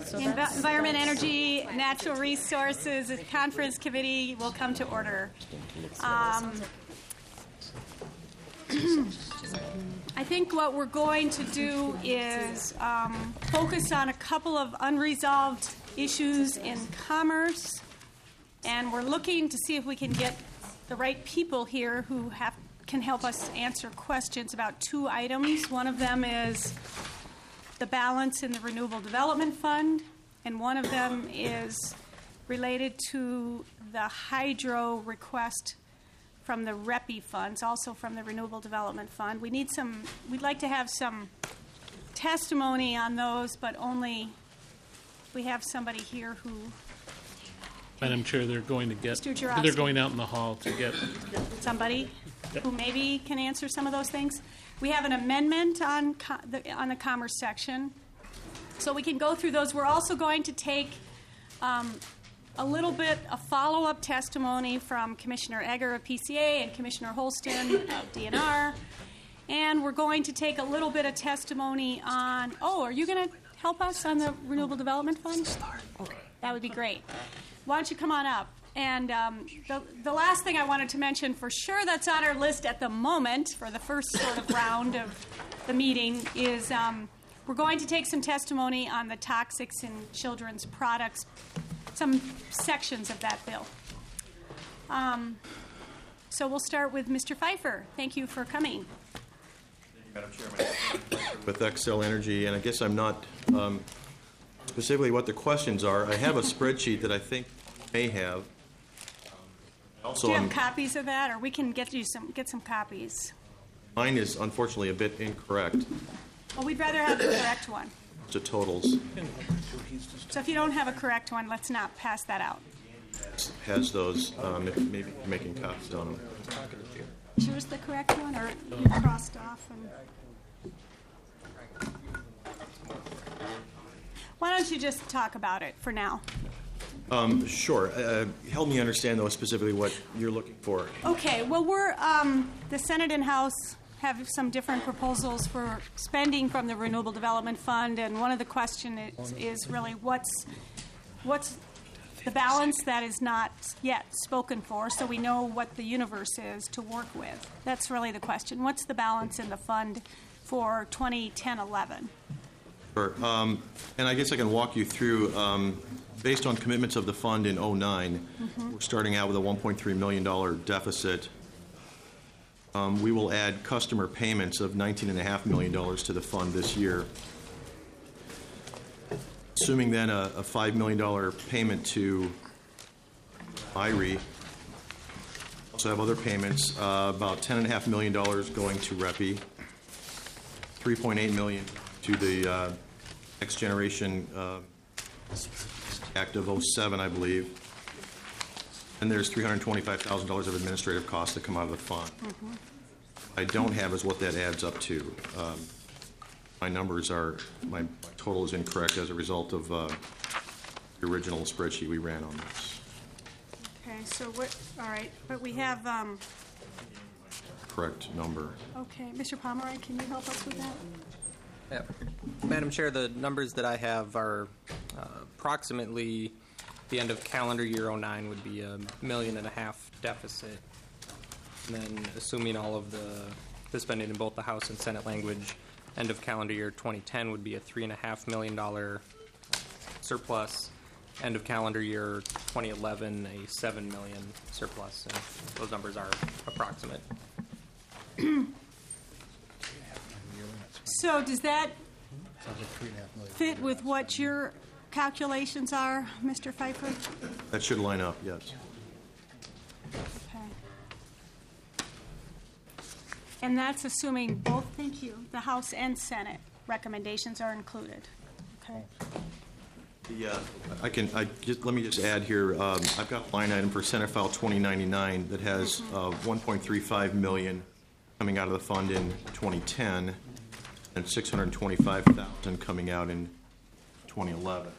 Environment, Energy, Natural Resources Conference Committee will come to order. I think what we're going to do is focus on a couple of unresolved issues in commerce, and we're looking to see if we can get the right people here who can help us answer questions about two items. One of them is the balance in the Renewable Development Fund, and one of them is related to the hydro request from the REPI funds, also from the Renewable Development Fund. We'd like to have some testimony on those, but only if we have somebody here who... Madam Chair, they're going out in the hall to get somebody who maybe can answer some of those things. We have an amendment on the Commerce section, so we can go through those. We're also going to take a little bit of follow-up testimony from Commissioner Egger of PCA and Commissioner Holston of DNR. And we're going to take a little bit of testimony on, are you going to help us on the Renewable Development Fund? Okay. That would be great. Why don't you come on up? And the last thing I wanted to mention, for sure that's on our list at the moment for the first sort of round of the meeting, is we're going to take some testimony on the toxics in children's products, some sections of that bill. So we'll start with Mr. Pfeiffer. Thank you for coming. Madam Chairman, with Xcel Energy, and I guess I'm not specifically what the questions are. I have a spreadsheet that I think you may have. Do you have copies of that, or we can get some copies? Mine is unfortunately a bit incorrect. Well, we'd rather have the correct one. The totals. So if you don't have a correct one, let's not pass that out. Has those, maybe making copies on them. Yours the correct one, or you crossed off? Why don't you just talk about it for now? Sure. Help me understand, though, specifically what you're looking for. Okay. Well, we're the Senate and House have some different proposals for spending from the Renewable Development Fund, and one of the questions is really what's the balance that is not yet spoken for, so we know what the universe is to work with. That's really the question. What's the balance in the fund for 2010-11? Sure. And I guess I can walk you through, based on commitments of the fund in 2009, we're starting out with a $1.3 million deficit. We will add customer payments of $19.5 million to the fund this year. Assuming then a $5 million payment to IRE. Also have other payments, about $10.5 million going to REPI, $3.8 million to the Next Generation Act of 07, I believe. And there's $325,000 of administrative costs that come out of the fund. I don't have is what that adds up to. My total is incorrect as a result of the original spreadsheet we ran on this. Okay, so all right, but we have... Correct number. Okay, Mr. Pomeroy, can you help us with that? Yeah. Madam Chair, the numbers that I have are approximately the end of calendar year 2009 would be $1.5 million deficit. And then assuming all of the spending in both the House and Senate language, end of calendar year 2010 would be a $3.5 million surplus. End of calendar year 2011, a $7 million surplus. And those numbers are approximate. So does that fit with what your calculations are, Mr. Pfeiffer? That should line up, yes. Okay. And that's assuming both, thank you, the House and Senate recommendations are included. Okay. Let me just add here. I've got a line item for Senate File 2099 that has $1.35 million coming out of the fund in 2010 and $625,000 coming out in 2011.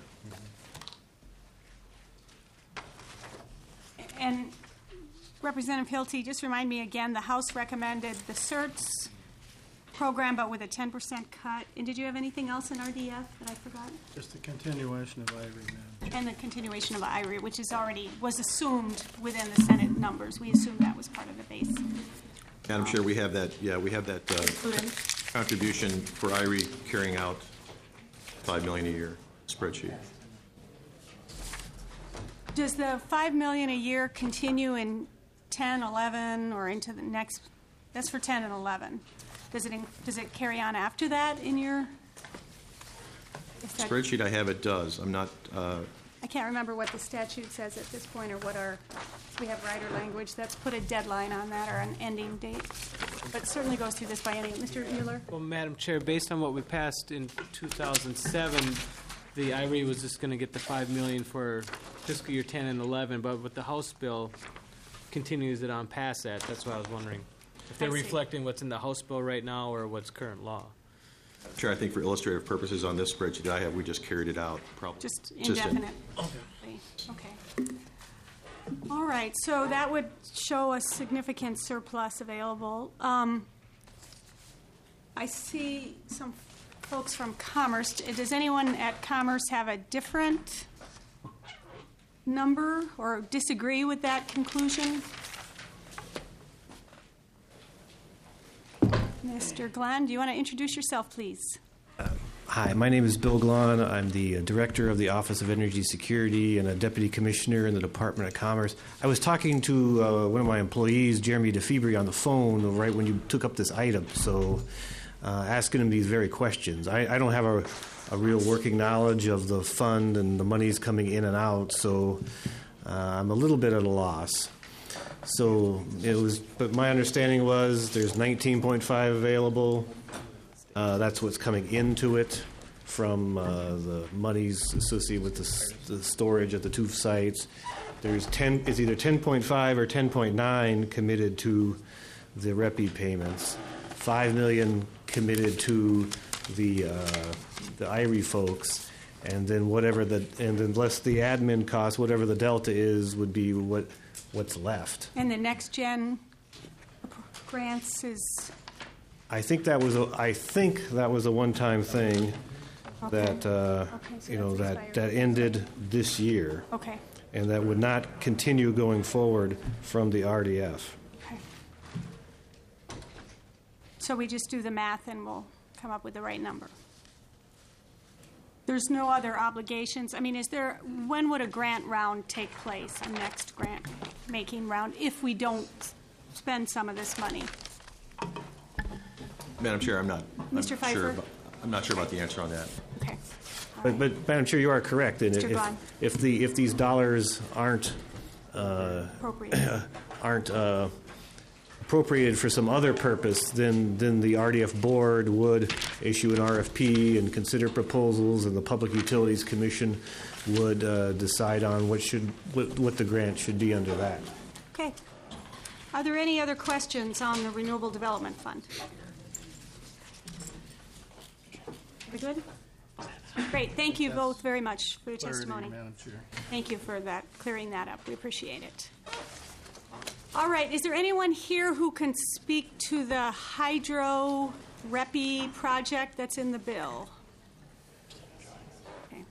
And Representative Hilty, just remind me again, the House recommended the certs program, but with a 10% cut. And did you have anything else in RDF that I forgot? Just the continuation of IRE, Madam. And the continuation of IRE, which was assumed within the Senate numbers. We assumed that was part of the base. Madam Chair, we have that, Included. contribution for IRE carrying out $5 million a year spreadsheet. Does the $5 million a year continue in 10, 11, or into the next? That's for 10 and 11. Does it carry on after that in your? Spreadsheet I have, it does. I'm not. I can't remember what the statute says at this point, or what we have rider language that's put a deadline on that or an ending date. But it certainly goes through this biennium. Mr. Mueller? Well, Madam Chair, based on what we passed in 2007, the IRE was just going to get the $5 million for fiscal year 10 and 11, but with the House bill, continues it on past that. That's why I was wondering if they're I see. reflecting what's in the House bill right now or what's current law. Chair, I think for illustrative purposes on this spreadsheet I have, we just carried it out. Probably. Just indefinite. Okay. All right, so that would show a significant surplus available. I see some folks from Commerce. Does anyone at Commerce have a different number or disagree with that conclusion? Mr. Glenn, do you want to introduce yourself, please? Hi, my name is Bill Glahn. I'm the director of the Office of Energy Security and a deputy commissioner in the Department of Commerce. I was talking to one of my employees, Jeremy DeFibri, on the phone right when you took up this item, so asking him these very questions. I don't have a real working knowledge of the fund and the monies coming in and out, so I'm a little bit at a loss. So but my understanding was there's 19.5 available. That's what's coming into it from the monies associated with the storage at the two sites. There's it's either 10.5 or 10.9 committed to the REPI payments. $5 million committed to the IRE folks, and then then less the admin costs, whatever the delta is, would be what's left. And the next gen grants is. I think that was a one-time thing that So that ended this year, Okay. and that would not continue going forward from the RDF. Okay. So we just do the math and we'll come up with the right number. There's no other obligations. I mean, when would a grant round take place, a next grant making round, if we don't spend some of this money? Madam Chair, I'm not Pfeiffer? sure about the answer on that. Okay. But Madam Chair, you are correct. And Mr. Gahn. if these dollars aren't Appropriate. appropriated for some other purpose, then the RDF board would issue an RFP and consider proposals, and the Public Utilities Commission would decide on what the grant should be under that. Okay. Are there any other questions on the Renewable Development Fund? We good? Great. Thank you both very much for your testimony. Madam Chair. Thank you for that, clearing that up. We appreciate it. All right. Is there anyone here who can speak to the hydro REPI project that's in the bill? Okay.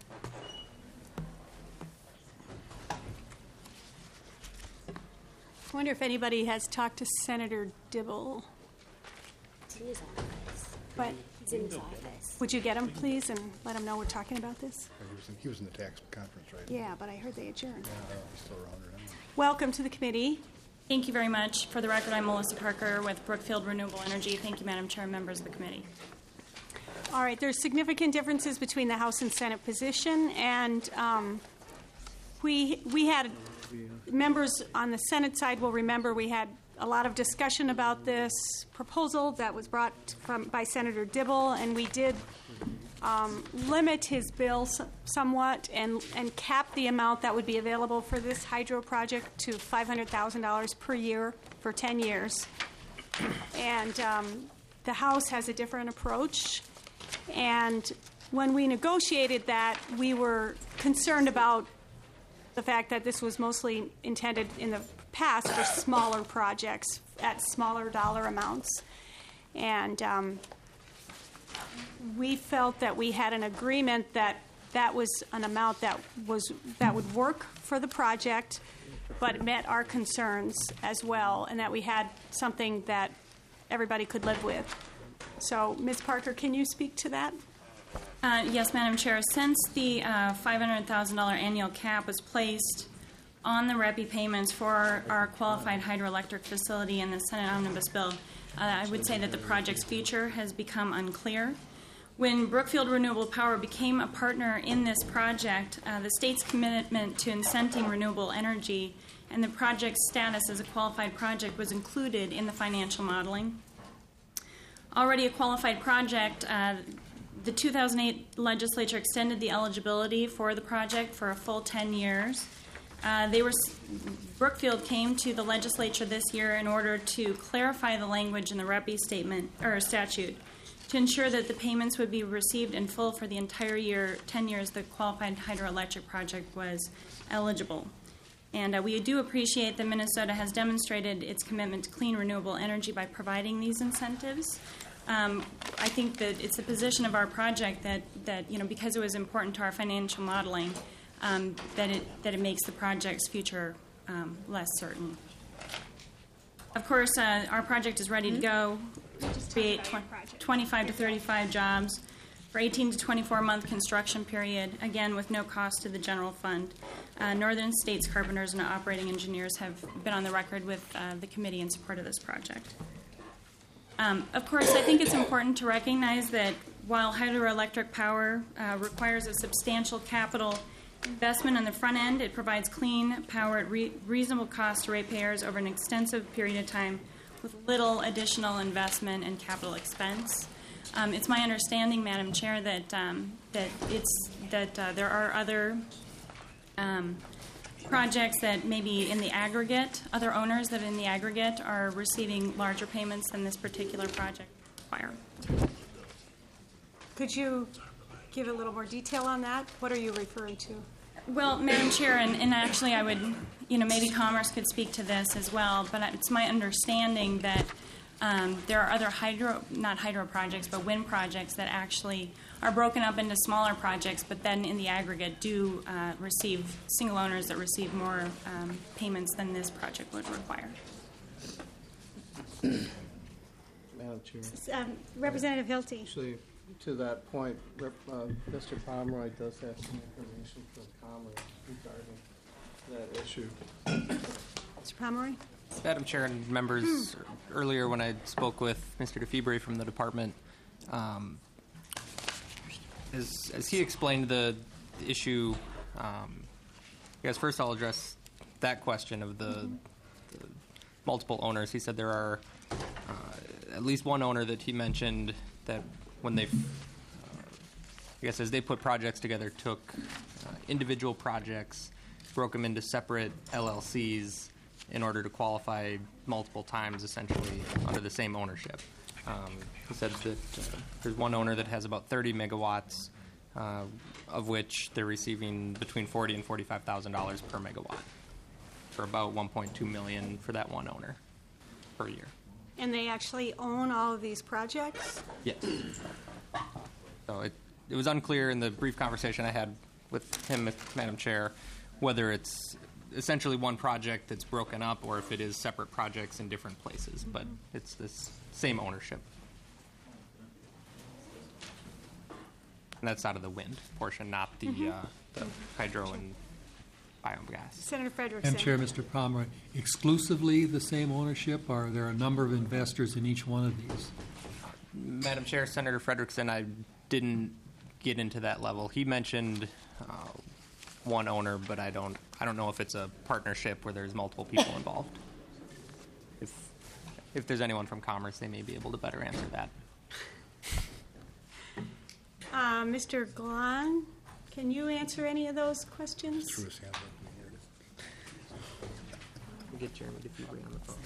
I wonder if anybody has talked to Senator Dibble. He's in his office. But He's in his office. would you get him, please, and let him know we're talking about this? He was in the tax conference, right? Yeah, but I heard they adjourned. He's still around, right? Welcome to the committee. Thank you very much. For the record, I'm Melissa Parker with Brookfield Renewable Energy. Thank you, Madam Chair and members of the committee. All right, there's significant differences between the House and Senate position, and we had members on the Senate side will remember we had a lot of discussion about this proposal that was brought by Senator Dibble, and we did limit his bill somewhat and cap the amount that would be available for this hydro project to $500,000 per year for 10 years. And the House has a different approach. And when we negotiated that, we were concerned about the fact that this was mostly intended in the past for smaller projects at smaller dollar amounts. And we felt that we had an agreement that that was an amount that would work for the project, but met our concerns as well, and that we had something that everybody could live with. So, Ms. Parker, can you speak to that? Yes, Madam Chair. Since the $500,000 annual cap was placed on the REPI payments for our qualified hydroelectric facility in the Senate Omnibus Bill, I would say that the project's future has become unclear. When Brookfield Renewable Power became a partner in this project, the state's commitment to incenting renewable energy and the project's status as a qualified project was included in the financial modeling. Already a qualified project, the 2008 legislature extended the eligibility for the project for a full 10 years. Brookfield came to the legislature this year in order to clarify the language in the REPI statement or statute to ensure that the payments would be received in full for the entire year, 10 years the qualified hydroelectric project was eligible. And we do appreciate that Minnesota has demonstrated its commitment to clean renewable energy by providing these incentives. I think that it's the position of our project that because it was important to our financial modeling, that it makes the project's future less certain. Of course, our project is ready to go. Create 25 to 35 jobs for 18 to 24-month construction period, again with no cost to the general fund. Northern States carpenters and operating engineers have been on the record with the committee in support of this project. Of course, I think it's important to recognize that while hydroelectric power requires a substantial capital investment on the front end, it provides clean power at reasonable cost to ratepayers over an extensive period of time with little additional investment and capital expense. It's my understanding, Madam Chair, that there are other projects that maybe in the aggregate, other owners that in the aggregate are receiving larger payments than this particular project require. Could you give a little more detail on that? What are you referring to? Well, Madam Chair, and actually I would, maybe Commerce could speak to this as well, but it's my understanding that there are other not hydro projects, but wind projects that actually are broken up into smaller projects, but then in the aggregate do receive single owners that receive more payments than this project would require. Madam Chair. Representative Hilty. Actually, to that point, Mr. Pomeroy does have some information from Commerce regarding that issue. Mr. Pomeroy? Madam Chair and members, earlier when I spoke with Mr. DeFibre from the department, as he explained the issue, I guess first I'll address that question of the multiple owners. He said there are at least one owner that he mentioned that when they, I guess as they put projects together, took individual projects, broke them into separate LLCs in order to qualify multiple times, essentially, under the same ownership. He said that there's one owner that has about 30 megawatts, of which they're receiving between $40,000 and $45,000 per megawatt, for about $1.2 million for that one owner per year. And they actually own all of these projects? Yes. So it was unclear in the brief conversation I had with him, Madam Chair, whether it's essentially one project that's broken up or if it is separate projects in different places, but it's this same ownership. And that's out of the wind portion, not the hydro and biogas. Senator Frederickson. Madam Chair, Mr. Pomeroy, exclusively the same ownership, or are there a number of investors in each one of these? Madam Chair, Senator Frederickson, I didn't get into that level. He mentioned one owner, but I don't know if it's a partnership where there's multiple people involved. If there's anyone from Commerce, they may be able to better answer that. Mr. Glahn, can you answer any of those questions? Threw his hands up in the air. Get Jeremy DeFibre on the phone.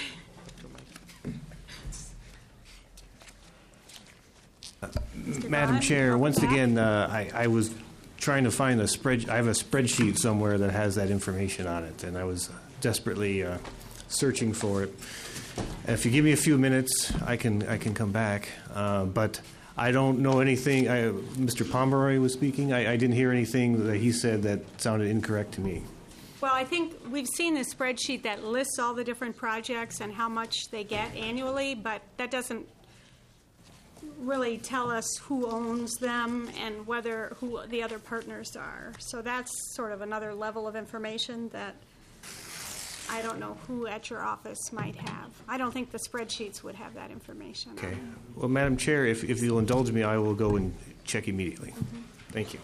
Madam Chair, once again, I was trying to find I have a spreadsheet somewhere that has that information on it, and I was desperately searching for it. If you give me a few minutes, I can come back. But I don't know anything. Mr. Pomeroy was speaking. I didn't hear anything that he said that sounded incorrect to me. Well, I think we've seen the spreadsheet that lists all the different projects and how much they get annually, but that doesn't really tell us who owns them and who the other partners are. So that's sort of another level of information that I don't know who at your office might have. I don't think the spreadsheets would have that information. Okay. Well, Madam Chair, if you'll indulge me, I will go and check immediately. Mm-hmm. Thank you.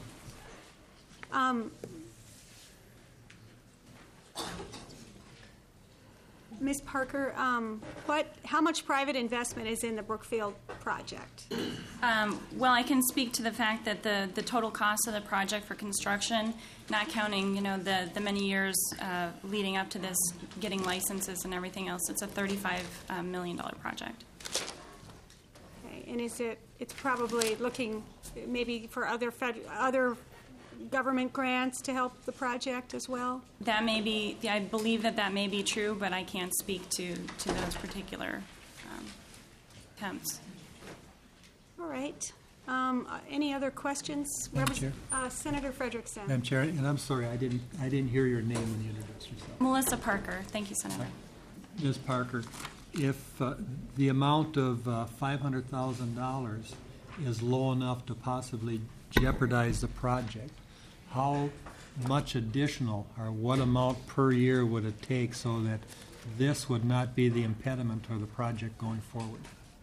Ms. Parker, how much private investment is in the Brookfield project? Well, I can speak to the fact that the total cost of the project for construction, not counting the many years leading up to this, getting licenses and everything else, it's a $35 million project. Okay, and it's probably looking maybe for other government grants to help the project as well? That may be, I believe that may be true, but I can't speak to those particular attempts. All right. Any other questions? Madam Chair? Senator Frederickson. Madam Chair, and I'm sorry, I didn't hear your name when you introduced yourself. Melissa Parker. Thank you, Senator. Ms. Parker, if the amount of $500,000 is low enough to possibly jeopardize the project, how much additional or what amount per year would it take so that this would not be the impediment to the project going forward?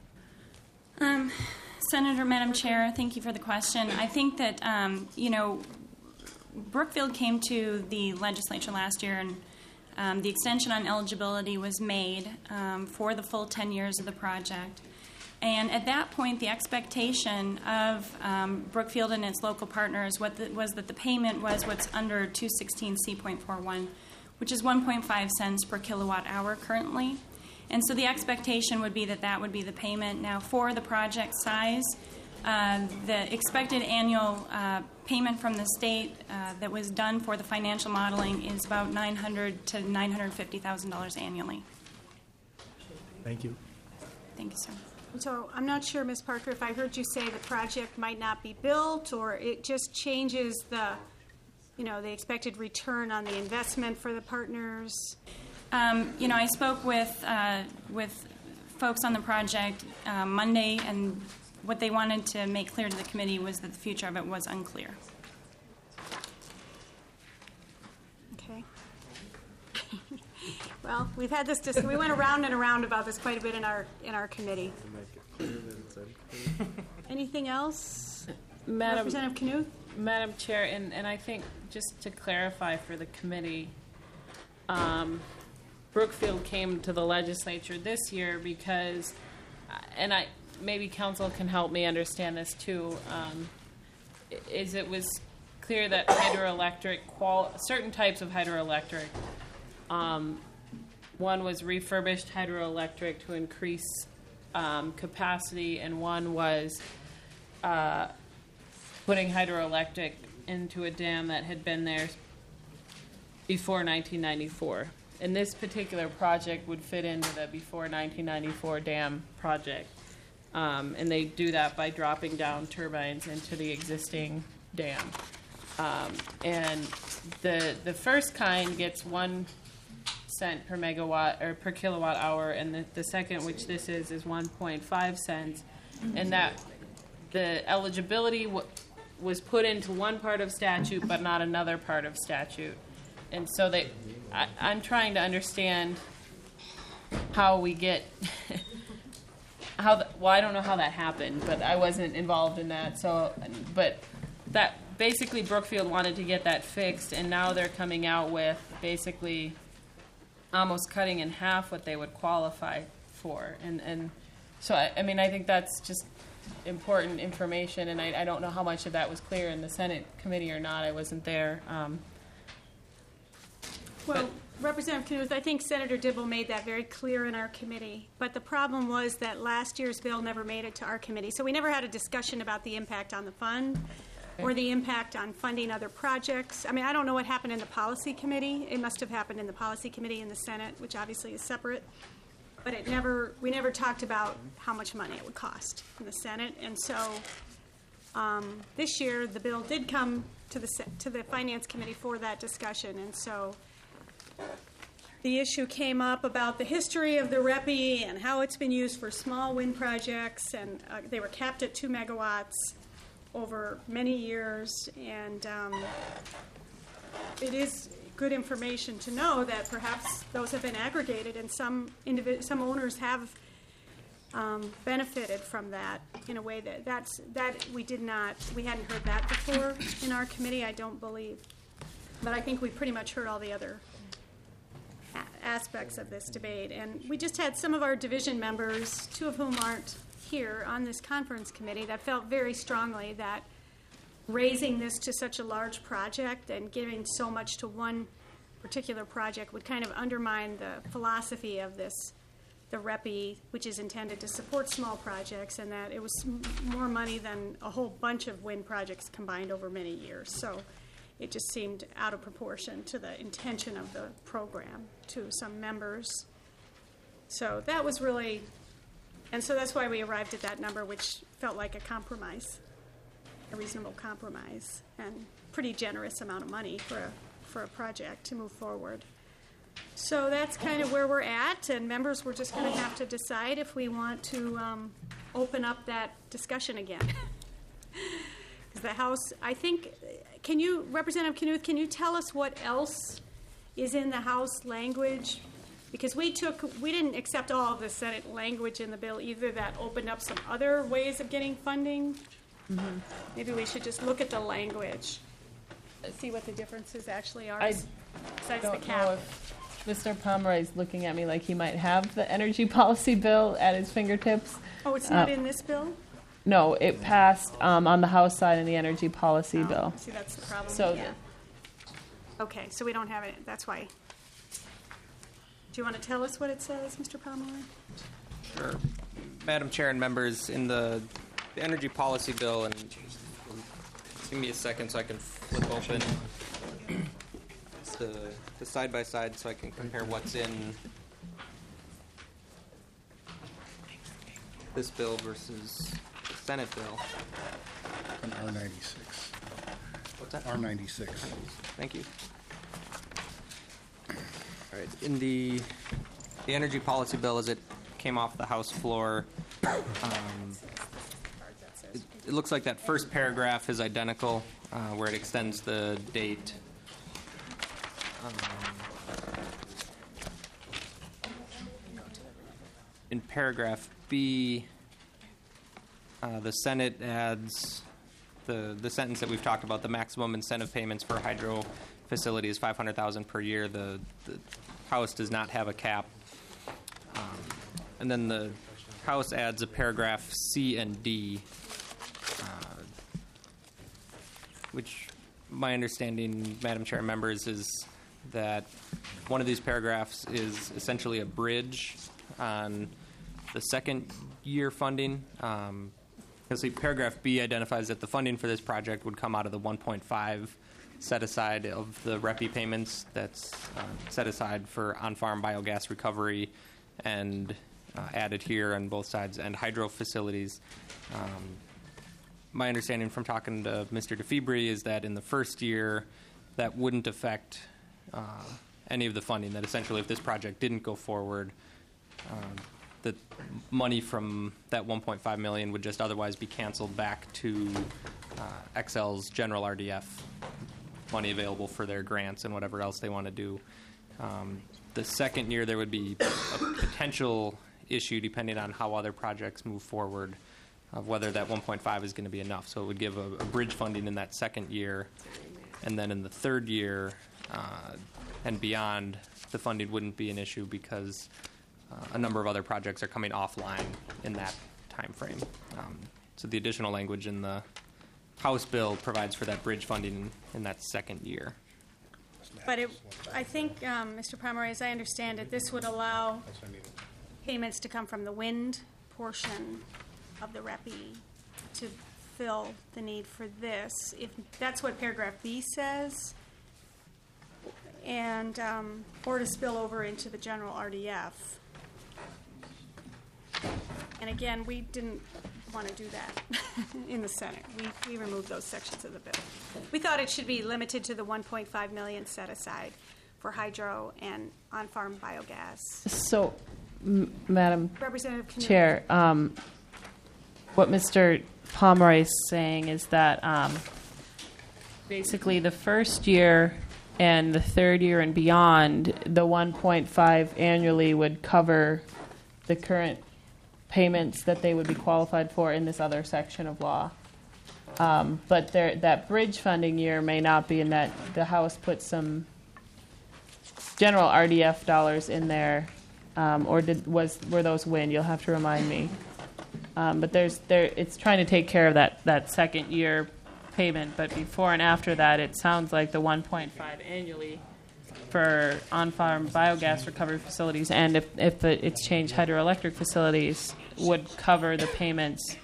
Senator, Madam Chair, thank you for the question. I think that, Brookfield came to the legislature last year and the extension on eligibility was made for the full 10 years of the project. And at that point, the expectation of Brookfield and its local partners was that the payment was what's under 216C.41, which is 1.5 cents per kilowatt hour currently. And so the expectation would be that would be the payment. Now, for the project size, the expected annual payment from the state that was done for the financial modeling is about $900,000 to $950,000 annually. Thank you. Thank you, sir. So I'm not sure, Ms. Parker, if I heard you say the project might not be built or it just changes the expected return on the investment for the partners. I spoke with folks on the project Monday, and what they wanted to make clear to the committee was that the future of it was unclear. Okay. Well, we've had this. We went around and around about this quite a bit in our committee. Anything else, Representative Knuth? Madam Chair, and I think just to clarify for the committee, Brookfield came to the legislature this year because, and maybe council can help me understand this too, is it was clear that hydroelectric, certain types of hydroelectric, one was refurbished hydroelectric to increase capacity, and one was putting hydroelectric into a dam that had been there before 1994. And this particular project would fit into the before 1994 dam project. And they do that by dropping down turbines into the existing dam. And the first kind gets 1 cent per megawatt or per kilowatt hour, and the second, which this is 1.5 cents. And that the eligibility was put into one part of statute but not another part of statute. And so I'm trying to understand how we get I don't know how that happened, but I wasn't involved in that. So, but that basically Brookfield wanted to get that fixed, and now they're coming out with basically almost cutting in half what they would qualify for. And so, I mean, I think that's just important information, and I don't know how much of that was clear in the Senate committee or not. I wasn't there. Well, Representative Knuth, I think Senator Dibble made that very clear in our committee. But the problem was that last year's bill never made it to our committee. So we never had a discussion about the impact on the fund or the impact on funding other projects. I mean, I don't know what happened in the policy committee. It must have happened in the policy committee in the Senate, which obviously is separate. but we never talked about how much money it would cost in the Senate. And so this year, the bill did come to the Finance Committee for that discussion. And so the issue came up about the history of the REPI and how it's been used for small wind projects. And they were capped at 2 megawatts over many years. And it is good information to know that perhaps those have been aggregated, and some owners have benefited from that in a way that we hadn't heard that before in our committee, I don't believe. But I think we pretty much heard all the other aspects of this debate. And we just had some of our division members, 2 of whom aren't here on this conference committee, that felt very strongly that raising this to such a large project and giving so much to one particular project would kind of undermine the philosophy of this, the REPI, which is intended to support small projects, and that it was more money than a whole bunch of wind projects combined over many years. So it just seemed out of proportion to the intention of the program to some members. So that was really, and so that's why we arrived at that number, which felt like a compromise. A reasonable compromise and pretty generous amount of money for a project to move forward. So that's kind of where we're at, and members, we're just going to have to decide if we want to open up that discussion again. Because the House, I think, Representative Knuth, can you tell us what else is in the House language? Because we didn't accept all of the Senate language in the bill either that opened up some other ways of getting funding. Mm-hmm. Maybe we should just look at the language, see what the differences actually are, besides the cap. Mr. Pomeroy is looking at me like he might have the energy policy bill at his fingertips. Oh, it's not in this bill? No, it passed on the House side in the energy policy bill. See, that's the problem. So, okay, so we don't have it. That's why. Do you want to tell us what it says, Mr. Pomeroy? Sure. Madam Chair and members, in the energy policy bill, and give me a second so I can flip open the side by side so I can compare what's in this bill versus the Senate bill. An R96. What's that? R96. Thank you. All right. In the energy policy bill, as it came off the House floor, it looks like that first paragraph is identical, where it extends the date. In paragraph B, the Senate adds the sentence that we've talked about: the maximum incentive payments for hydro facilities $500,000 per year. The House does not have a cap, and then the House adds a paragraph C and D, which my understanding, Madam Chair and members, is that one of these paragraphs is essentially a bridge on the second year funding. Because paragraph B identifies that the funding for this project would come out of the 1.5 set aside of the REPI payments that's set aside for on-farm biogas recovery and added here on both sides, and hydro facilities. My understanding from talking to Mr. DeFibri is that in the first year that wouldn't affect any of the funding, that essentially if this project didn't go forward, the money from that $1.5 million would just otherwise be canceled back to Xcel's general RDF money available for their grants and whatever else they want to do. The second year there would be a potential issue, depending on how other projects move forward, of whether that 1.5 is going to be enough. So it would give a bridge funding in that second year, and then in the third year and beyond, the funding wouldn't be an issue because a number of other projects are coming offline in that time frame. So the additional language in the House bill provides for that bridge funding in that second year. But I think, Mr. Pomeroy, as I understand it, this would allow payments to come from the wind portion of the REPI to fill the need for this. If that's what paragraph B says, and or to spill over into the general RDF. And again, we didn't want to do that in the Senate. We removed those sections of the bill. We thought it should be limited to the $1.5 million set aside for hydro and on-farm biogas. So, Madam Representative Knut. Chair, what Mr. Pomeroy is saying is that basically the first year and the third year and beyond, the 1.5 annually would cover the current payments that they would be qualified for in this other section of law. But that bridge funding year may not be in that. The House put some general RDF dollars in there, or were those wind? You'll have to remind me. But it's trying to take care of that second year payment. But before and after that, it sounds like the 1.5 annually for on-farm biogas recovery facilities, and if it's changed hydroelectric facilities, would cover the payments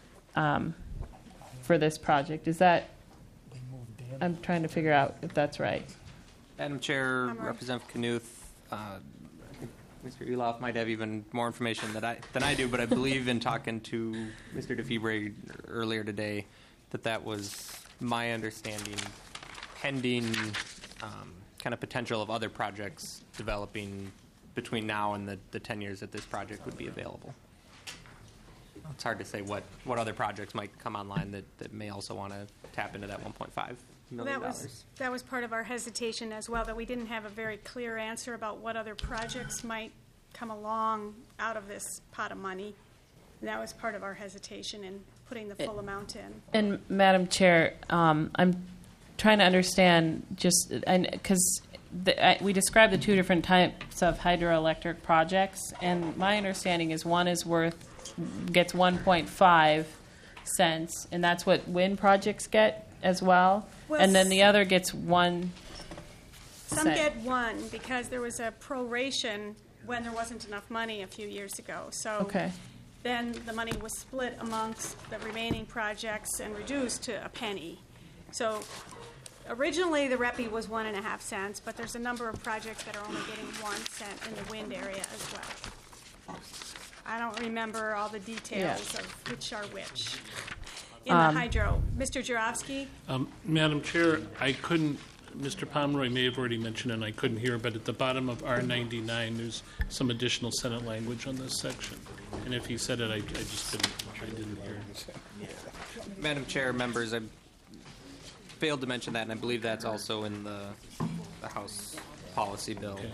for this project. Is that? I'm trying to figure out if that's right. Madam Chair, Representative Knuth, Mr. Eloff might have even more information than I do, but I believe in talking to Mr. DeFibre earlier today that was my understanding, pending kind of potential of other projects developing between now and the 10 years that this project would be available. It's hard to say what other projects might come online that may also want to tap into that $1.5 million. That was part of our hesitation as well, that we didn't have a very clear answer about what other projects might come along out of this pot of money. And that was part of our hesitation in putting the full amount in. And Madam Chair, I'm trying to understand because we described the two different types of hydroelectric projects, and my understanding is one gets 1.5 cents, and that's what wind projects get as well. And then the other gets 1 Some cent. get one because there was a proration when there wasn't enough money a few years ago. So Okay. then the money was split amongst the remaining projects and reduced to a penny. So originally the REPI was 1.5 cents, but there's a number of projects that are only getting 1 cent in the wind area as well. I don't remember all the details of which are which. In the hydro. Mr. Jarofsky? Madam Chair, I couldn't, Mr. Pomeroy may have already mentioned it and I couldn't hear, but at the bottom of R99, there's some additional Senate language on this section. And if he said it, I didn't hear it. Madam Chair, members, I failed to mention that, and I believe that's also in the House policy bill. Okay.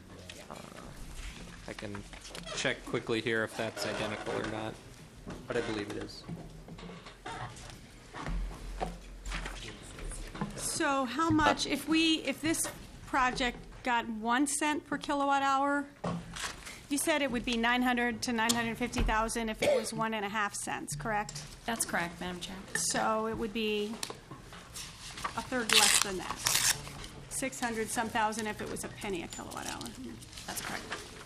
I can check quickly here if that's identical or not, but I believe it is. So how much, if this project got 1 cent per kilowatt hour, you said it would be $900,000 to $950,000 if it was 1.5 cents, correct? That's correct, Madam Chair. So it would be a third less than that. 600 some thousand if it was a penny a kilowatt hour. That's correct.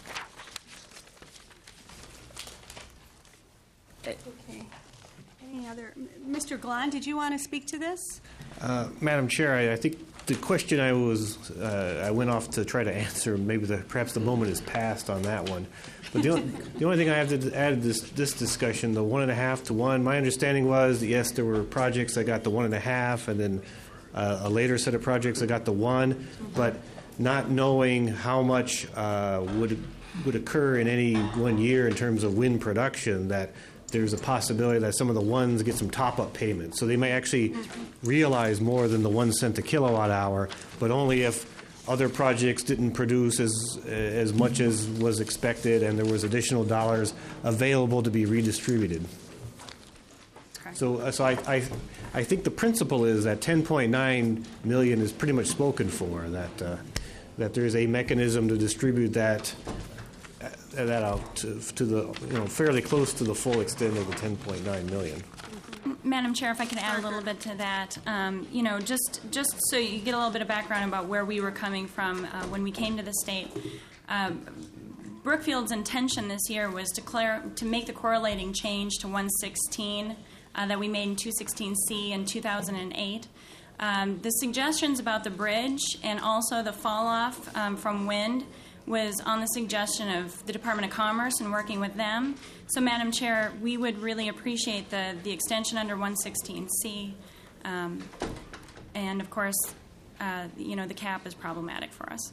Okay. Any other? Mr. Glahn, did you want to speak to this? Madam Chair, I think the question I went off to try to answer, maybe perhaps the moment has passed on that one. But the only thing I have to add to this discussion, the 1.5 to 1, my understanding was that, yes, there were projects that got the 1.5, and then a later set of projects that got the 1, but not knowing how much would occur in any one year in terms of wind production, that there's a possibility that some of the ones get some top-up payments. So they may actually realize more than the 1 cent a kilowatt hour, but only if other projects didn't produce as much as was expected and there was additional dollars available to be redistributed. Okay. So I think the principle is that $10.9 million is pretty much spoken for, that there's a mechanism to distribute that out to the fairly close to the full extent of the $10.9 million. Madam Chair, if I could add a little bit to that, just so you get a little bit of background about where we were coming from when we came to the state. Brookfield's intention this year was to make the correlating change to 116 that we made in 216C in 2008. The suggestions about the bridge and also the fall off from wind was on the suggestion of the Department of Commerce and working with them. So, Madam Chair, we would really appreciate the extension under 116C. And, of course, the cap is problematic for us.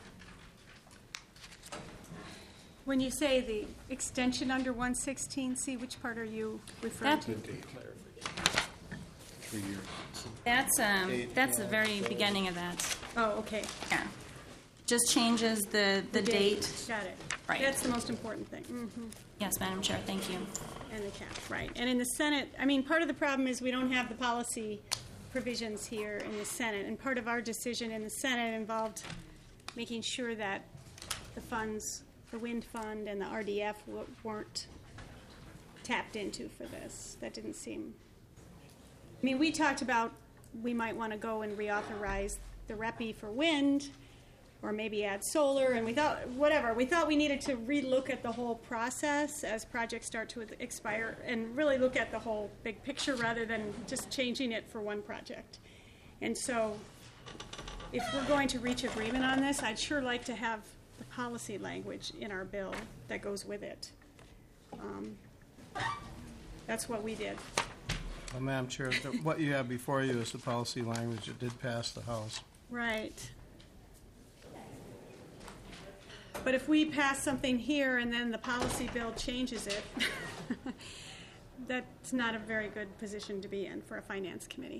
When you say the extension under 116C, which part are you referring to? That's the very beginning of that. Oh, okay. Yeah. Just changes the date. Got it. Right. That's the most important thing. Mm-hmm. Yes, Madam Chair, thank you. And the cap, right. And in the Senate, I mean, part of the problem is we don't have the policy provisions here in the Senate. And part of our decision in the Senate involved making sure that the funds, the wind fund and the RDF weren't tapped into for this. That didn't seem... I mean, we talked about we might want to go and reauthorize the REPI for wind, or maybe add solar, and we thought, whatever. We thought we needed to relook at the whole process as projects start to expire and really look at the whole big picture rather than just changing it for one project. And so if we're going to reach agreement on this, I'd sure like to have the policy language in our bill that goes with it. That's what we did. Well, Madam Chair, what you have before you is the policy language that did pass the House. Right. But if we pass something here and then the policy bill changes it, that's not a very good position to be in for a finance committee.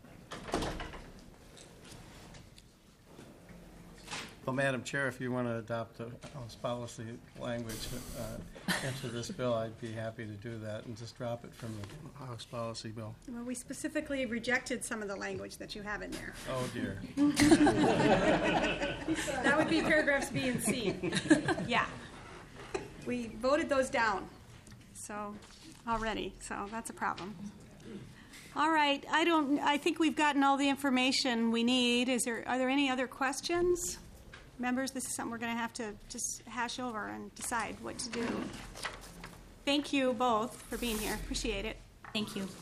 Well, Madam Chair, if you want to adopt the House policy language into this bill, I'd be happy to do that and just drop it from the House policy bill. Well, we specifically rejected some of the language that you have in there. Oh, dear. That would be paragraphs B and C. Yeah. We voted those down already, so that's a problem. All right, I think we've gotten all the information we need. Are there any other questions? Members, this is something we're going to have to just hash over and decide what to do. Thank you both for being here. Appreciate it. Thank you.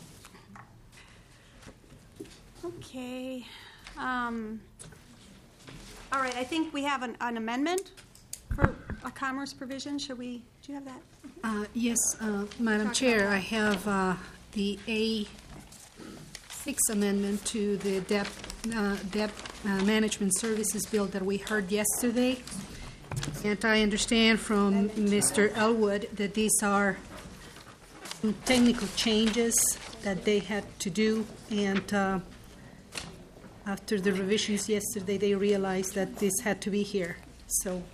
Okay. All right, I think we have an amendment for a commerce provision. Do you have that? Yes, Madam Chair, I have the A6 amendment to the debt management services bill that we heard yesterday. And I understand from Mr. Elwood that these are some technical changes that they had to do, and after the revisions yesterday, they realized that this had to be here. So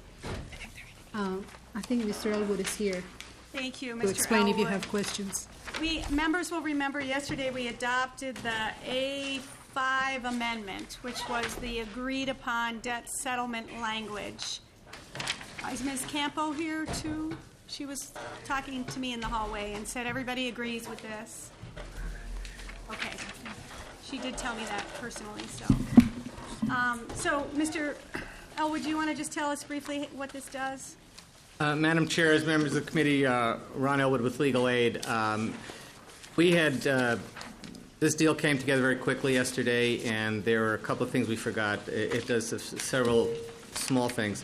I think Mr. Elwood is here Thank you, Mr. to explain if you Elwood. have questions. Members will remember yesterday we adopted the A5 amendment, which was the agreed-upon debt settlement language. Is Ms. Campo here, too? She was talking to me in the hallway and said everybody agrees with this. Okay. She did tell me that personally, so. So, Mr. Elwood, do you want to just tell us briefly what this does? Madam Chair, as members of the committee, Ron Elwood with Legal Aid. We had, this deal came together very quickly yesterday, and there were a couple of things we forgot. It does several small things.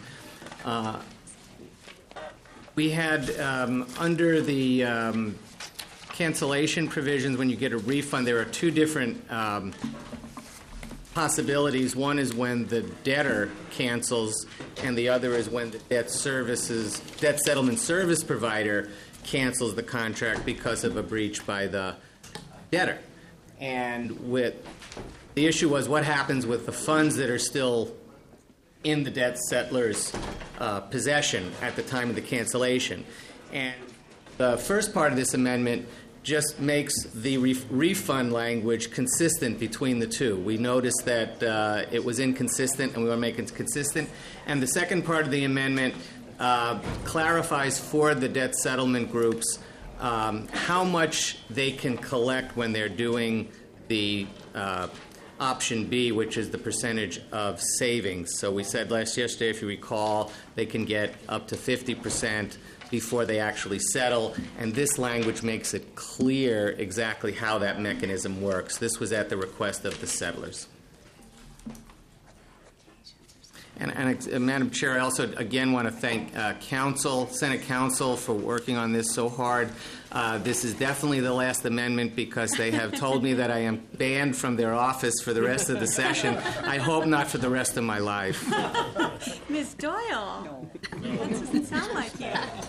We had, under the cancellation provisions, when you get a refund, there are two different possibilities. One is when the debtor cancels, and the other is when the debt settlement service provider cancels the contract because of a breach by the debtor. And the issue was what happens with the funds that are still in the debt settler's possession at the time of the cancellation. And the first part of this amendment just makes the refund language consistent between the two. We noticed that it was inconsistent, and we want to make it consistent. And the second part of the amendment clarifies for the debt settlement groups how much they can collect when they're doing the option B, which is the percentage of savings. So we said yesterday, if you recall, they can get up to 50% before they actually settle, and this language makes it clear exactly how that mechanism works. This was at the request of the settlers. And Madam Chair, I also again want to thank Senate Council for working on this so hard. This is definitely the last amendment because they have told me that I am banned from their office for the rest of the session. I hope not for the rest of my life. Ms. Doyle? That doesn't sound like you.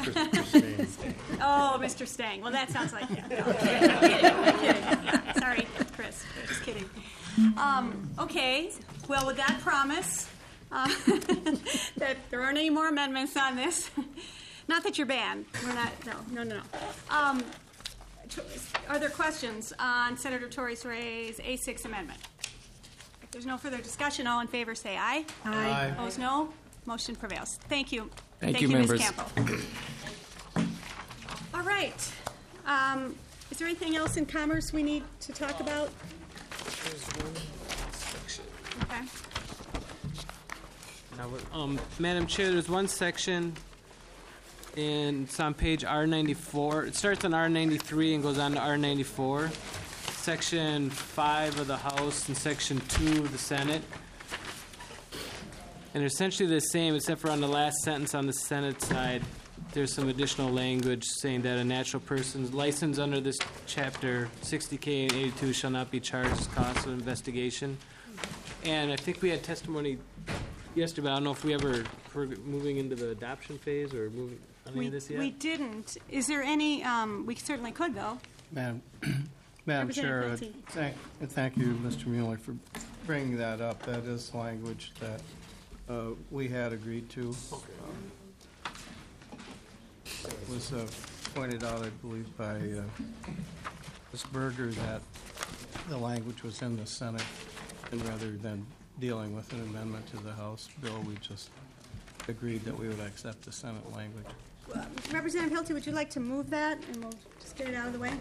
Oh, Mr. Stang. Well, that sounds like you. No, I'm kidding. I'm kidding. Yeah, sorry, Chris. Just kidding. Okay. Well, with that promise, that there aren't any more amendments on this. Not that you're banned. We're not. No. Are there questions on Senator Torres-Ray's A6 amendment? If there's no further discussion, all in favor say aye. Aye. Opposed, no. Motion prevails. Thank you. Thank you, members. Ms. Campo. All right. Is there anything else in commerce we need to talk about? Okay. Now, Madam Chair, there's one section, and it's on page R94. It starts on R93 and goes on to R94. Section 5 of the House and Section 2 of the Senate. And they're essentially the same, except for on the last sentence on the Senate side, there's some additional language saying that a natural person's license under this Chapter 60K and 82 shall not be charged as cost of investigation. And I think we had testimony yesterday, but I don't know if we're moving into the adoption phase or moving on any of this yet. We didn't. Is there any? We certainly could, though. Madam Representative Chair, thank you, Mr. Mueller, for bringing that up. That is language that we had agreed to. It was pointed out, I believe, by Ms. Berger that the language was in the Senate, and rather than dealing with an amendment to the House bill, we just agreed that we would accept the Senate language. Representative Hilty, would you like to move that, and we'll just get it out of the way?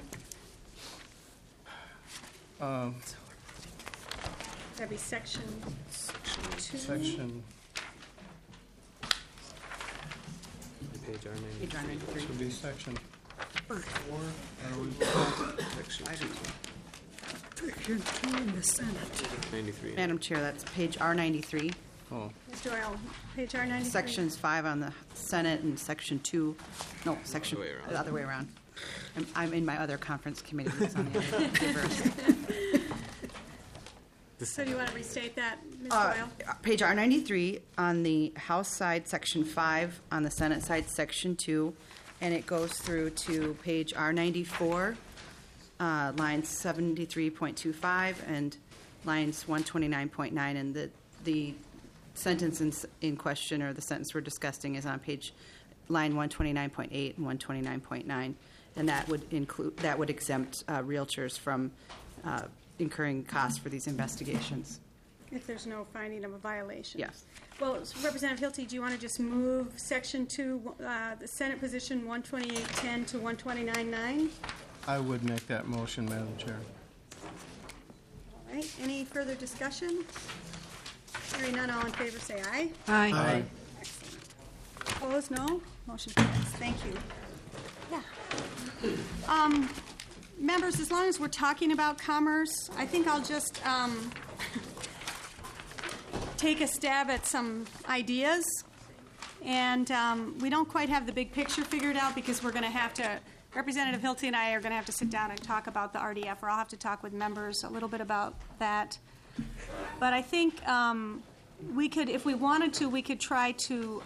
That'd be section 2. Section. Page R93. Page R93. This would be section 4. Section 2 in the Senate. 93. Madam Chair, that's page R93. Oh. Ms. Doyle, page R93. Sections 5 on the Senate and Section 2. No, section the other way around. I'm in my other conference committee. It's on the other reverse. So do you want to restate that, Ms. Doyle? Page R93 on the House side, Section 5, on the Senate side, Section 2, and it goes through to page R94, lines 73.25 and lines 129.9, and the sentence in question, or the sentence we're discussing, is on line 129.8 and 129.9, and that would exempt realtors from incurring costs for these investigations. If there's no finding of a violation. Yes. Well, Representative Hilty, do you want to just move Section 2, the Senate position 128.10 to 129.9? I would make that motion, Madam Chair. All right. Any further discussion? Hearing none, all in favor say aye. Aye. Aye. Opposed, no? Motion carries. Thank you. Yeah. Members, as long as we're talking about commerce, I think I'll just take a stab at some ideas. And we don't quite have the big picture figured out because we're going to have to, Representative Hilty and I are going to have to sit down and talk about the RDF, or I'll have to talk with members a little bit about that. But I think we could, if we wanted to, we could try to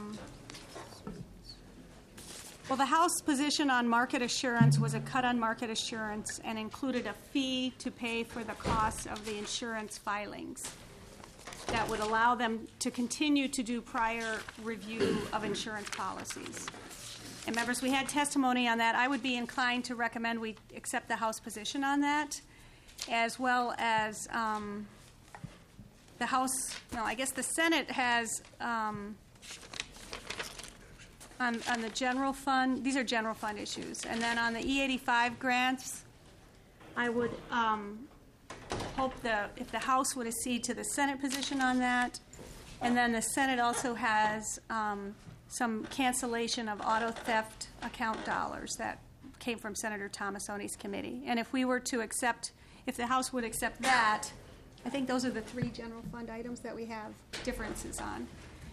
well, the House position on market assurance was a cut on market assurance and included a fee to pay for the costs of the insurance filings that would allow them to continue to do prior review of insurance policies. And members, we had testimony on that. I would be inclined to recommend we accept the House position on that, as well as the House, no, I guess the Senate has on the general fund, these are general fund issues. And then on the E85 grants, I would hope if the House would accede to the Senate position on that. And then the Senate also has some cancellation of auto theft account dollars that came from Senator Tomassoni's committee. And if we were to accept, if the House would accept that, I think those are the three general fund items that we have differences on.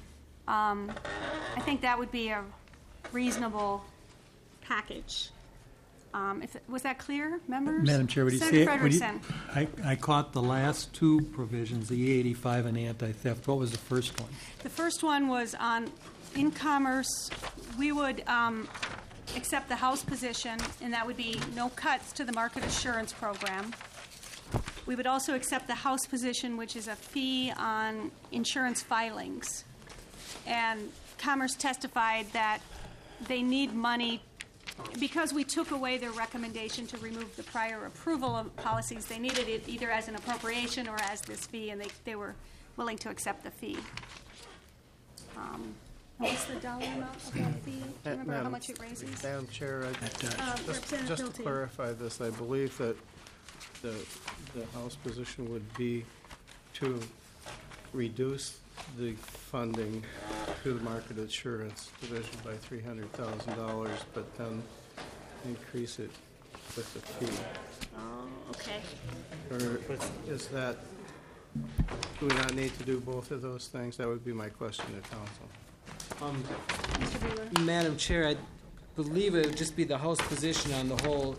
I think that would be a reasonable package. Was that clear, members? Madam Chair, would you Senator say, Frederickson. I caught the last two provisions, the E85 and anti-theft. What was the first one? The first one was on in-commerce. We would accept the House position, and that would be no cuts to the market assurance program. We would also accept the House position, which is a fee on insurance filings. And Commerce testified that they need money because we took away their recommendation to remove the prior approval of policies. They needed it either as an appropriation or as this fee, and they were willing to accept the fee. What's the dollar amount of that fee? Do you remember how much it raises? Madam Chair, Representative just to Hilty. clarify this, I believe that the House position would be to reduce the funding to the Market Assurance Division by $300,000, but then increase it with the fee. Oh, okay. Or is that, do we not need to do both of those things? That would be my question to council. Mr. Bueller? Madam Chair, I believe it would just be the House position on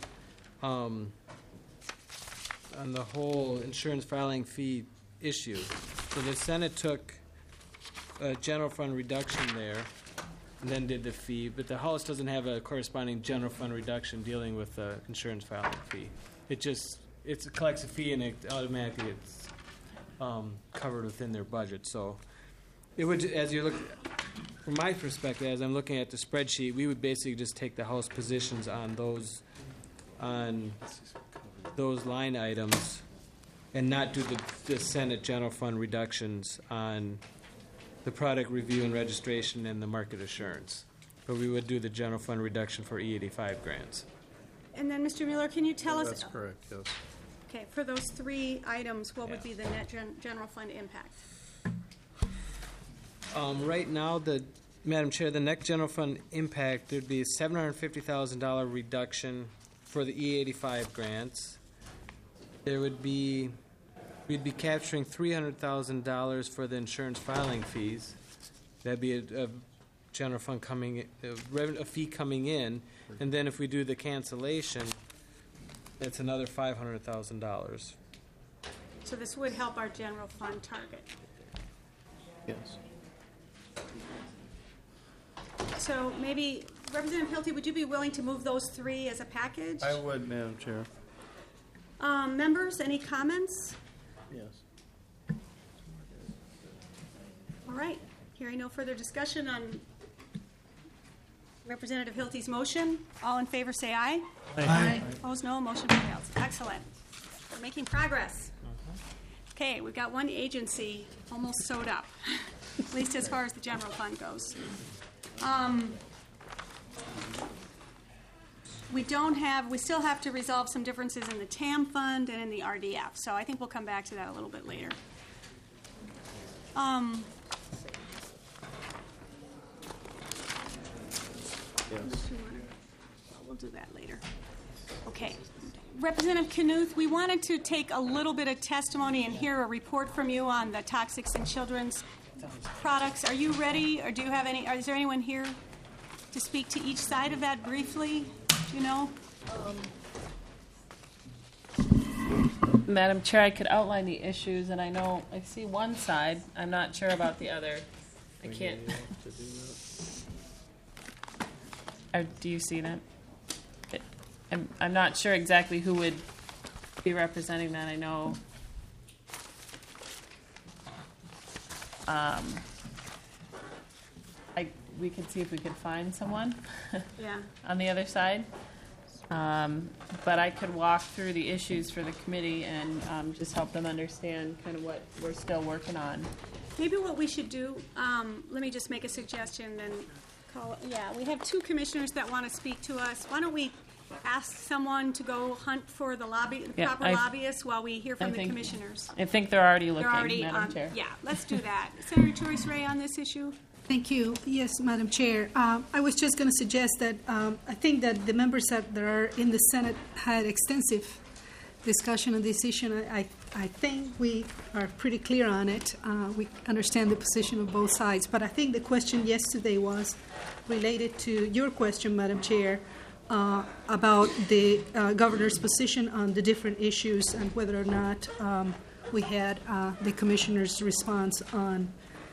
the whole insurance filing fee issue. So the Senate took a general fund reduction there and then did the fee, but the House doesn't have a corresponding general fund reduction dealing with the insurance filing fee. It collects a fee and it automatically it's covered within their budget. So it would, as you look, from my perspective, as I'm looking at the spreadsheet, we would basically just take the House positions on those line items and not do the Senate general fund reductions on the product review and registration and the market assurance. But we would do the general fund reduction for E85 grants. And then, Mr. Mueller, can you tell us? That's correct, yes. Okay, for those three items, what would be the net general fund impact? Right now, Madam Chair, the net general fund impact, there'd be a $750,000 reduction for the E85 grants. We'd be capturing $300,000 for the insurance filing fees. That'd be a general fund a fee coming in, and then if we do the cancellation, that's another $500,000. So this would help our general fund target. Yes. So maybe, Representative Hilty, would you be willing to move those three as a package? I would, Madam Chair. Members, any comments? Yes. All right. Hearing no further discussion on Representative Hilty's motion, all in favor say aye. Aye. Opposed, no. Motion fails. Excellent. We're making progress. Okay, we've got one agency almost sewed up, at least as far as the general fund goes. We still have to resolve some differences in the TAM fund and in the RDF, so I think we'll come back to that a little bit later. We'll do that later. Okay. Representative Knuth, we wanted to take a little bit of testimony and hear a report from you on the toxics in children's products. Are you ready, or do you have any? Is there anyone here to speak to each side of that briefly? Do you know? Madam Chair, I could outline the issues, and I see one side. I'm not sure about the other. I can't. Do you see that? I'm not sure exactly who would be representing that. I know. We could see if we could find someone. Yeah. On the other side. But I could walk through the issues for the committee and just help them understand kind of what we're still working on. Maybe what we should do, let me just make a suggestion and call. Yeah, we have two commissioners that want to speak to us. Why don't we ask someone to go hunt for the proper lobbyists while we hear from the commissioners? I think they're already looking, They're already Madam Chair. Yeah, let's do that. Senator Joyce Ray on this issue? Thank you. Yes, Madam Chair. I was just going to suggest that I think that the members that are in the Senate had extensive discussion on this issue. I think we are pretty clear on it. We understand the position of both sides. But I think the question yesterday was related to your question, Madam Chair, about the governor's position on the different issues and whether or not we had the commissioner's response on,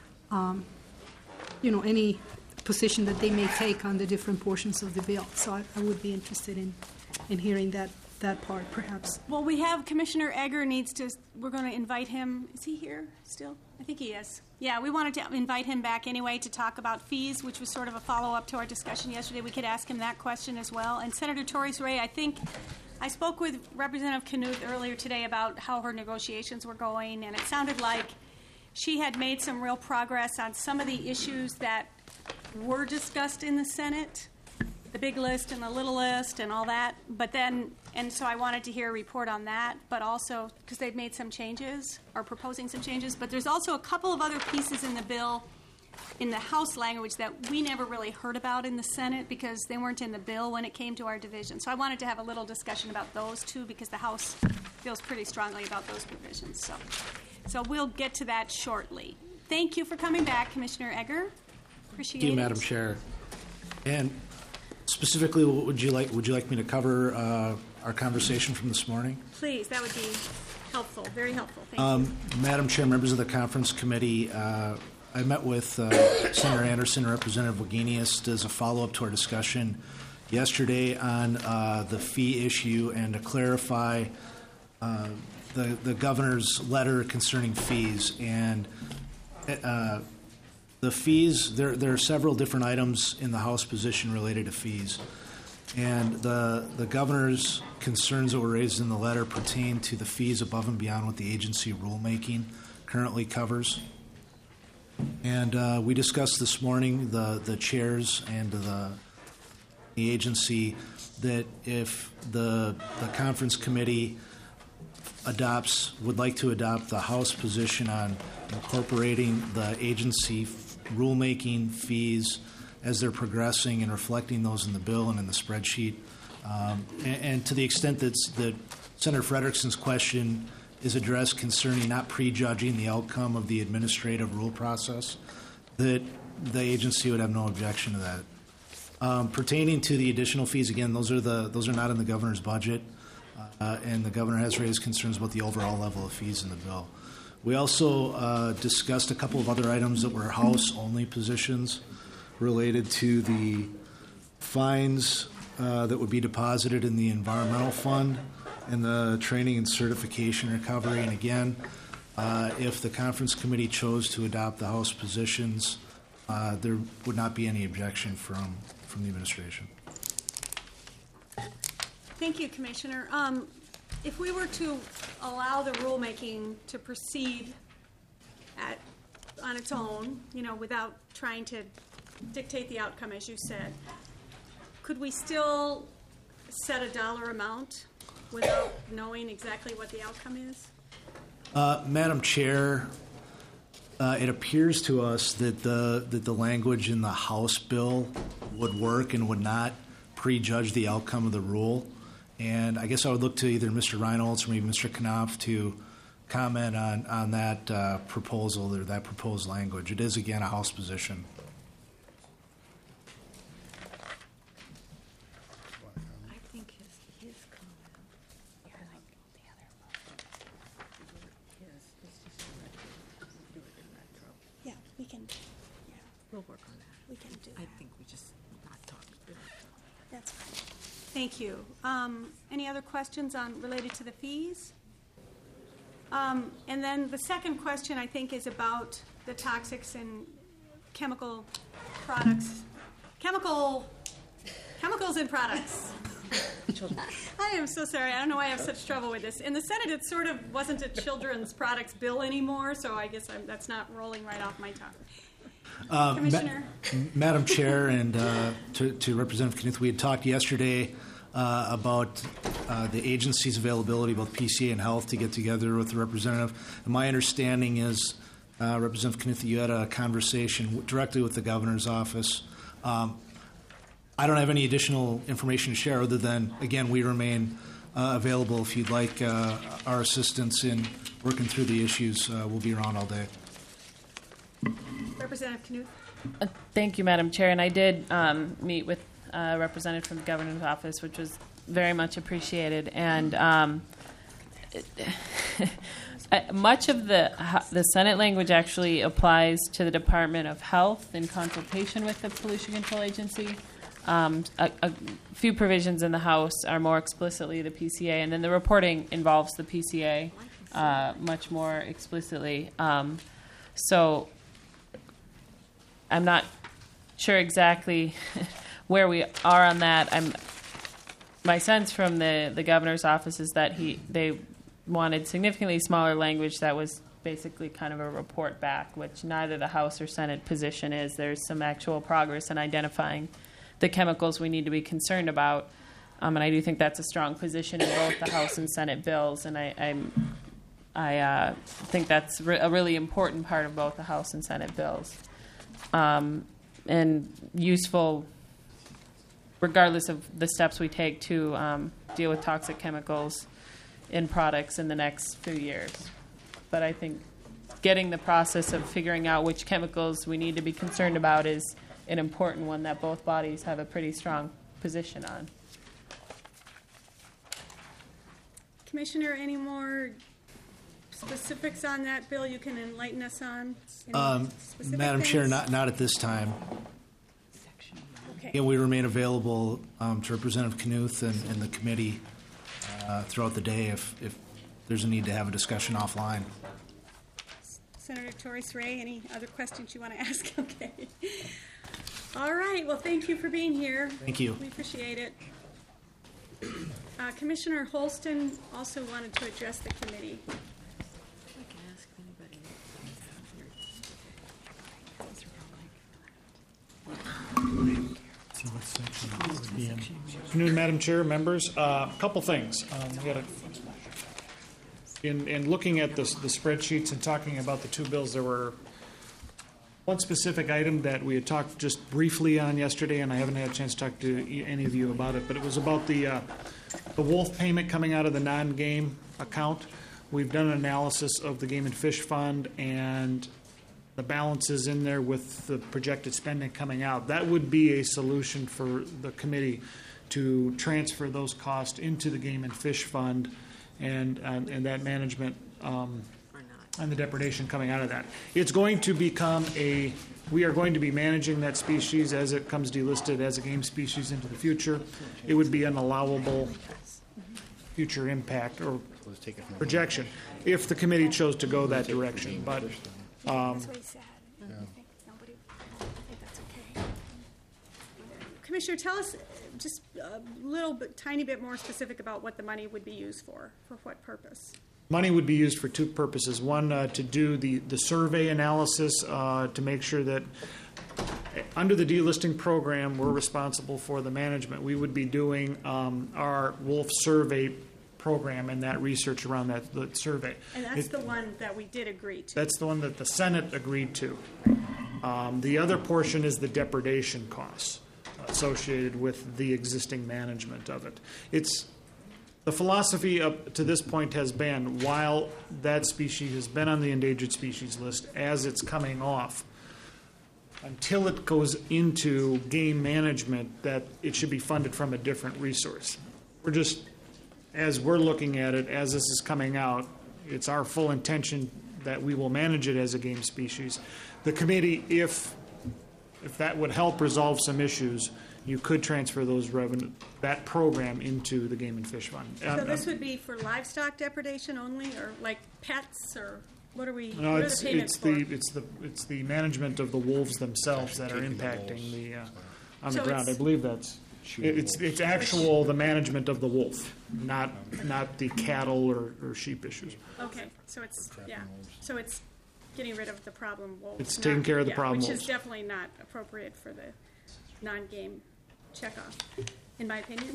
any position that they may take on the different portions of the bill. So I would be interested in hearing that part, perhaps. Well, we have Commissioner Egger we're going to invite him. Is he here still? I think he is. Yeah, we wanted to invite him back anyway to talk about fees, which was sort of a follow-up to our discussion yesterday. We could ask him that question as well. And Senator Torres Ray, I spoke with Representative Knuth earlier today about how her negotiations were going, and it sounded like she had made some real progress on some of the issues that were discussed in the Senate, the big list and the little list and all that. And so I wanted to hear a report on that, but also because they've made some changes or proposing some changes. But there's also a couple of other pieces in the bill in the House language that we never really heard about in the Senate because they weren't in the bill when it came to our division. So I wanted to have a little discussion about those two because the House feels pretty strongly about those provisions. So we'll get to that shortly. Thank you for coming back, Commissioner Egger. Appreciate it. Thank you, Madam Chair. And specifically, what would you like me to cover our conversation from this morning? Please, that would be helpful, very helpful. Thank you. Madam Chair, members of the conference committee, I met with Senator Anderson and Representative Wagenius as a follow-up to our discussion yesterday on the fee issue and to clarify the governor's letter concerning fees. And the fees, there are several different items in the House position related to fees. And the governor's concerns that were raised in the letter pertain to the fees above and beyond what the agency rulemaking currently covers. And we discussed this morning, the chairs and the agency, that if the conference committee would like to adopt the House position on incorporating the agency rulemaking fees as they're progressing and reflecting those in the bill and in the spreadsheet. And to the extent that Senator Frederickson's question is addressed concerning not prejudging the outcome of the administrative rule process, that the agency would have no objection to that. Pertaining to the additional fees, again, those are not in the governor's budget, and the governor has raised concerns about the overall level of fees in the bill. We also discussed a couple of other items that were House-only positions related to the fines that would be deposited in the environmental fund and the training and certification recovery. And again, if the conference committee chose to adopt the House positions, there would not be any objection from the administration. Thank you, Commissioner. If we were to allow the rulemaking to proceed on its own, without trying to dictate the outcome, as you said, could we still set a dollar amount without knowing exactly what the outcome is? Madam Chair, it appears to us that the language in the House bill would work and would not prejudge the outcome of the rule. And I guess I would look to either Mr. Reynolds or maybe Mr. Knopf to comment on that proposal or that proposed language. It is, again, a House position. I think his comment, like the other Yeah, we can. Yeah, we'll work on that. we can do that. I think we just not talk. That's fine. Thank you. Any other questions related to the fees? And then the second question, I think, is about the toxics in chemical products. Chemicals in products. I am so sorry. I don't know why I have such trouble with this. In the Senate, it sort of wasn't a children's products bill anymore, so I guess that's not rolling right off my tongue. Commissioner? Madam Chair and to Representative Knuth, we had talked yesterday about the agency's availability, both PCA and Health, to get together with the representative. And my understanding is, Representative Knuth, you had a conversation directly with the governor's office. I don't have any additional information to share other than, again, we remain available if you'd like our assistance in working through the issues. We'll be around all day. Representative Knuth. Thank you, Madam Chair. And I did meet with a representative from the governor's office, which was very much appreciated. And much of the Senate language actually applies to the Department of Health in consultation with the Pollution Control Agency. A few provisions in the House are more explicitly the PCA, and then the reporting involves the PCA much more explicitly. So I'm not sure exactly where we are on that. My sense from the governor's office is that they wanted significantly smaller language that was basically kind of a report back, which neither the House or Senate position is. There's some actual progress in identifying the chemicals we need to be concerned about, and I do think that's a strong position in both the House and Senate bills, and I think that's a really important part of both the House and Senate bills, and useful regardless of the steps we take to deal with toxic chemicals in products in the next few years. But I think getting the process of figuring out which chemicals we need to be concerned about is an important one that both bodies have a pretty strong position on. Commissioner, any more specifics on that bill you can enlighten us on? Specific Madam Chair, things? not at this time. Okay. Yeah, we remain available to Representative Knuth and the committee throughout the day if there's a need to have a discussion offline. Senator Torres Ray, any other questions you want to ask? Okay. All right. Well, thank you for being here. Thank you. We appreciate it. Commissioner Holston also wanted to address the committee. I can ask if anybody. Good afternoon, Madam Chair, members. A couple things. In looking at the spreadsheets and talking about the two bills, there were one specific item that we had talked just briefly on yesterday, and I haven't had a chance to talk to any of you about it, but it was about the Wolf payment coming out of the non-game account. We've done an analysis of the Game and Fish Fund and the balances in there with the projected spending coming out. That would be a solution for the committee to transfer those costs into the Game and Fish Fund and that management and the depredation coming out of that. It's going to become we are going to be managing that species as it comes delisted as a game species into the future. It would be an allowable future impact or projection if the committee chose to go that direction. But That's what he said. I think that's okay. Commissioner, tell us just a little bit, tiny bit more specific about what the money would be used for what purpose? money would be used for two purposes. One, to do the survey analysis to make sure that under the delisting program, we're responsible for the management. We would be doing our wolf survey program and that research around that survey. And that's the one that we did agree to. That's the one that the Senate agreed to. The other portion is the depredation costs associated with the existing management of it. The philosophy up to this point has been, while that species has been on the endangered species list, as it's coming off, until it goes into game management, that it should be funded from a different resource. As we're looking at it, as this is coming out, it's our full intention that we will manage it as a game species. The committee, if that would help resolve some issues, you could transfer that program into the Game and Fish Fund. So this would be for livestock depredation only, or like pets, or what are we? No, what are the payments for? it's the management of the wolves themselves that are impacting the on the ground. I believe that's it's the management of the wolf, not the cattle or sheep issues. Okay, so it's getting rid of the problem wolves. It's taking care of the problem which wolves. is definitely not appropriate for the non-game checkoff, in my opinion.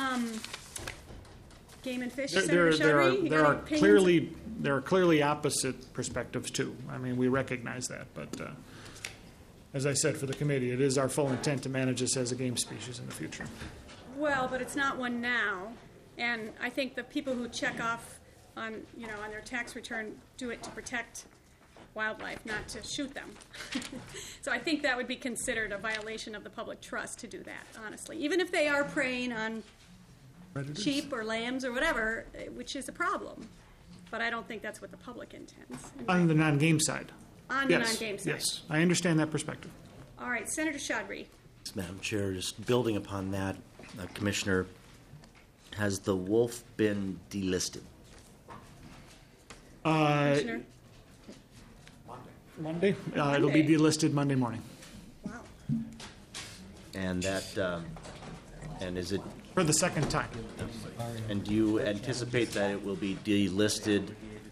Game and Fish, Senator Shelby, you got any opinions? There are clearly opposite perspectives too. I mean, we recognize that, but as I said for the committee, it is our full intent to manage this as a game species in the future. Well, but it's not one now. And I think the people who check off on, on their tax return do it to protect wildlife, not to shoot them. So I think that would be considered a violation of the public trust to do that, honestly. Even if they are preying on sheep or lambs or whatever, which is a problem. But I don't think that's what the public intends. On the non-game side. On the Yes, non-game side. Yes, I understand that perspective. All right, Senator Chaudhry. Madam Chair, just building upon that, Commissioner, has the wolf been delisted? Commissioner? Monday? It'll be delisted Monday morning. Wow. And that, and is it? For the second time. And do you anticipate that it will be delisted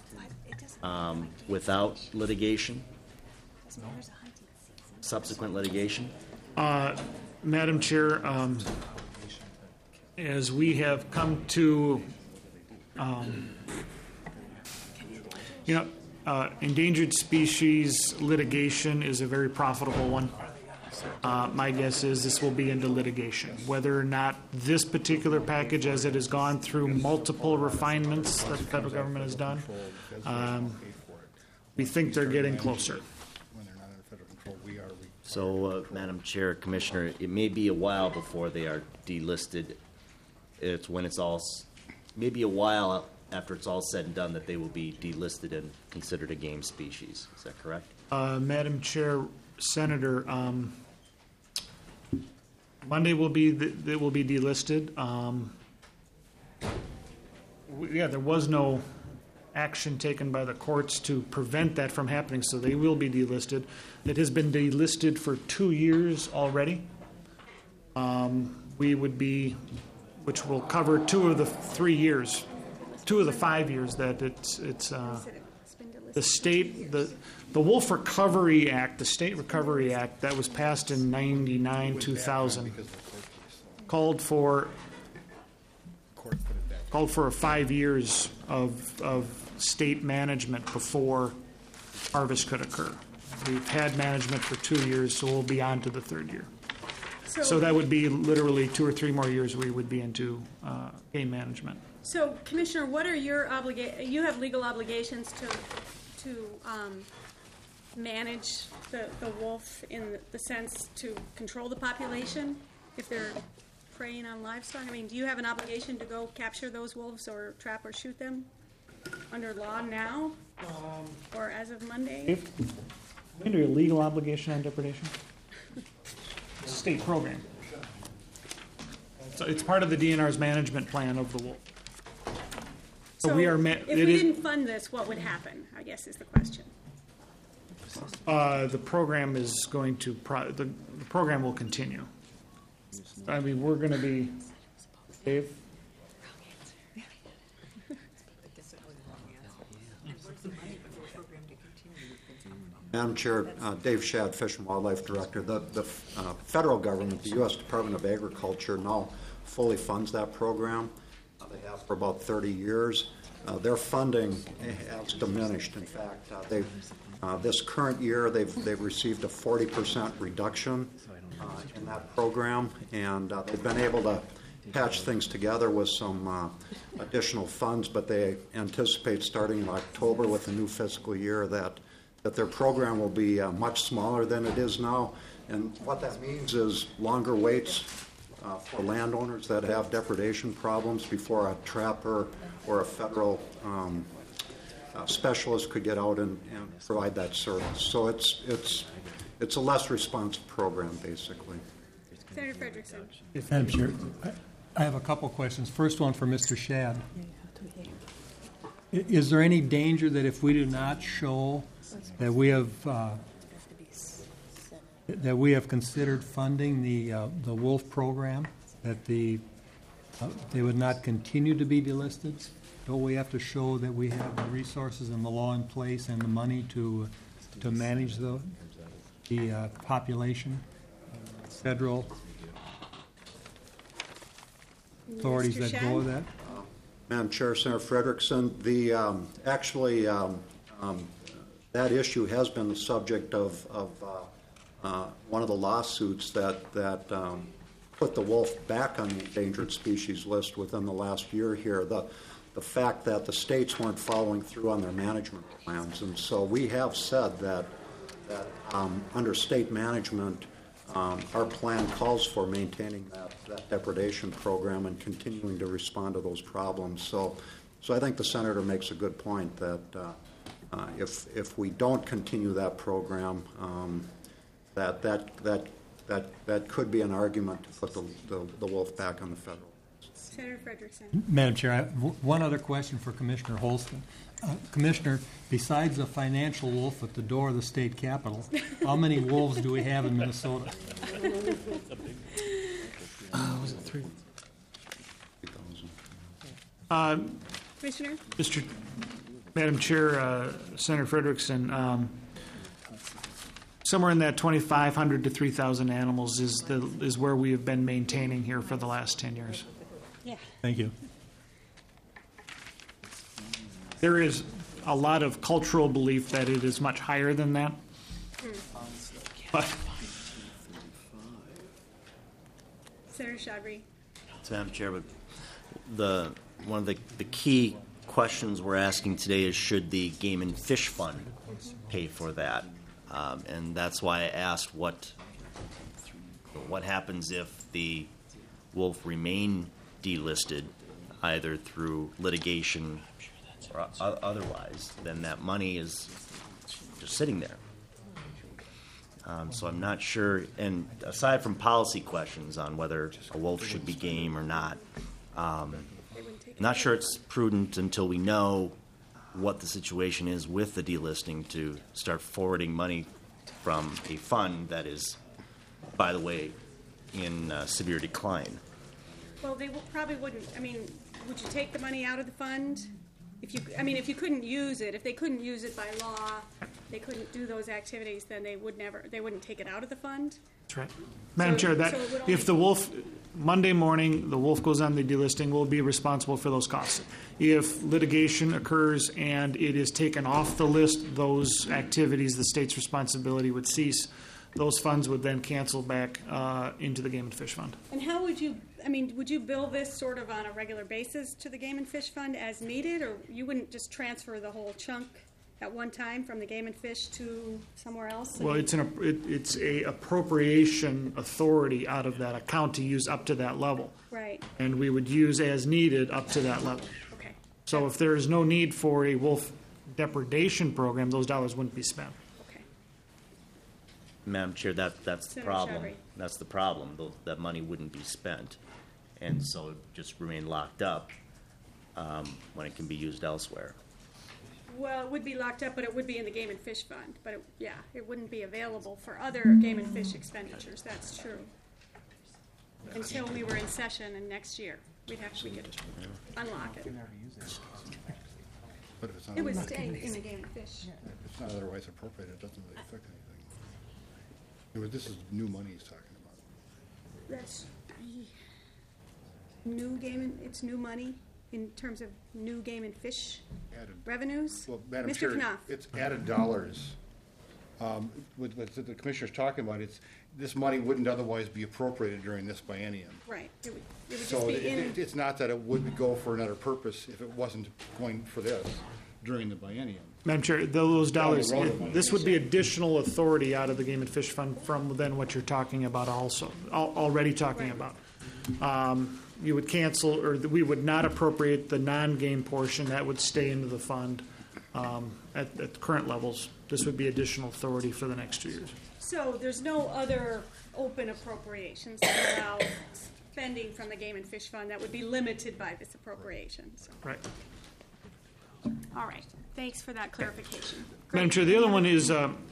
without litigation? Subsequent litigation? Madam Chair, as we have come to, endangered species litigation is a very profitable one. My guess is this will be into litigation. Whether or not this particular package, as it has gone through multiple refinements that the federal government has done, we think they're getting closer. So, Madam Chair, Commissioner, it may be a while before they are delisted. It's when it's all, maybe a while after it's all said and done that they will be delisted and considered a game species. Is that correct? Madam Chair, Senator, Monday will be it will be delisted. There was no action taken by the courts to prevent that from happening, so they will be delisted. It has been delisted for 2 years already. We would be, which will cover 2 of the 3 years, 2 of the 5 years that it's the state, the Wolf Recovery Act, the State Recovery Act that was passed in 99, 2000, called for 5 years of state management before harvest could occur. We've had management for 2 years, so we'll be on to the 3rd year. So that would be literally 2 or 3 more years we would be into game management. So, Commissioner, what are your obligations? You have legal obligations to manage the wolf in the sense to control the population if they're preying on livestock? I mean, do you have an obligation to go capture those wolves or trap or shoot them under law now or as of Monday? Dave, under a legal obligation on depredation? It's a state program. So it's part of the DNR's management plan of the wolf. So we are if we didn't fund this, what would happen, I guess is the question. The program is going to, the program will continue. I mean, we're going to be, Dave? Madam Chair, Dave Shad, Fish and Wildlife Director. The federal government, the U.S. Department of Agriculture, now fully funds that program. They have for about 30 years. Their funding has diminished. In fact, this current year they've received a 40% reduction in that program, and they've been able to patch things together with some additional funds, but they anticipate starting in October with the new fiscal year that their program will be much smaller than it is now. And what that means is longer waits for landowners that have depredation problems before a trapper or a federal specialist could get out and provide that service. So it's a less responsive program, basically. Senator Frederickson. Madam Chair, I have a couple questions. First one for Mr. Shad. Is there any danger that if we do not show that we have considered funding the wolf program, that they would not continue to be delisted? Don't we have to show that we have the resources and the law in place and the money to manage the population? Federal authorities that go with that? Madam Chair, Senator Frederickson, that issue has been the subject of one of the lawsuits that put the wolf back on the endangered species list within the last year here. The fact that the states weren't following through on their management plans. And so we have said that under state management, our plan calls for maintaining that depredation program and continuing to respond to those problems. So I think the senator makes a good point that if we don't continue that program, that could be an argument to put the wolf back on the federal. Senator Frederickson. Madam Chair, I have one other question for Commissioner Holston. Commissioner, besides the financial wolf at the door of the state capitol, how many wolves do we have in Minnesota? Was it 3? Commissioner? Madam Chair, Senator Frederickson, somewhere in that 2,500 to 3,000 animals is where we have been maintaining here for the last 10 years. Yeah. Thank you. There is a lot of cultural belief that it is much higher than that. But Senator Chabry. Madam Chair, but one of the key questions we're asking today is should the Game and Fish Fund pay for that? And that's why I asked what happens if the wolf remain delisted, either through litigation or otherwise, then that money is just sitting there. So I'm not sure, and aside from policy questions on whether a wolf should be game or not, not sure it's prudent until we know what the situation is with the delisting to start forwarding money from a fund that is, by the way, in severe decline. Well, they probably wouldn't. I mean, would you take the money out of the fund? If you couldn't use it, if they couldn't use it by law, they couldn't do those activities, then they wouldn't take it out of the fund. That's right. Madam Chair, if the wolf, Monday morning, the wolf goes on the delisting, we'll be responsible for those costs. If litigation occurs and it is taken off the list, those activities, the state's responsibility would cease. Those funds would then cancel back into the Game and Fish Fund. And how would you, would you bill this sort of on a regular basis to the Game and Fish Fund as needed, or you wouldn't just transfer the whole chunk at one time from the Game and Fish to somewhere else? Well, it's a appropriation authority out of that account to use up to that level. Right. And we would use as needed up to that level. Okay. So if there is no need for a wolf depredation program, those dollars wouldn't be spent. Okay. Madam Chair, that's the Senator problem. Chabry. That's the problem. That money wouldn't be spent, and so it just remain locked up when it can be used elsewhere. Well, it would be locked up, but it would be in the Game and Fish Fund. But it wouldn't be available for other Game and Fish expenditures. That's true. Until we were in session and next year, we could unlock it. But if it's not It would stay in the Game and Fish. If it's not otherwise appropriated, it doesn't really affect anything. This is new money he's talking about. That's it's new money in terms of new Game and Fish revenues? Well, Madam Mr. Chair, Knopf. it's added dollars. What the Commissioner's talking about, this money wouldn't otherwise be appropriated during this biennium. Right. It would just So be in. it's not that it would go for another purpose if it wasn't going for this during the biennium. Madam Chair, those dollars, Down the road, this would be additional authority out of the Game and Fish Fund from then what you're talking about also, already talking about. You would cancel, or we would not appropriate the non-game portion. That would stay into the fund at the current levels. This would be additional authority for the next 2 years. So there's no other open appropriations that allow spending from the Game and Fish Fund that would be limited by this appropriation. So. Right. All right. Thanks for that clarification. Madam Chair, the other one is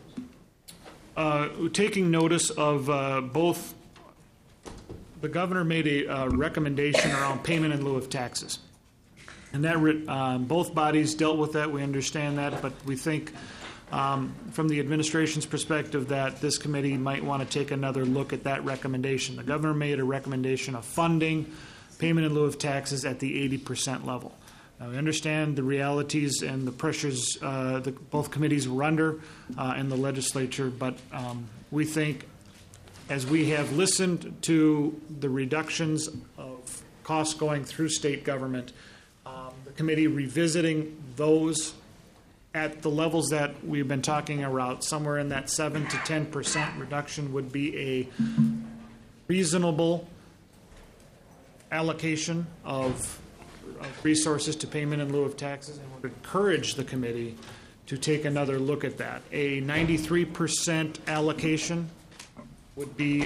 taking notice of both. The governor made a recommendation around payment in lieu of taxes, and that both bodies dealt with that. We understand that, but we think from the administration's perspective that this committee might want to take another look at that recommendation. The governor made a recommendation of funding payment in lieu of taxes at the 80% level. Now, we understand the realities and the pressures both committees were under in the legislature, but we think as we have listened to the reductions of costs going through state government, the committee revisiting those at the levels that we've been talking about, somewhere in that 7 to 10% reduction would be a reasonable allocation of resources to payment in lieu of taxes, and would encourage the committee to take another look at that. A 93% allocation would be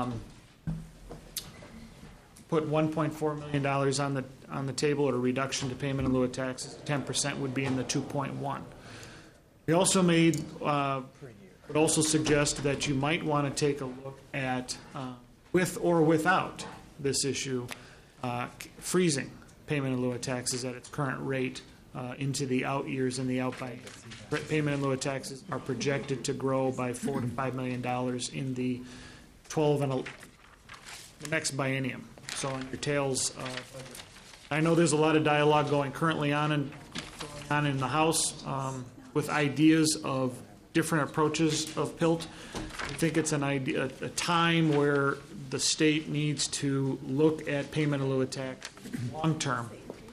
put $1.4 million on the table at a reduction to payment in lieu of taxes. 10% would be in the 2.1. We also would also suggest that you might want to take a look at, with or without this issue, freezing payment in lieu of taxes at its current rate into the out years and the out by payment in lieu of taxes are projected to grow by $4 to $5 million in the 12 and the next biennium. So on your tails, I know there's a lot of dialogue currently on in the House with ideas of different approaches of PILT. I think it's a time where the state needs to look at payment in lieu of tax long term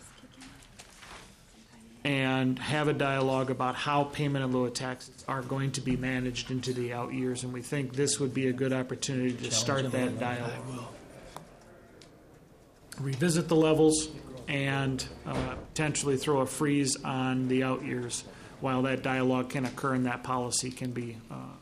and have a dialogue about how payment in lieu of taxes are going to be managed into the out years. And we think this would be a good opportunity to start that dialogue. Revisit the levels and potentially throw a freeze on the out years while that dialogue can occur and that policy can be.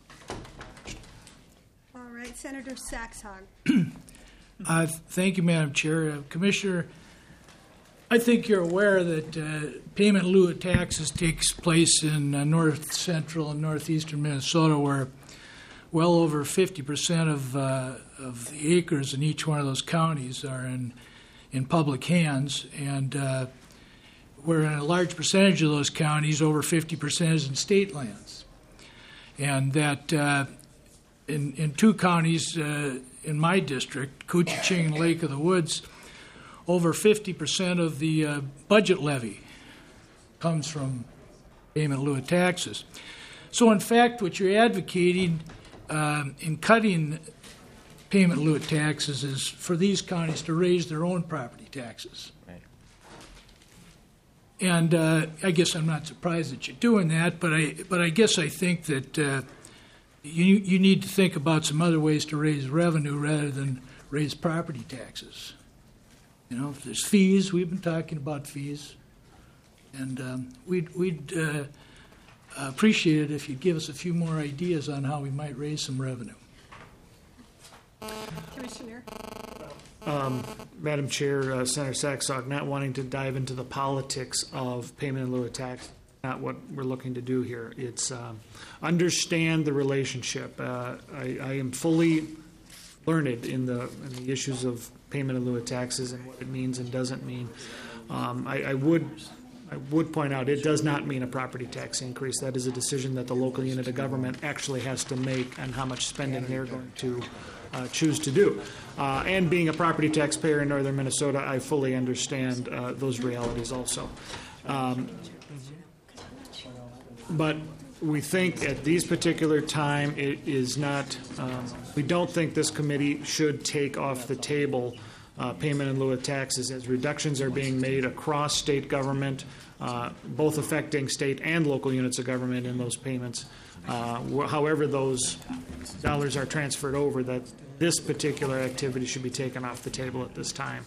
All right, Senator Saxon. Thank you, Madam Chair. Commissioner, I think you're aware that payment in lieu of taxes takes place in north central and northeastern Minnesota, where well over 50% of the acres in each one of those counties are in public hands, and where in a large percentage of those counties, over 50% is in state lands. And that in two counties in my district, Couchiching and Lake of the Woods, over 50% of the budget levy comes from payment in lieu of taxes. So in fact, what you're advocating in cutting payment in lieu of taxes is for these counties to raise their own property taxes. Right. And I guess I'm not surprised that you're doing that, but I guess I think that you need to think about some other ways to raise revenue rather than raise property taxes. You know, if there's fees, we've been talking about fees, and we'd appreciate it if you'd give us a few more ideas on how we might raise some revenue. Commissioner. Madam Chair, Senator Saxon, not wanting to dive into the politics of payment in lieu of tax, not what we're looking to do here. It's understand the relationship. I am fully learned in the issues of payment in lieu of taxes and what it means and doesn't mean. I would point out it does not mean a property tax increase. That is a decision that the local unit of government actually has to make on how much spending they're going to choose to do. And being a property taxpayer in northern Minnesota, I fully understand those realities also. But we think at these particular time it is not, we don't think this committee should take off the table payment in lieu of taxes as reductions are being made across state government, both affecting state and local units of government in those payments. However those dollars are transferred over, that this particular activity should be taken off the table at this time.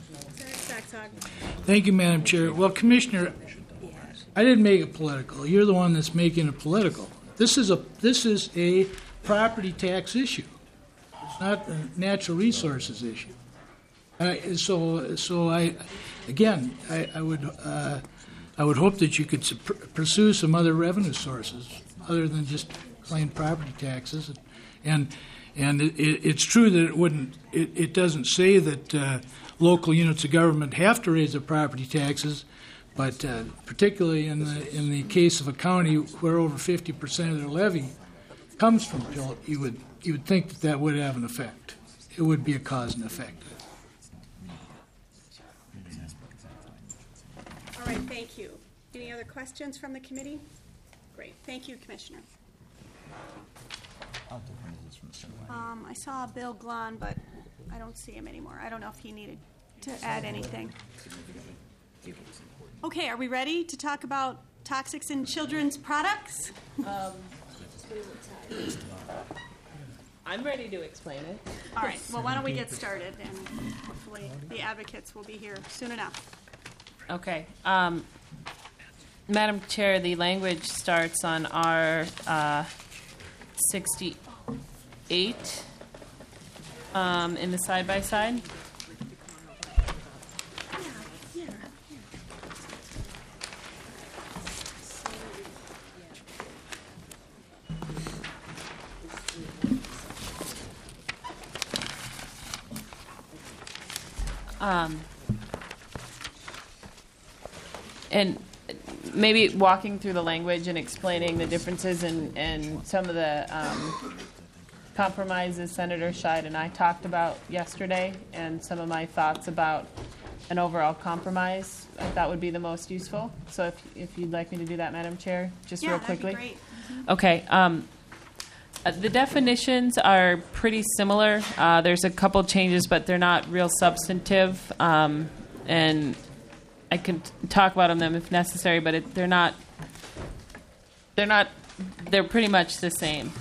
Thank you, Madam Chair. Well, Commissioner, I didn't make it political. You're the one that's making it political. This is a property tax issue. It's not a natural resources issue. So I would hope that you could pursue some other revenue sources other than just plain property taxes. And it's true that it doesn't say that local units of government have to raise their property taxes, but particularly in the case of a county where over 50% of their levy comes from PILT, you would think that would have an effect. It would be a cause and effect. All right, thank you. Any other questions from the committee? Great, thank you, Commissioner. I saw Bill Glahn, but I don't see him anymore. I don't know if he needed to add anything. Okay, are we ready to talk about toxics in children's products? I'm ready to explain it. All right, well, why don't we get started, and hopefully the advocates will be here soon enough. Okay. Madam Chair, the language starts on R 68 in the side-by-side. And maybe walking through the language and explaining the differences and some of the compromises Senator Scheid and I talked about yesterday, and some of my thoughts about an overall compromise I thought would be the most useful. So if you'd like me to do that, Madam Chair, just real quickly. That'd be great. Okay. The definitions are pretty similar. There's a couple changes, but they're not real substantive. And I can talk about them if necessary, but they're not. They're pretty much the same.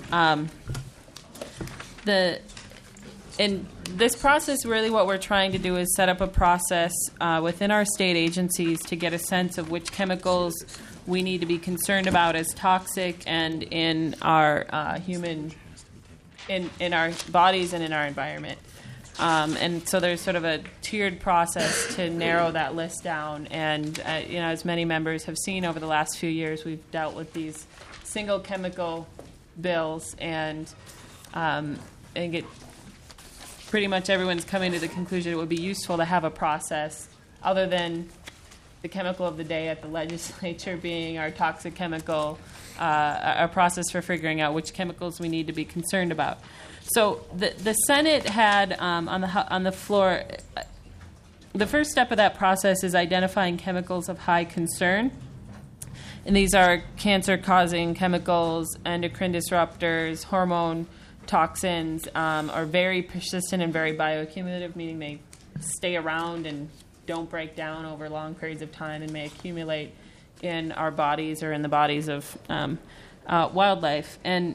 In this process, really, what we're trying to do is set up a process within our state agencies to get a sense of which chemicals we need to be concerned about as toxic and in our in our bodies and in our environment. And so there's sort of a tiered process to narrow that list down. And as many members have seen over the last few years, we've dealt with these single chemical bills, and get pretty much everyone's coming to the conclusion it would be useful to have a process other than the chemical of the day at the legislature being our toxic chemical, a process for figuring out which chemicals we need to be concerned about. So the Senate had on the floor, the first step of that process is identifying chemicals of high concern. And these are cancer-causing chemicals, endocrine disruptors, hormone toxins, are very persistent and very bioaccumulative, meaning they stay around and don't break down over long periods of time and may accumulate in our bodies or in the bodies of wildlife. And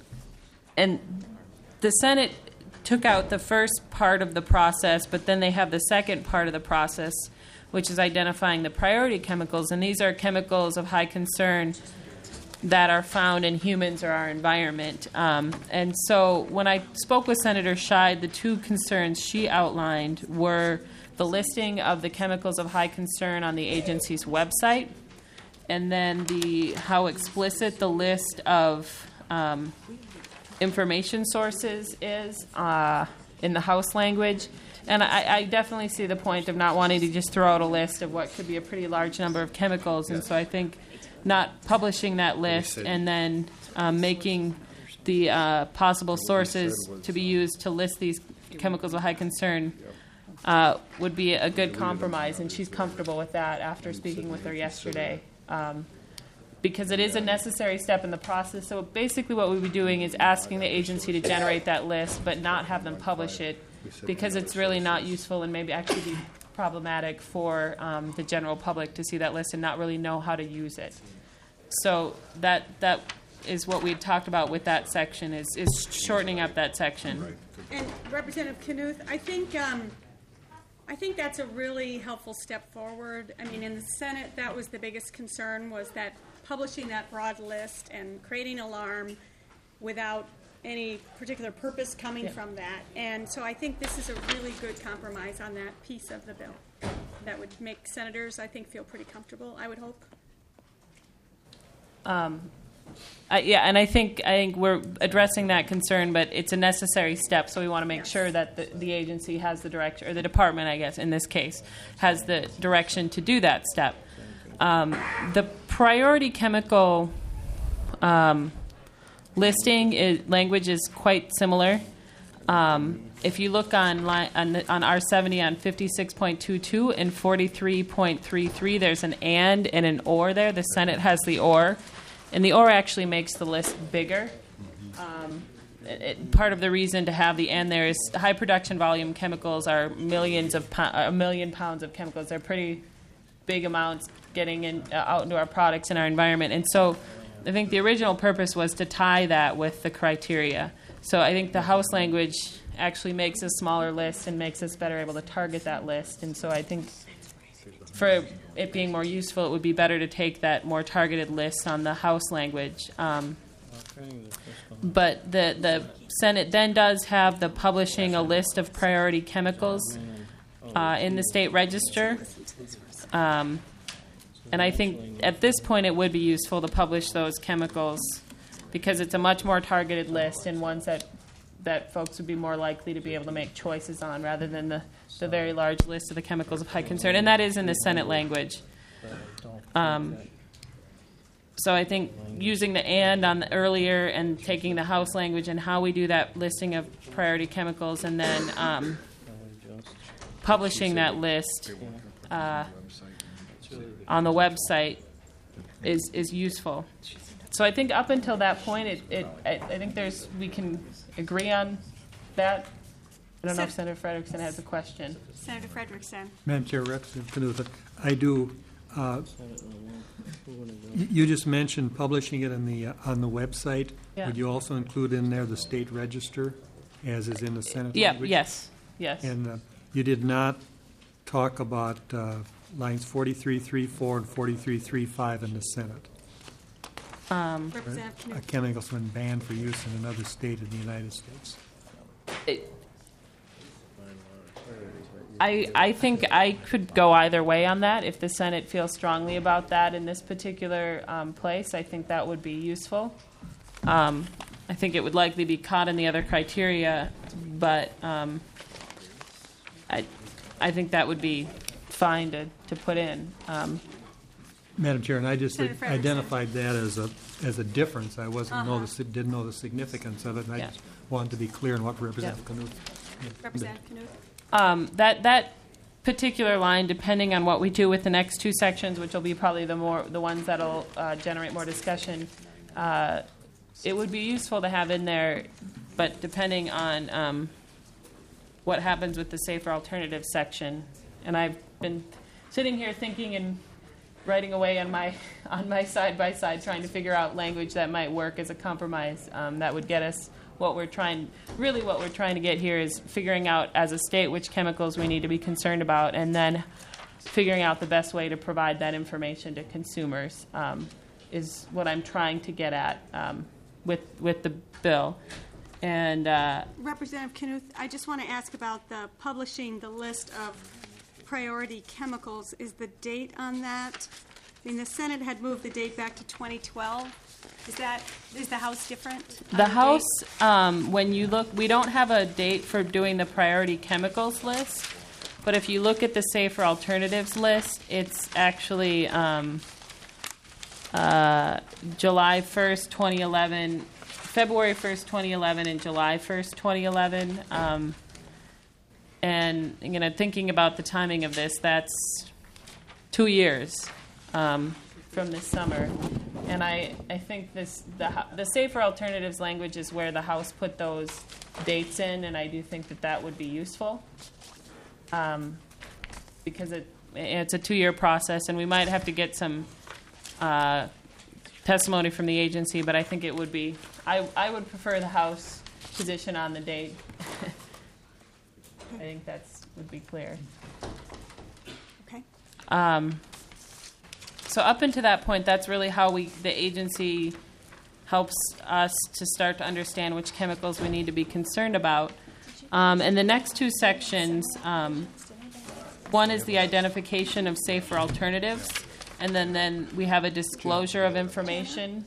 the Senate took out the first part of the process, but then they have the second part of the process, which is identifying the priority chemicals. And these are chemicals of high concern that are found in humans or our environment. And so when I spoke with Senator Scheid, the two concerns she outlined were the listing of the chemicals of high concern on the agency's website, and then how explicit the list of information sources is in the House language. And I definitely see the point of not wanting to just throw out a list of what could be a pretty large number of chemicals. And so I think not publishing that list and then making the possible sources to be used to list these chemicals of high concern would be a good compromise. And she's comfortable with that after speaking with her yesterday. Because it is a necessary step in the process. So basically what we'll be doing is asking the agency to generate that list but not have them publish it, because it's really not useful and maybe actually be problematic for the general public to see that list and not really know how to use it. So that is what we talked about with that section, is shortening up that section. And Representative Knuth, I think that's a really helpful step forward. I mean, in the Senate, that was the biggest concern, was that publishing that broad list and creating alarm without any particular purpose coming from that. And so I think this is a really good compromise on that piece of the bill that would make senators, I think, feel pretty comfortable, I would hope. And I think we're addressing that concern, but it's a necessary step, so we want to make sure that the agency has the direction, or the department, I guess, in this case, has the direction to do that step. The priority chemical listing language is quite similar. If you look on R70 on 56.22 and 43.33, there's an and an or there. The Senate has the or. And the or actually makes the list bigger. part of the reason to have the "and" there is high production volume chemicals are a million pounds of chemicals. They're pretty big amounts getting out into our products and our environment. And so I think the original purpose was to tie that with the criteria. So I think the House language actually makes a smaller list and makes us better able to target that list. And so I think for it being more useful, it would be better to take that more targeted list on the House language. But the Senate then does have the publishing a list of priority chemicals in the state register. And I think at this point it would be useful to publish those chemicals because it's a much more targeted list and ones that folks would be more likely to be able to make choices on rather than the very large list of the chemicals of high concern. And that is in the Senate language. So I think using the "and" on the earlier and taking the House language and how we do that listing of priority chemicals and then publishing that list on the website is useful. So I think up until that point, I think we can agree on that. I don't know if Senator Frederickson has a question. Senator Frederickson. Madam Chair, Representative Knuth, I do. You just mentioned publishing it on the website. Yeah. Would you also include in there the state register, as is in the Senate language? Yes. And you did not talk about lines 43.3.4 and 43.3.5 in the Senate. Representative Knut. Chemicals when banned for use in another state in the United States. I think I could go either way on that. If the Senate feels strongly about that in this particular place, I think that would be useful. I think it would likely be caught in the other criteria, but I think that would be fine to put in. Madam Chair, and I just Senator Frederickson. identified that as a difference. I didn't know the significance of it, and I just wanted to be clear on what Representative Knuth. Representative Knut. That particular line, depending on what we do with the next two sections, which will be probably the ones that'll generate more discussion, it would be useful to have in there. But depending on what happens with the safer alternatives section, and I've been sitting here thinking and writing away on my side by side, trying to figure out language that might work as a compromise that would get us. What we're trying to get here is figuring out as a state which chemicals we need to be concerned about, and then figuring out the best way to provide that information to consumers is what I'm trying to get at with the bill. And Representative Knuth, I just want to ask about the publishing the list of priority chemicals. Is the date on that? I mean, the Senate had moved the date back to 2012. Is the House different? The House, when you look, we don't have a date for doing the priority chemicals list, but if you look at the safer alternatives list, it's actually July 1st, 2011, February 1st, 2011, and July 1st, 2011. And thinking about the timing of this, that's 2 years from this summer. And I think the safer alternatives language is where the House put those dates in, and I do think that would be useful because it's a 2-year process, and we might have to get some testimony from the agency, but I think it would be I would prefer the House position on the date. I think that would be clear. Okay. So up until that point, that's really how the agency helps us to start to understand which chemicals we need to be concerned about. And the next two sections, one is the identification of safer alternatives, and then we have a disclosure of information.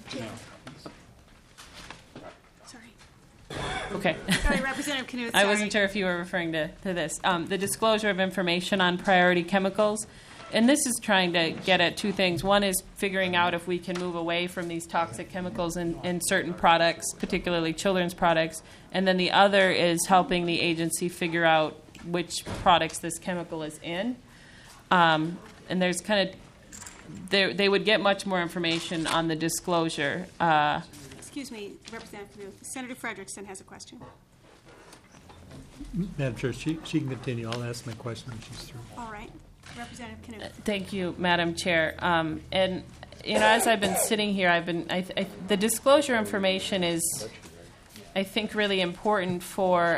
Okay. Sorry, Representative Knut. I wasn't sure if you were referring to this. The disclosure of information on priority chemicals. And this is trying to get at two things. One is figuring out if we can move away from these toxic chemicals in certain products, particularly children's products. And then the other is helping the agency figure out which products this chemical is in. And there's kind of, they would get much more information on the disclosure. Excuse me, Representative Knut. Senator Frederickson has a question. Madam Chair, she can continue. I'll ask my question when she's through. All right. Representative Knut. Thank you, Madam Chair. And as I've been sitting here, the disclosure information is, I think, really important for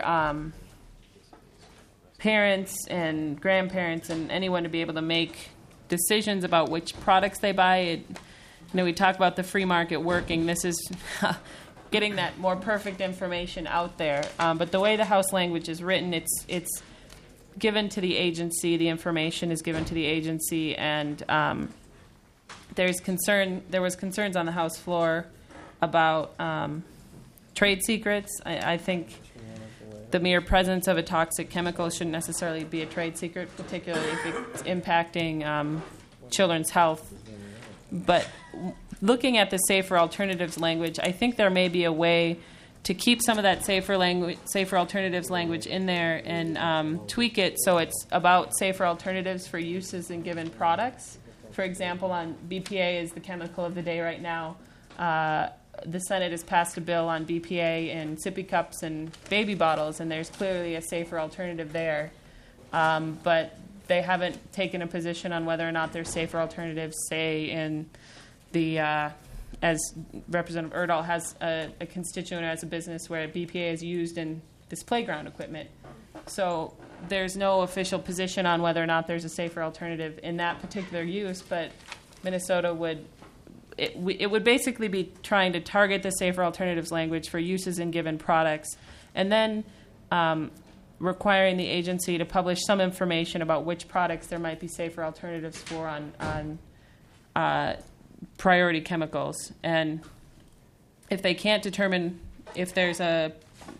parents and grandparents and anyone to be able to make decisions about which products they buy. We talk about the free market working. This is getting that more perfect information out there. But the way the House language is written, it's given to the agency. The information is given to the agency, and there was concerns on the House floor about trade secrets. I think the mere presence of a toxic chemical shouldn't necessarily be a trade secret, particularly if it's impacting children's health. But looking at the safer alternatives language, I think there may be a way to keep some of that safer alternatives language in there and tweak it so it's about safer alternatives for uses in given products. For example, on BPA is the chemical of the day right now. The Senate has passed a bill on BPA in sippy cups and baby bottles, and there's clearly a safer alternative there. But they haven't taken a position on whether or not there's safer alternatives, say, in the, as Representative Erdahl has a constituent or has a business where BPA is used in this playground equipment. So there's no official position on whether or not there's a safer alternative in that particular use, but Minnesota would basically be trying to target the safer alternatives language for uses in given products, and then requiring the agency to publish some information about which products there might be safer alternatives for on priority chemicals. And if they can't determine if there's a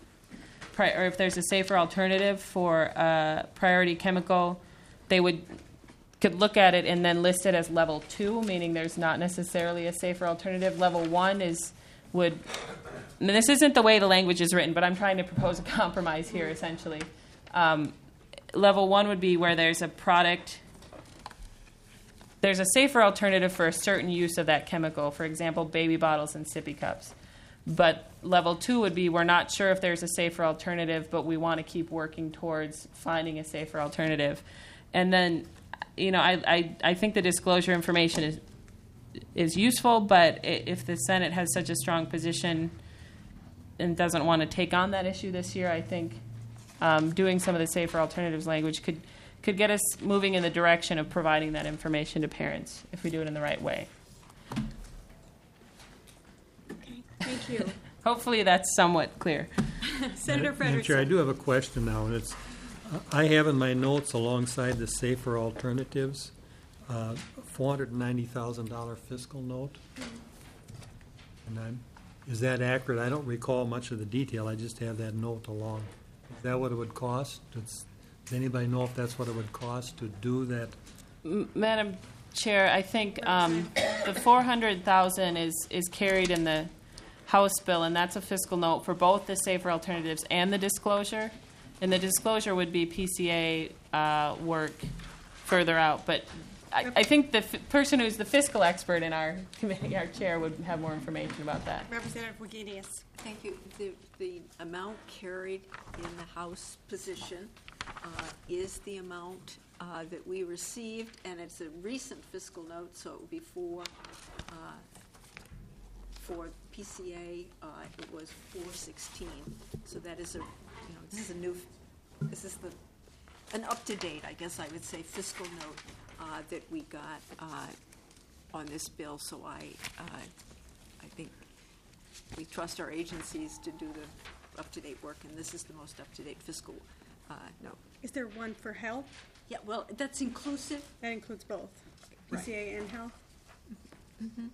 safer alternative for a priority chemical, they could look at it and then list it as level 2, meaning there's not necessarily a safer alternative. Level 1 and this isn't the way the language is written, but I'm trying to propose a compromise here, essentially. Level 1 would be where there's a safer alternative for a certain use of that chemical, for example, baby bottles and sippy cups. But level 2 would be we're not sure if there's a safer alternative, but we want to keep working towards finding a safer alternative. And then, I think the disclosure information is useful, but if the Senate has such a strong position and doesn't want to take on that issue this year, I think doing some of the safer alternatives language could get us moving in the direction of providing that information to parents if we do it in the right way. Okay, thank you. Hopefully that's somewhat clear. Senator Frederickson. Chair, I do have a question now, and it's I have in my notes alongside the safer alternatives $490,000 fiscal note. And is that accurate? I don't recall much of the detail. I just have that note along. Is that what it would cost? Does anybody know if that's what it would cost to do that? Madam Chair, I think the $400,000 is carried in the House bill, and that's a fiscal note for both the safer alternatives and the disclosure. And the disclosure would be PCA work further out. But I think the person who's the fiscal expert in our committee, our chair, would have more information about that. Representative Wagenius. Thank you. The amount carried in the House position is the amount that we received, and it's a recent fiscal note, so it would be for PCA, it was 416. So that is this is an up-to-date, I guess I would say, fiscal note that we got on this bill. So I think we trust our agencies to do the up-to-date work, and this is the most up-to-date fiscal note. Is there one for health? Yeah, well, that's inclusive. That includes both, PCA and health? Mm-hmm.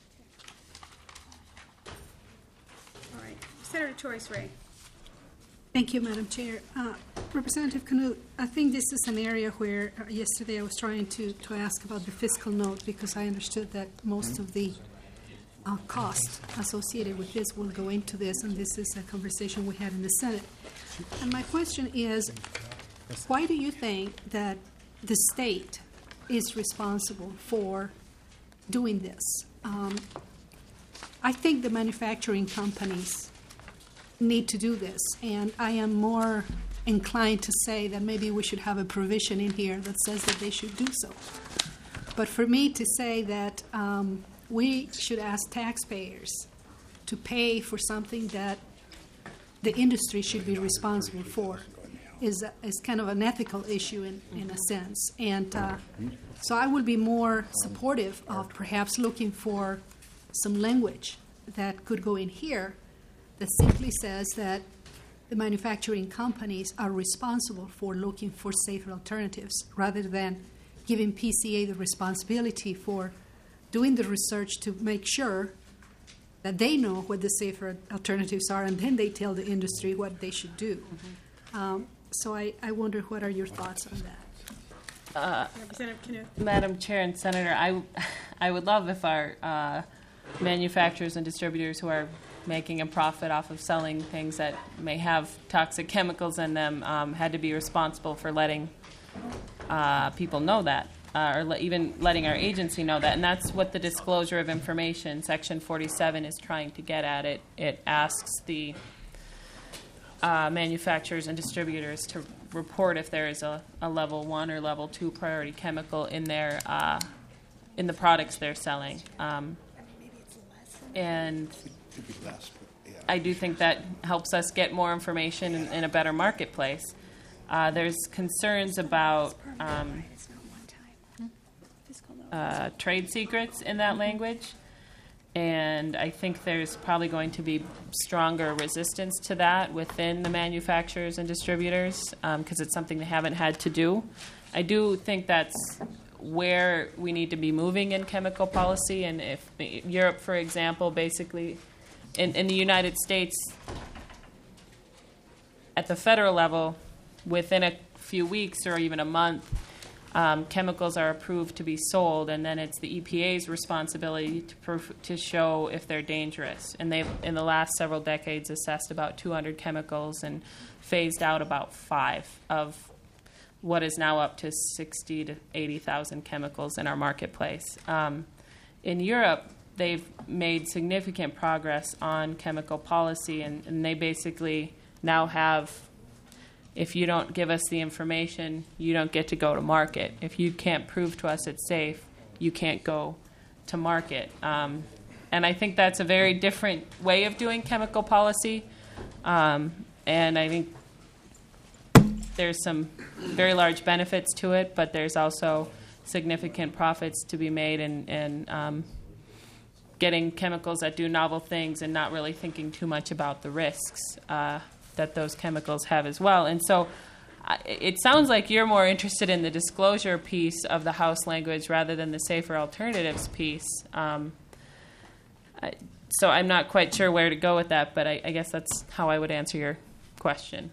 All right. Senator Torres Ray. Thank you, Madam Chair. Representative Knut, I think this is an area where yesterday I was trying to ask about the fiscal note because I understood that most of the cost associated with this will go into this, and this is a conversation we had in the Senate. And my question is, why do you think that the state is responsible for doing this? I think the manufacturing companies need to do this, and I am more inclined to say that maybe we should have a provision in here that says that they should do so. But for me to say that we should ask taxpayers to pay for something that the industry should be responsible for is kind of an ethical issue in a sense. And so I would be more supportive of perhaps looking for some language that could go in here that simply says that the manufacturing companies are responsible for looking for safer alternatives rather than giving PCA the responsibility for doing the research to make sure that they know what the safer alternatives are, and then they tell the industry what they should do. So I wonder, what are your thoughts on that? Representative Knuth. Madam Chair and Senator, I would love if our manufacturers and distributors who are making a profit off of selling things that may have toxic chemicals in them had to be responsible for letting people know that, or even letting our agency know that. And that's what the disclosure of information, Section 47, is trying to get at. It asks the manufacturers and distributors to report if there is a level 1 or level 2 priority chemical in their in the products they're selling. And I do think that helps us get more information in a better marketplace. There's concerns about trade secrets in that language, and I think there's probably going to be stronger resistance to that within the manufacturers and distributors because it's something they haven't had to do. I do think that's where we need to be moving in chemical policy, and if Europe, for example, basically in the United States, at the federal level, within a few weeks or even a month, chemicals are approved to be sold, and then it's the EPA's responsibility to show if they're dangerous. And they've, in the last several decades, assessed about 200 chemicals and phased out about 5 of what is now up to 60 to 80,000 chemicals in our marketplace. In Europe, they've made significant progress on chemical policy, and they basically now have, if you don't give us the information, you don't get to go to market. If you can't prove to us it's safe, you can't go to market. And I think that's a very different way of doing chemical policy. And I think there's some very large benefits to it, but there's also significant profits to be made in getting chemicals that do novel things and not really thinking too much about the risks that those chemicals have as well. And so it sounds like you're more interested in the disclosure piece of the House language rather than the safer alternatives piece. So I'm not quite sure where to go with that, but I guess that's how I would answer your question.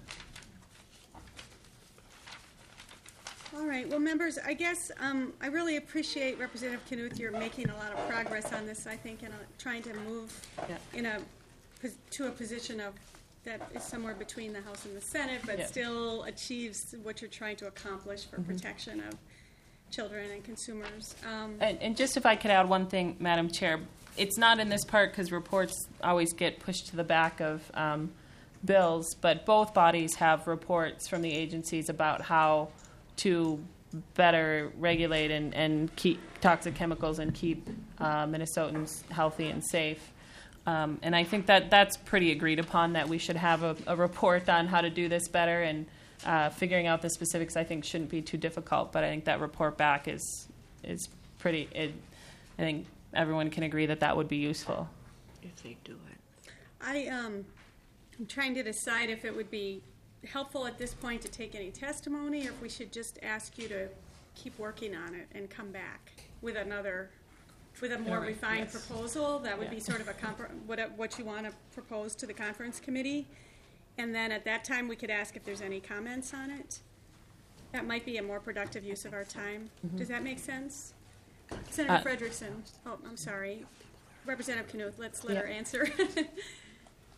All right. Well, members, I guess I really appreciate, Representative Knuth, you're making a lot of progress on this, I think, and trying to move to a position of that is somewhere between the House and the Senate, but still achieves what you're trying to accomplish for protection of children and consumers. And just if I could add one thing, Madam Chair, it's not in this part because reports always get pushed to the back of bills, but both bodies have reports from the agencies about how to better regulate and keep toxic chemicals and keep Minnesotans healthy and safe. And I think that that's pretty agreed upon, that we should have a report on how to do this better, and figuring out the specifics I think shouldn't be too difficult, but I think that report back is pretty, I think everyone can agree that would be useful. If they do it. I'm trying to decide if it would be helpful at this point to take any testimony, or if we should just ask you to keep working on it and come back with a more refined proposal that would be sort of what you want to propose to the conference committee, and then at that time we could ask if there's any comments on it. That might be a more productive use of our time. Does that make sense? Senator Frederickson. Oh, I'm sorry. Representative Knuth, let's let her answer.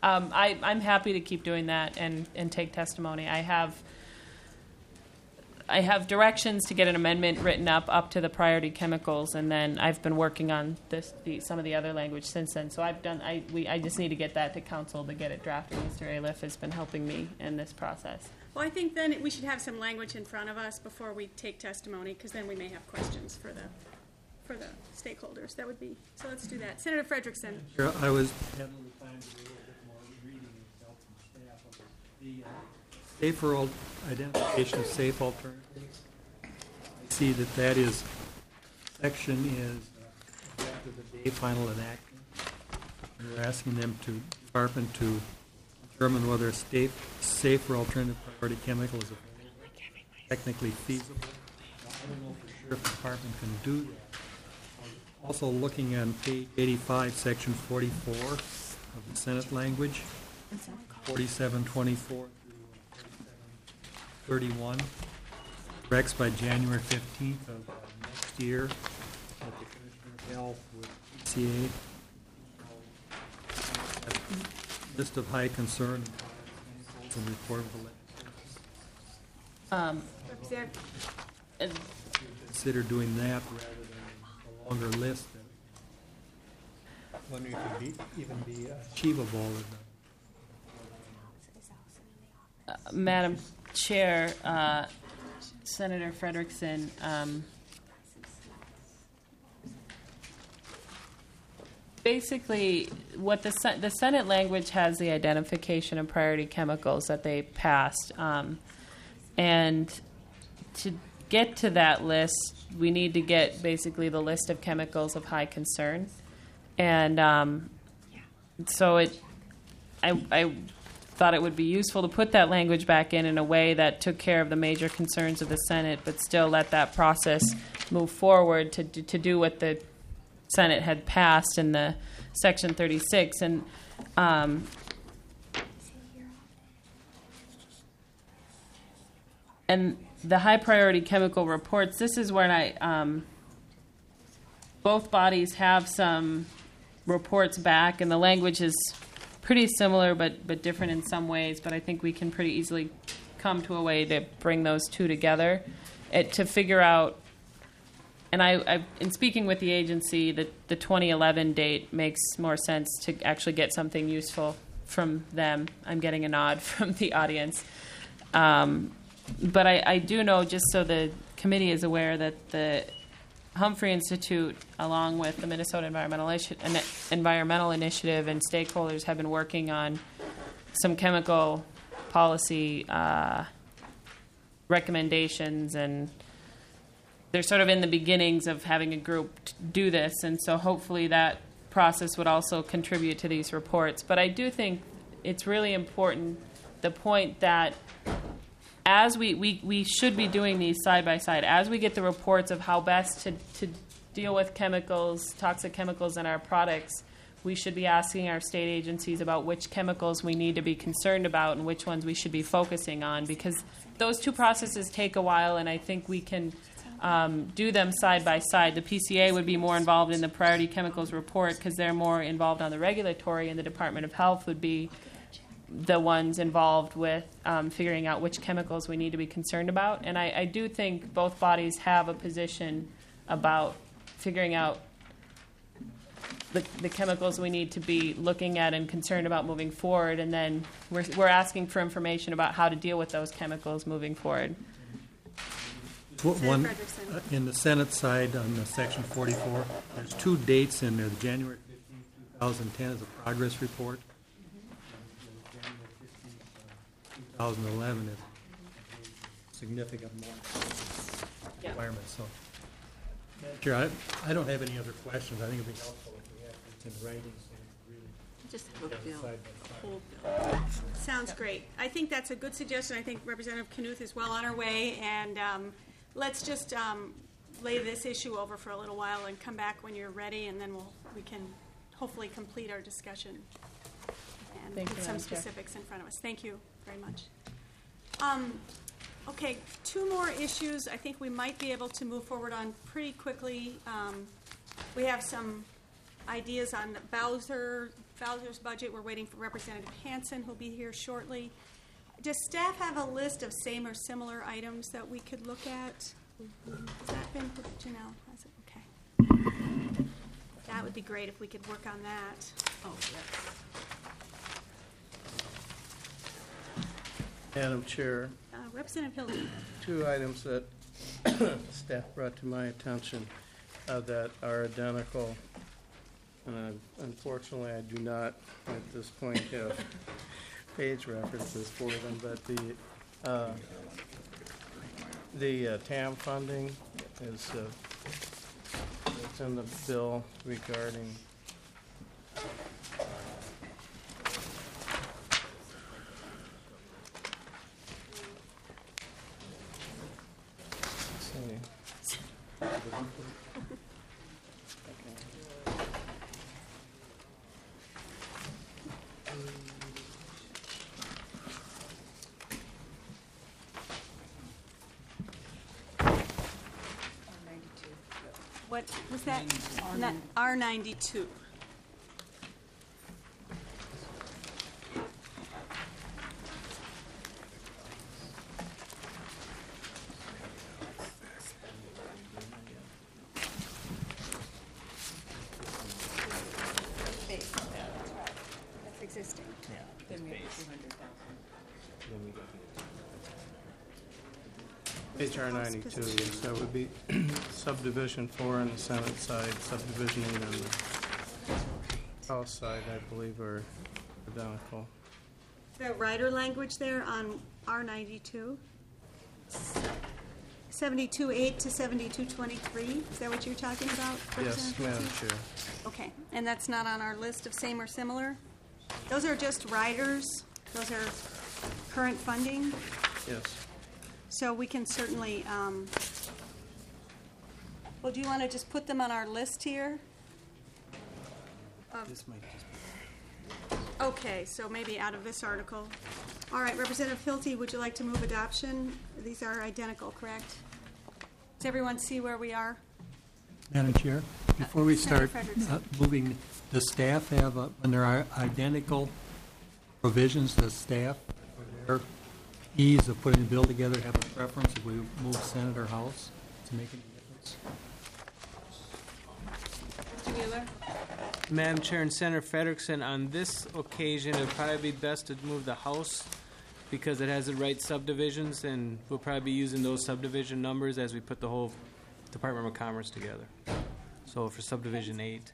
I'm happy to keep doing that and take testimony. I have I have directions to get an amendment written up to the priority chemicals, and then I've been working on some of the other language since then. So I just need to get that to council to get it drafted. Mr. Aliff has been helping me in this process. Well, I think then we should have some language in front of us before we take testimony, because then we may have questions for the stakeholders. That would be, so let's do that. Senator Frederickson. Sure, I was having the time to do a little bit more reading and help from staff. The safer identification of safe alternatives. I see that is section is after the day final enactment. And we're asking them department to determine whether a safer alternative priority chemical is technically feasible. I don't know for sure if the department can do that. Also looking on page 85, section 44 of the Senate language, 4724 through 4731, corrects by January 15th of next year at the Commissioner of Health with PCA. List of high concern and report of consider doing that rather than a longer list. I wonder if it would even be achievable. Madam Chair, Senator Frederickson, basically, what the Senate language has the identification of priority chemicals that they passed, and to get to that list, we need to get basically the list of chemicals of high concern, and so I thought it would be useful to put that language back in a way that took care of the major concerns of the Senate, but still let that process move forward to do what the Senate had passed in the Section 36. And the high priority chemical reports, this is where both bodies have some reports back, and the language is pretty similar but different in some ways, but I think we can pretty easily come to a way to bring those two together to figure out. And in speaking with the agency, the 2011 date makes more sense to actually get something useful from them. I'm getting a nod from the audience. But I do know, just so the committee is aware, that the Humphrey Institute, along with the Minnesota Environmental Initiative and stakeholders, have been working on some chemical policy recommendations, and they're sort of in the beginnings of having a group do this, and so hopefully that process would also contribute to these reports. But I do think it's really important, the point that as we should be doing these side by side, as we get the reports of how best to deal with chemicals, toxic chemicals in our products, we should be asking our state agencies about which chemicals we need to be concerned about and which ones we should be focusing on, because those two processes take a while, and I think we can do them side by side. The PCA would be more involved in the priority chemicals report because they're more involved on the regulatory, and the Department of Health would be the ones involved with figuring out which chemicals we need to be concerned about. And I do think both bodies have a position about figuring out the chemicals we need to be looking at and concerned about moving forward, and then we're asking for information about how to deal with those chemicals moving forward. One, in the Senate side on the Section 44, there's two dates in there. The January 15, 2010 is a progress report. January 15, 2011 is significant more requirements. So, Chair, I don't have any other questions. I think it would be helpful if we have it in writing. So really just a bill, a whole bill. Sounds great. I think that's a good suggestion. I think Representative Knuth is well on her way, and let's just lay this issue over for a little while and come back when you're ready, and then we can hopefully complete our discussion and Thank get you, some Madam Chair. specifics in front of us. Thank you very much. Okay, two more issues I think we might be able to move forward on pretty quickly. We have some ideas on Bowser's budget. We're waiting for Representative Hansen, who'll be here shortly. Does staff have a list of same or similar items that we could look at? Has that been, Janelle, has it? Okay. That would be great if we could work on that. Oh, yes. Madam Chair, Representative Hilton. two items that staff brought to my attention that are identical. And unfortunately, I do not at this point have page references for them, but the TAM funding is it's in the bill regarding What was that? R92. That's existing. Then we have 200,000. HR 92, yes, that would be subdivision 4 on the Senate side, subdivision 8 on the House side, I believe, are identical. Is there rider language there on R92? 72.8 to 72.23? Is that what you're talking about? Yes, Representative Madam Hilton? Chair. Okay, and that's not on our list of same or similar? Those are just riders? Those are current funding? Yes. So we can certainly, well, do you want to just put them on our list here? This might just Okay, so maybe out of this article. All right, Representative Hilty, would you like to move adoption? These are identical, correct? Does everyone see where we are? Madam Chair, before we Senator start Frederickson. moving, does staff have, when there are identical provisions, does staff, for their ease of putting the bill together, have a preference if we move Senate or House to make any difference? Mr. Mueller? Madam Chair and Senator Frederickson, on this occasion, it would probably be best to move the House because it has the right subdivisions, and we'll probably be using those subdivision numbers as we put the whole Department of Commerce together. So for subdivision 8.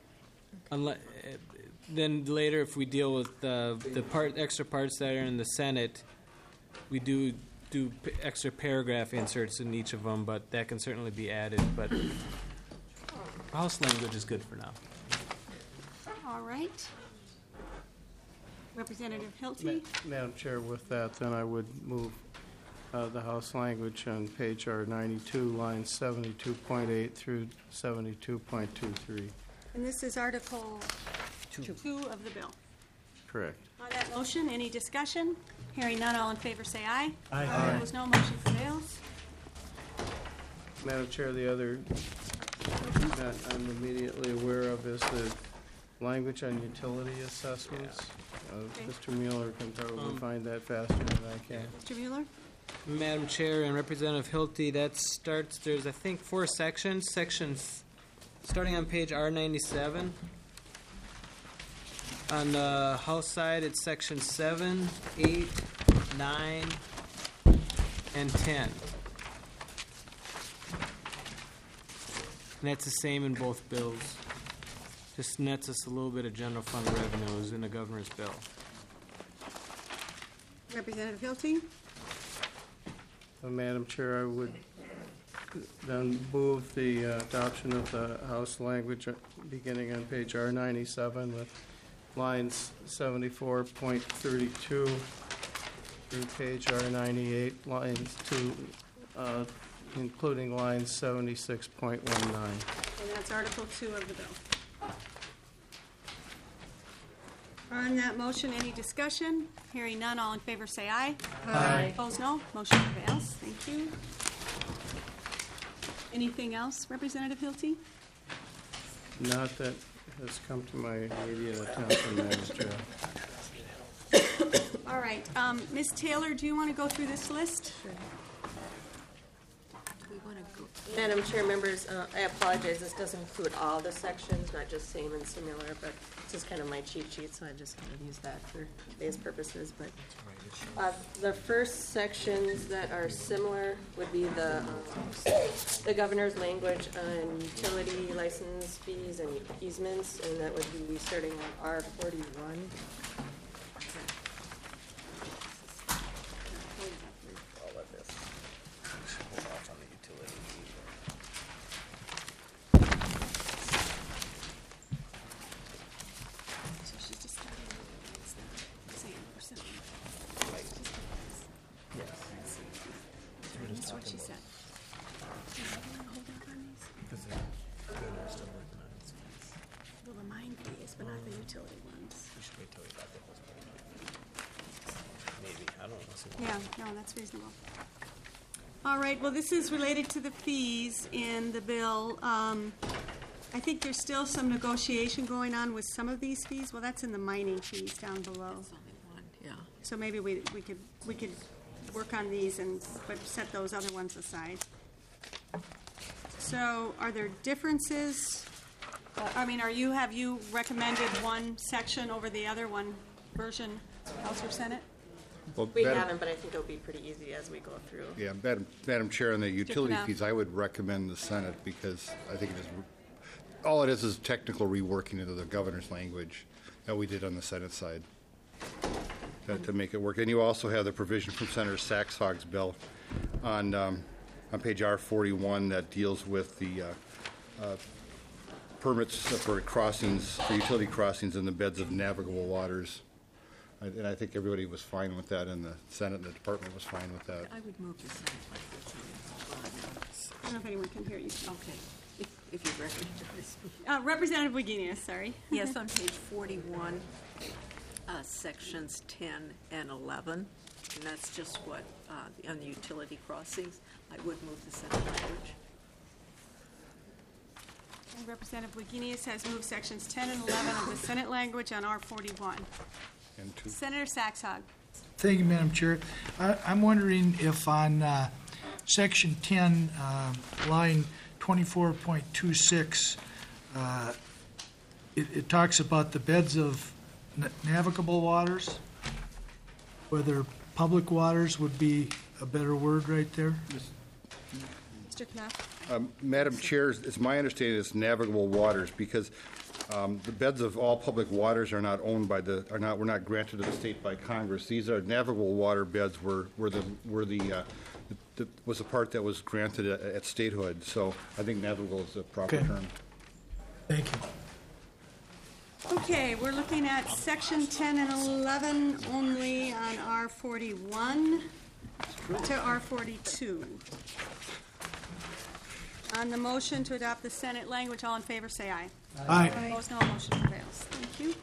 Then later, if we deal with the extra parts that are in the Senate, we do extra paragraph inserts in each of them, but that can certainly be added. But House language is good for now. All right. Representative Hilty? Madam Chair, with that, then I would move the House language on page R92, lines 72.8 through 72.23. And this is Article 2 of the bill. Correct. On that motion, any discussion? Hearing none, all in favor say aye. Aye. Opposed, no. Motion prevails. Madam Chair, the other that I'm immediately aware of is the language on utility assessments. Mr. Mueller can probably find that faster than I can. Mr. Mueller? Madam Chair and Representative Hilty, that starts, there's I think 4 sections. Sections starting on page R97. On the House side, it's section 7, 8, 9, and 10. And that's the same in both bills. Just nets us a little bit of general fund revenues in the governor's bill. Representative Hilty? Madam Chair, I would then move the adoption of the House language beginning on page R97 with lines 74.32 through page R98, lines 2, including lines 76.19. And that's Article 2 of the bill. On that motion, any discussion? Hearing none, all in favor say aye. Aye. Opposed, no. Motion prevails. Thank you. Anything else, Representative Hilty? Not that has come to my immediate attention, Madam Chair. All right. Ms. Taylor, do you want to go through this list? Madam Chair, members, I apologize, this doesn't include all the sections, not just same and similar, but this is kind of my cheat sheet, so I just kind of use that for today's purposes. But the first sections that are similar would be the governor's language on utility license fees and easements, and that would be starting on R41. That's what she said. Well, the mine fees, but not the utility ones. We should wait till we got the maybe, I don't know. Yeah, no, that's reasonable. All right, well, this is related to the fees in the bill. I think there's still some negotiation going on with some of these fees. Well, that's in the mining fees down below. Yeah. So maybe we could work on these and but set those other ones aside. So are there differences? Have you recommended one section over the other, one version, House or Senate? Well, We haven't, but I think it'll be pretty easy as we go through. Yeah, Madam Chair, on the utility Knapp. fees, I would recommend the Senate because I think it is, all it is technical reworking of the governor's language that we did on the Senate side to make it work. And you also have the provision from Senator Saxhog's bill on page R41 that deals with the permits for crossings, for utility crossings in the beds of navigable waters. And I think everybody was fine with that in the Senate, and the department was fine with that. I would move the Senate language. I don't know if anyone can hear you. Okay, if you recognize me. Representative Wagenius, sorry. Yes, on page 41, sections 10 and 11, and that's just what, on the utility crossings, I would move the Senate language. And Representative Wagenius has moved sections 10 and 11 of the Senate language on R41. Senator Saxhog. Thank you, Madam Chair. I'm wondering if on Section 10, line 24.26, it talks about the beds of navigable waters, whether public waters would be a better word right there. Mr. Knopf. Madam Chair, it's my understanding it's navigable waters because the beds of all public waters are not owned by were not granted to the state by Congress. These are navigable water beds was a part that was granted at statehood. So I think navigable is the proper term. Thank you. Okay, we're looking at section 10 and 11 only on R41 to R42. On the motion to adopt the Senate language, all in favor say aye. Aye. Opposed, no. Motion prevails. Thank you.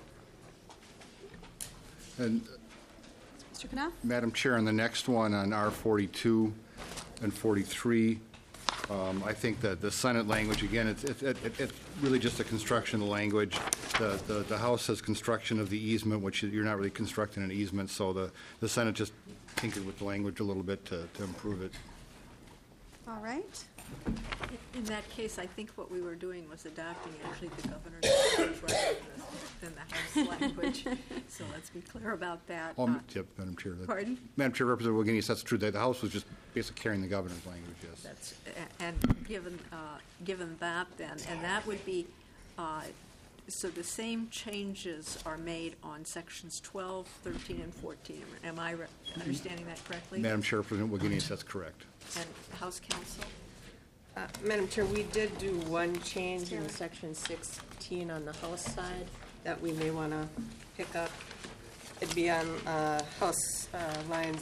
And Mr. Knopf? Madam Chair, on the next one on R42 and 43, I think that the Senate language, again, it's really just a construction of the language. The House says construction of the easement, which you're not really constructing an easement, so the Senate just tinkered with the language a little bit to improve it. All right. In that case, I think what we were doing was adopting actually the governor's language rather than the House language. So let's be clear about that. Yep, Madam Chair. Pardon? Madam Chair, Representative Wagenius, that's true. The House was just basically carrying the governor's language, yes. And given that then, and that would be, so the same changes are made on sections 12, 13, and 14. Am I understanding that correctly? Madam Chair, Representative Wagenius, that's correct. And House Counsel? Madam Chair, we did do one change in section 16 on the House side that we may want to pick up. It'd be on House lines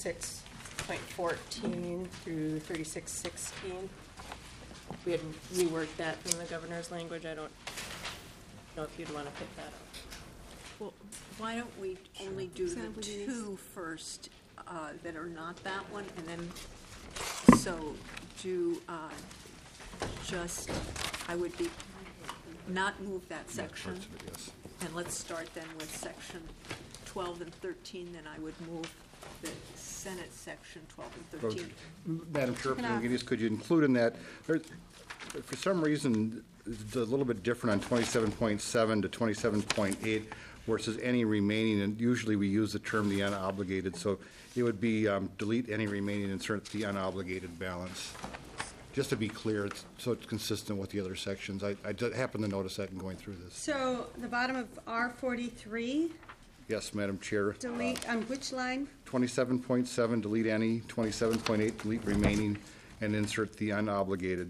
36.14 through 36.16. We had reworked that from the governor's language. I don't know if you'd want to pick that up. Well, why don't we only do the two first that are not that one, and then so do just, I would be, not move that section. And let's start then with section 12 and 13, then I would move the Senate Section 12 and 13. Madam Chair, could you include in that, for some reason, it's a little bit different on 27.7 to 27.8, where it says any remaining, and usually we use the term the unobligated, so it would be delete any remaining, insert the unobligated balance. Just to be clear, so it's consistent with the other sections. I happened to notice that in going through this. So the bottom of R43, Yes, Madam Chair. delete, on which line? 27.7, delete any, 27.8, delete remaining, and insert the unobligated.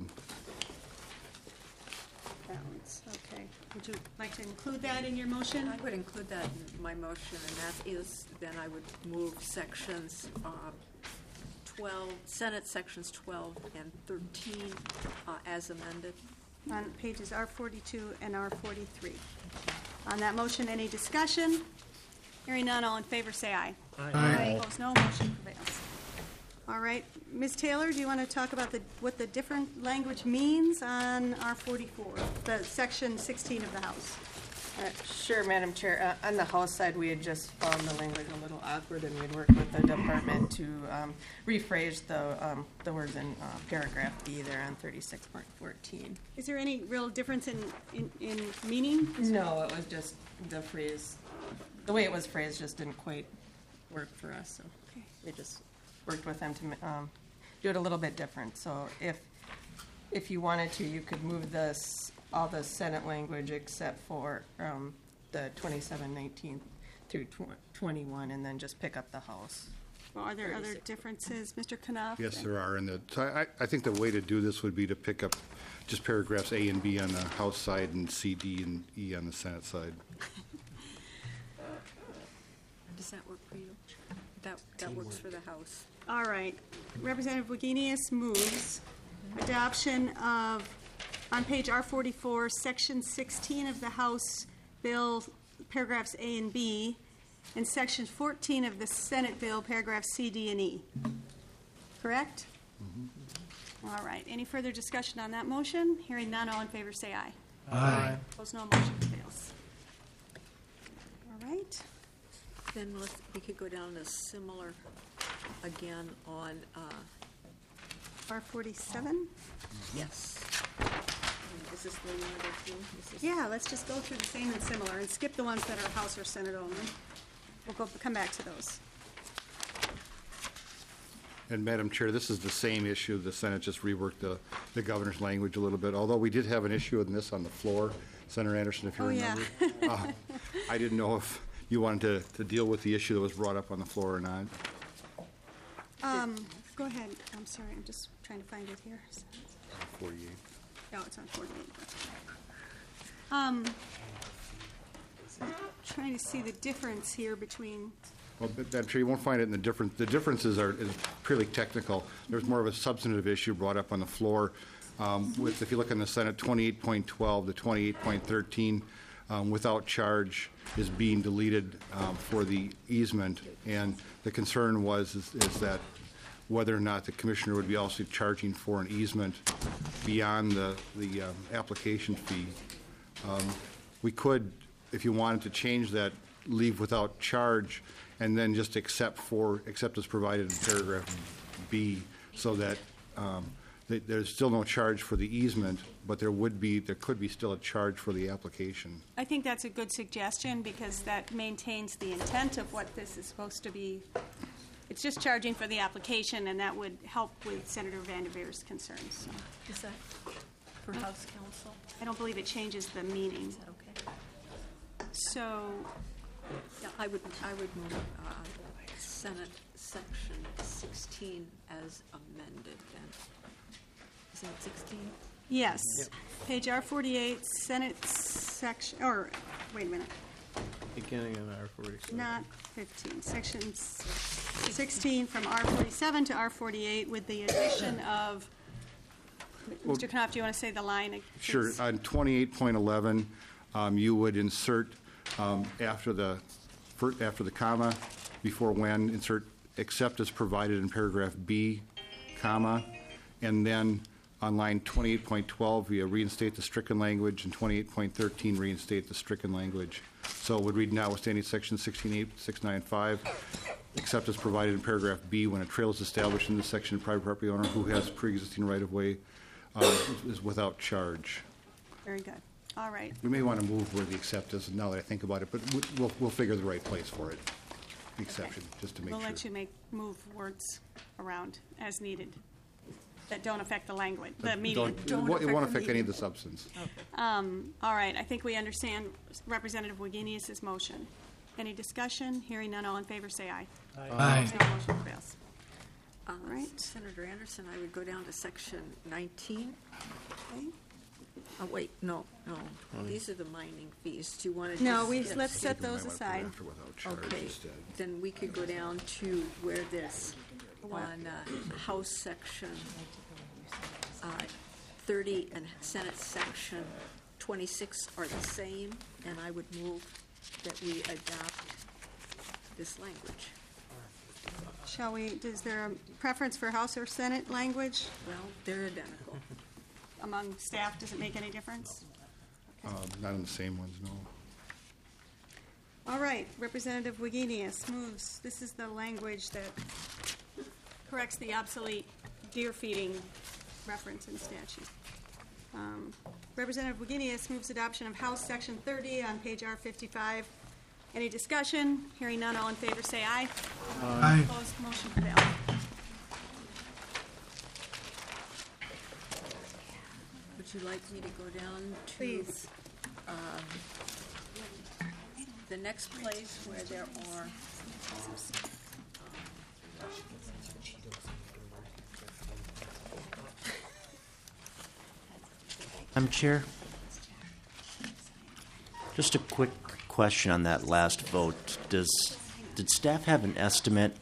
Balance, okay. Would you like to include that in your motion? I would include that in my motion, and that is, then I would move sections 12, Senate sections 12 and 13 as amended. On pages R42 and R43. On that motion, any discussion? Hearing none, all in favor say aye. Aye. Opposed, no. Motion prevails. All right, Ms. Taylor, do you want to talk about what the different language means on R44, the section 16 of the House? Sure, Madam Chair. On the House side, we had just found the language a little awkward, and we'd worked with the department to rephrase the words in paragraph B there on 36.14. Is there any real difference in meaning? No, it was just the phrase, the way it was phrased just didn't quite work for us, so we just worked with them to do it a little bit different. So if you wanted to, you could move all the Senate language except for the 2719 through 21, and then just pick up the House. Well, are there other differences, Mr. Knopf? Yes, there are. So I think the way to do this would be to pick up just paragraphs A and B on the House side and C, D, and E on the Senate side. Does that work for you? That works for the House. All right. Representative Wagenius moves adoption of, on page R44, section 16 of the House bill, paragraphs A and B, and section 14 of the Senate bill, paragraphs C, D, and E. Correct? All right. Any further discussion on that motion? Hearing none, all in favor say aye. Aye. Opposed, no. Motion fails. All right. Then we could go down to similar again on R47? Yes. Is this where you want to go through? Yeah, let's just go through the same and similar and skip the ones that are House or Senate only. We'll come back to those. And Madam Chair, this is the same issue. The Senate just reworked the governor's language a little bit, although we did have an issue with this on the floor. Senator Anderson, if you remember. Yeah. I didn't know if you wanted to deal with the issue that was brought up on the floor or not. Go ahead. I'm sorry. I'm just trying to find it here. 48. Oh, it's on 48. Trying to see the difference here between. Well, I'm sure you won't find it in the difference. The differences is purely technical. There's more of a substantive issue brought up on the floor. With, if you look in the Senate, 28.12 to 28.13, without charge is being deleted for the easement, and the concern is that whether or not the commissioner would be also charging for an easement beyond the application fee. We could, if you wanted to change that, leave without charge, and then just accept as provided in paragraph B, so that there's still no charge for the easement, but there could be still a charge for the application. I think that's a good suggestion because that maintains the intent of what this is supposed to be. It's just charging for the application, and that would help with Senator Vanderveer's concerns. So. Is that for House Counsel? I don't believe it changes the meaning. Is that okay? So, yeah, I would move Senate section 16 as amended then. Is that 16? yes. Yep. Page R48, Senate section, or wait a minute. Beginning of R47. Not 15. Section 16 from R47 to R48 with the addition of, Mr. Knopf, do you want to say the line? Sure. On 28.11, you would insert after the comma, before when, insert except as provided in paragraph B, comma, and then on line 28.12, you reinstate the stricken language, and 28.13, reinstate the stricken language. So it would read notwithstanding section 16.8, 695, except as provided in paragraph B, when a trail is established in this section, private property owner who has pre-existing right-of-way is without charge. Very good. All right. We may want to move where the except is now that I think about it, but we'll figure the right place for it, the exception, just to make We'll sure. let you move words around as needed that don't affect the language, the meaning. It won't affect any of the substance. All right, I think we understand Representative Wagenius's motion. Any discussion? Hearing none, all in favor, say aye. Aye. No, motion fails. All right, Senator Anderson, I would go down to section 19. Okay. Oh, wait, no. These are the mining fees. Do you want to No, just... let's set those aside. Okay, then we could go down to where this, on House Section 30 and Senate Section 26 are the same, and I would move that we adopt this language. Shall we, is there a preference for House or Senate language? Well, they're identical. Among staff, does it make any difference? Not in the same ones, no. All right, Representative Wagenius moves, this is the language that corrects the obsolete deer feeding reference in statute. Representative Wagenius moves adoption of House Section 30 on page R55. Any discussion? Hearing none, all in favor say aye. Aye. Opposed, motion failed. Would you like me to go down to Please. The next place where there are Madam Chair, just a quick question on that last vote. Did staff have an estimate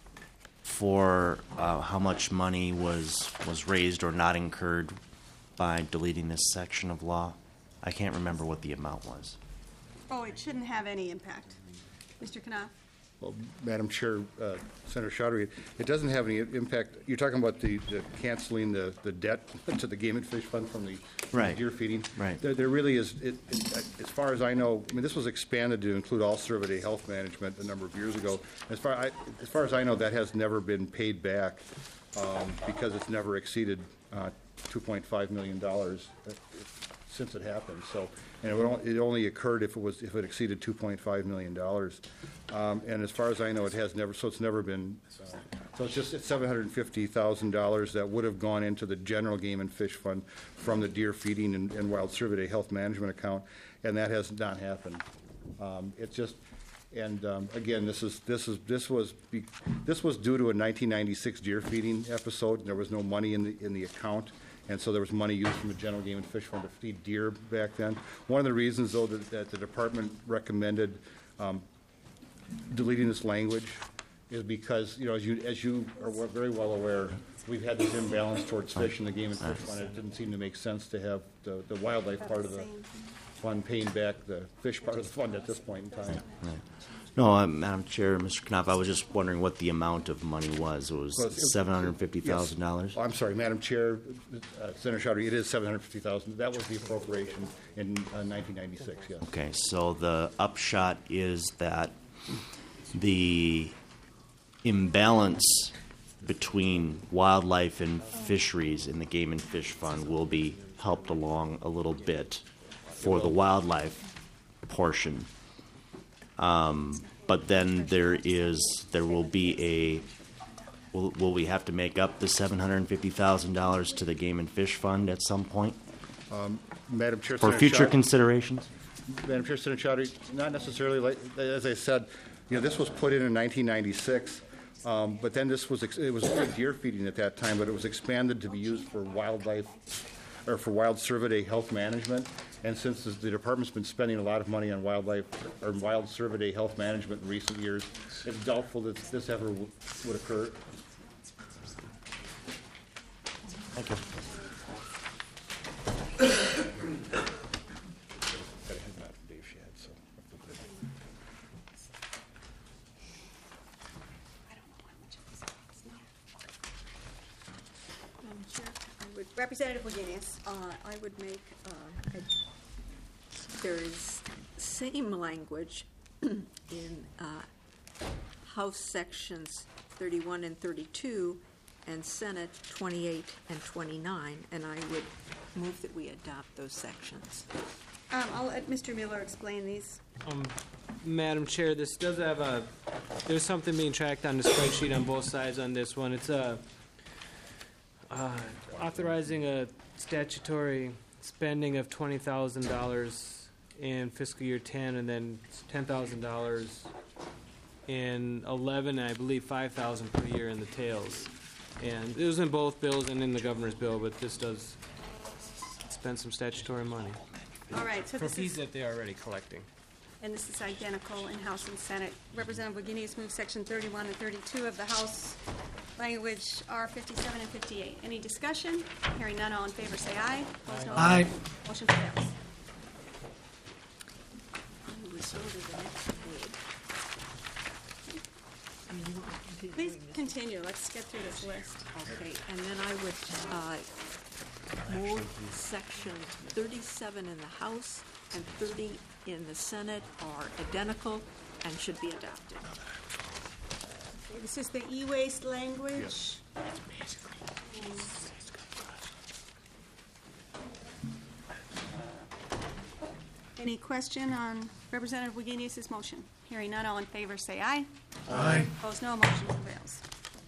for how much money was raised or not incurred by deleting this section of law? I can't remember what the amount was. Oh, it shouldn't have any impact. Mr. Knopf? Well, Madam Chair, Senator Chaudhary, it doesn't have any impact. You're talking about the canceling the debt to the Game and Fish Fund from the Right. deer feeding. Right. There really is, as far as I know, I mean, this was expanded to include all Survey Day health management a number of years ago. As far as I know, that has never been paid back because it's never exceeded $2.5 million since it happened. So, and it only occurred if it exceeded $2.5 million. And as far as I know, it has never. So it's never been. So it's $750,000 that would have gone into the general Game and Fish Fund from the deer feeding and Wild Survey Day health management account, and that has not happened. It's just. And again, this was due to a 1996 deer feeding episode. And there was no money in the account. And so there was money used from the General Game and Fish Fund to feed deer back then. One of the reasons, though, that the department recommended deleting this language is because, as you are very well aware, we've had this imbalance towards fish in the Game and Fish Fund. It didn't seem to make sense to have the wildlife part of the fund paying back the fish part of the fund at this point in time. Right. No, Madam Chair, Mr. Knopf, I was just wondering what the amount of money was. It was $750,000? Yes. I'm sorry, Madam Chair, Senator Chaudhary, it is $750,000. That was the appropriation in 1996, yes. Okay, so the upshot is that the imbalance between wildlife and fisheries in the Game and Fish Fund will be helped along a little bit for the wildlife portion. But then will we have to make up the $750,000 to the Game and Fish Fund at some point? Madam Chair, for future considerations? Madam Chair, Senator Chaudhary, not necessarily. As I said, this was put in 1996, but then it was deer feeding at that time, but it was expanded to be used for wildlife or for Wild Survey Day health management. And since the department's been spending a lot of money on wildlife or Wild Survey Day health management in recent years, it's doubtful that this ever would occur. Thank you. Representative Wagenius. I would make, there is same language in House Sections 31 and 32, and Senate 28 and 29, and I would move that we adopt those sections. I'll let Mr. Mueller explain these. Madam Chair, this does have there's something being tracked on the spreadsheet on both sides on this one. It's authorizing a statutory spending of $20,000 in fiscal year 10, and then $10,000 in 11, and I believe $5,000 per year in the tails. And it was in both bills and in the governor's bill, but this does spend some statutory money. All right, so for this fees is, that they're already collecting. and this is identical in House and Senate. Representative Wagenius moves Section 31 and 32 of the House language R 57 and 58. Any discussion? Hearing none, all in favor say aye. Opposed, no. Aye. Motion fails. I was over the next page. I mean, you want to continue Please doing this? continue. Let's get through this list. Okay, and then I would move Section 37 in the House and 30 in the Senate are identical and should be adopted. Okay, this is the e-waste language. Any question on Representative Wagenius' motion? Hearing none, all in favor say aye. Aye. Opposed, no. Motion prevails.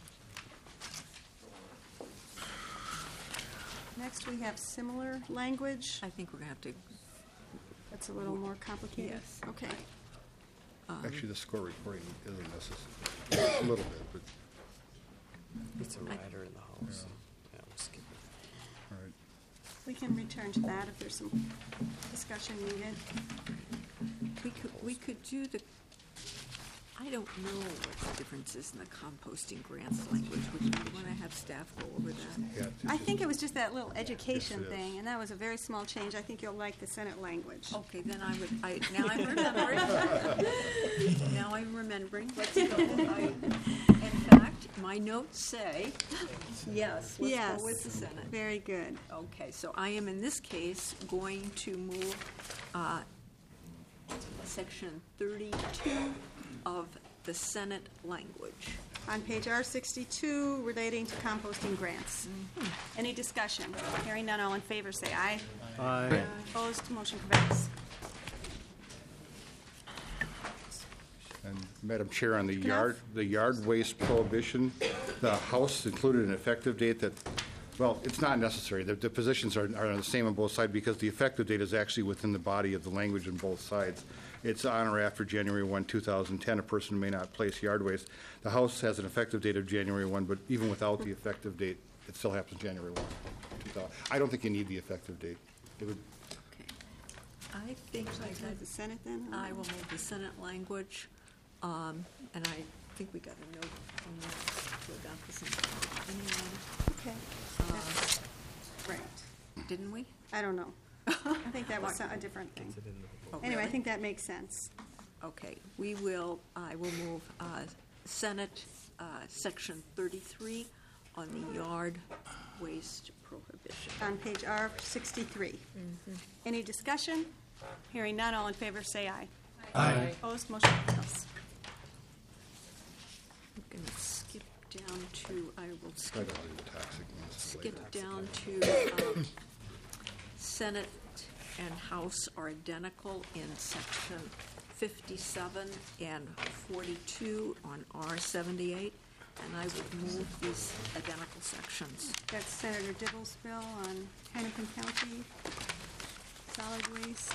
Next, we have similar language. I think we're going to have to. That's a little more complicated. Yes. Okay. Actually, the score reporting isn't necessary. A little bit, but. It's a rider in the House. Yeah, we'll skip it. All right. We can return to that if there's some discussion needed. We could do the, I don't know what the difference is in the composting grants language. Would you want to have staff go over that? I think it was just that little education Yes, it is. thing, and that was a very small change. I think you'll like the Senate language. Okay, then now I'm remembering. Now I'm remembering. Let's go. In fact, my notes say, yes, let's Yes. go with the Senate. Very good. Okay, so I am in this case going to move Section 32 of the Senate language. On page R62, relating to composting grants. Any discussion? Hearing none, all in favor say aye. Aye. Opposed, motion prevails. And Madam Chair, on the yard waste prohibition, the House included an effective date that, well, it's not necessary. The positions are the same on both sides because the effective date is actually within the body of the language on both sides. It's on or after January 1, 2010. A person may not place yard waste. The House has an effective date of January 1, but even without the effective date, it still happens January 1, 2000. I don't think you need the effective date. It would. I think The Senate then? I will move the Senate language, and I think we got a note from that to adopt the Senate. Okay. Right. Didn't we? I don't know. I think that was a different thing. Oh, Anyway, I really? think that makes sense. Okay, I will move Senate Section 33 on the yard waste prohibition. On page R63. Any discussion? Hearing none, all in favor say aye. Aye. Opposed, motion fails. I'm going to skip down to, I will I skip don't do toxic ones later. down to Senate and House are identical in Section 57 and 42 on R78, and I would move these identical sections. That's Senator Dibble's bill on Hennepin County solid waste.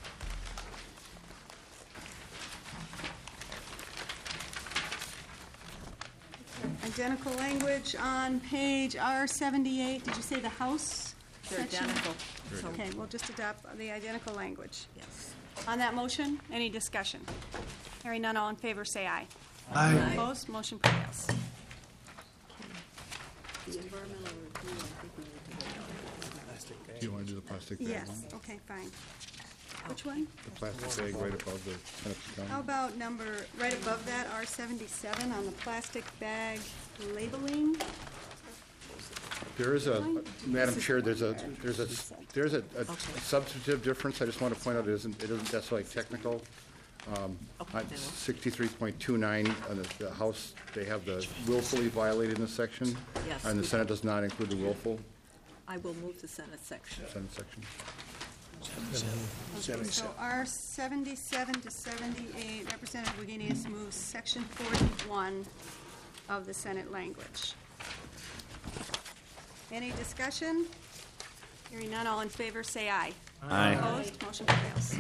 Identical language on page R78. Did you say the House They're section? identical. Okay, we'll just adopt the identical language. Yes. On that motion, any discussion? Hearing none, all in favor say aye. Aye. Opposed, motion prevails. The environmental review, I think we need to vote on. Do you want to do the plastic bag Yes, one? okay, fine. Which one? The plastic bag right above the Hennepin County. How about right above that, R77 on the plastic bag labeling? There is Madam Chair, there's a substantive difference. I just want to point out it isn't necessarily technical. On 63.29, on the House, they have the willfully violated in this section. Yes, And the we Senate does not include the willful I will move the Senate section. section. Okay, so R 77 to 78, Representative Wagenius moves section 41 of the Senate language. Any discussion? Hearing none, all in favor, say aye. Aye. Opposed, motion fails.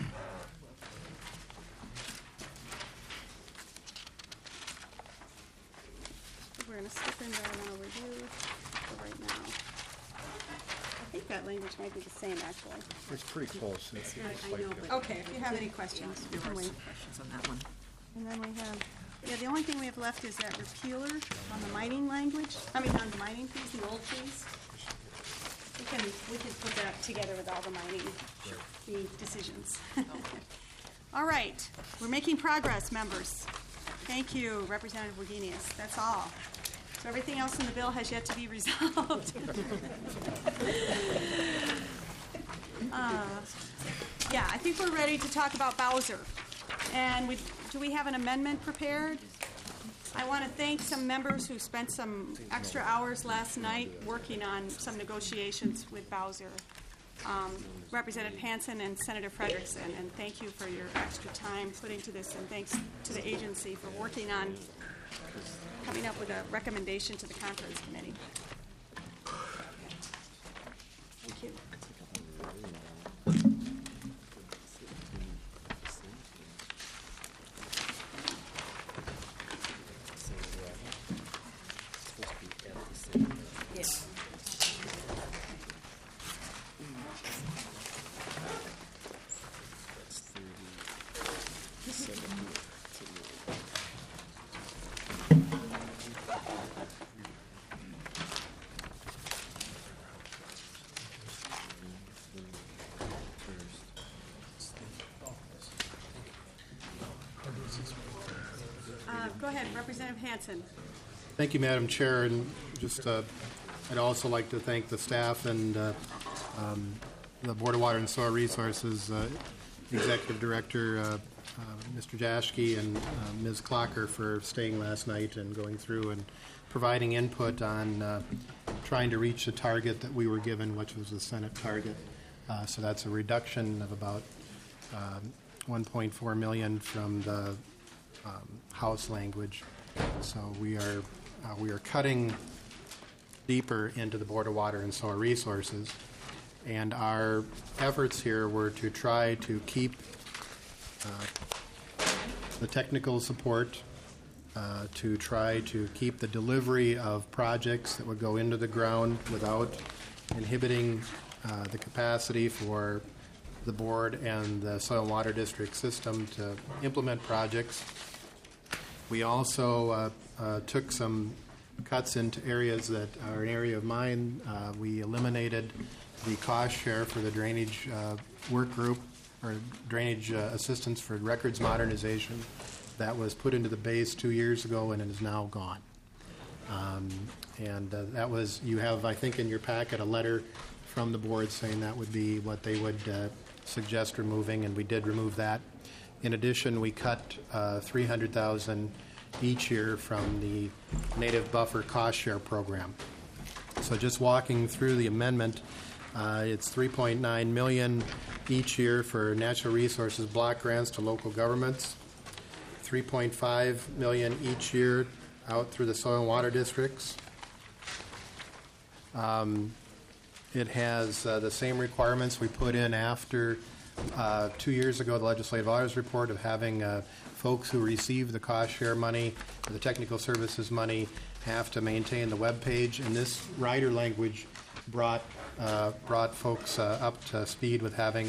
We're going to skip environmental review for right now. I think that language might be the same, actually. It's pretty close. I know, but. Okay, if you have any questions, you can wait. Questions on that one. And then we have, yeah, the only thing we have left is that repealer on the mining language, on the mining fees, the old fees. We can put that together with all the mining fee decisions. All right, we're making progress, members. Thank you, Representative Wagenius. That's all. So everything else in the bill has yet to be resolved. Yeah, I think we're ready to talk about Bowser. And do we have an amendment prepared? I want to thank some members who spent some extra hours last night working on some negotiations with Bowser. Representative Hansen and Senator Frederickson, and thank you for your extra time putting to this, and thanks to the agency for working on coming up with a recommendation to the conference committee. Thank you. Go ahead, Representative Hansen. Thank you, Madam Chair, and just I'd also like to thank the staff and the Board of Water and Soil Resources Executive Director, Mr. Jaschke, and Ms. Clocker for staying last night and going through and providing input on trying to reach the target that we were given, which was the Senate target. So that's a reduction of about $1.4 million from the House language. So we are cutting deeper into the Board of Water and Soil Resources, and our efforts here were to try to keep the technical support, to try to keep the delivery of projects that would go into the ground without inhibiting the capacity for the board and the Soil and Water District system to implement projects. We also took some cuts into areas that are an area of mine. We eliminated the cost share for the drainage work group, or drainage assistance for records modernization. That was put into the base 2 years ago, and it is now gone. That was, you have, I think, in your packet a letter from the board saying that would be what they would suggest removing, and we did remove that. In addition, we cut $300,000 each year from the Native Buffer Cost Share Program. So just walking through the amendment, it's $3.9 million each year for natural resources block grants to local governments, $3.5 million each year out through the soil and water districts. It has the same requirements we put in after 2 years ago, the Legislative Auditors Report, of having folks who receive the cost share money or the technical services money have to maintain the web page, and this rider language brought folks up to speed with having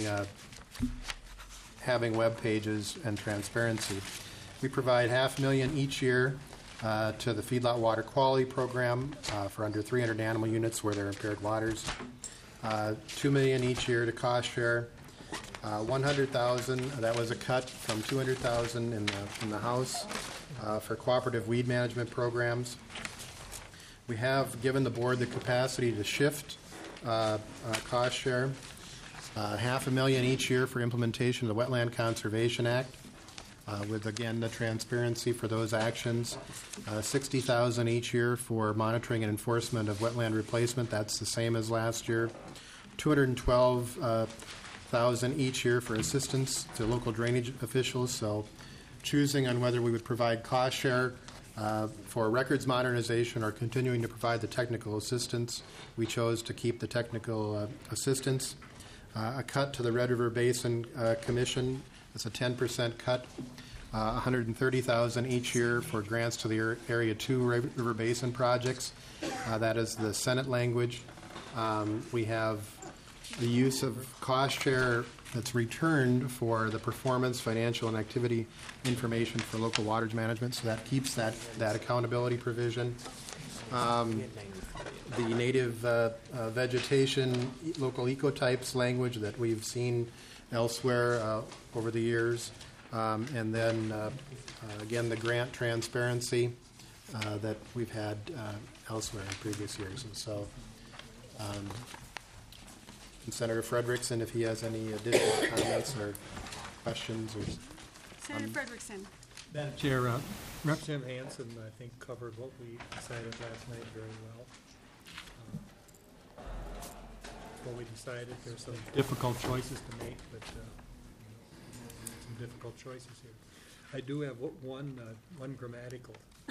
web pages and transparency. We provide $500,000 each year to the Feedlot Water Quality Program for under 300 animal units where there are impaired waters. $2 million each year to cost share. $100,000, that was a cut from $200,000 in the House for cooperative weed management programs. We have given the board the capacity to shift cost share. $500,000 each year for implementation of the Wetland Conservation Act. with, again, the transparency for those actions. $60,000 each year for monitoring and enforcement of wetland replacement. That's the same as last year. $212,000 each year for assistance to local drainage officials. So choosing on whether we would provide cost share for records modernization or continuing to provide the technical assistance, we chose to keep the technical assistance. A cut to the Red River Basin Commission. It's a 10% cut. $130,000 each year for grants to the Area 2 River Basin projects. That is the Senate language. We have the use of cost share that's returned for the performance, financial, and activity information for local waters management, so that keeps that accountability provision. The native vegetation, local ecotypes language that we've seen elsewhere over the years. And then, again, the grant transparency that we've had elsewhere in previous years. And so, and Senator Frederickson, if he has any additional comments or questions. Senator Frederickson. Madam Chair, Representative Hansen, I think, covered what we decided last night very well. What we decided, there's some difficult choices to make, but some difficult choices here. I do have one grammatical.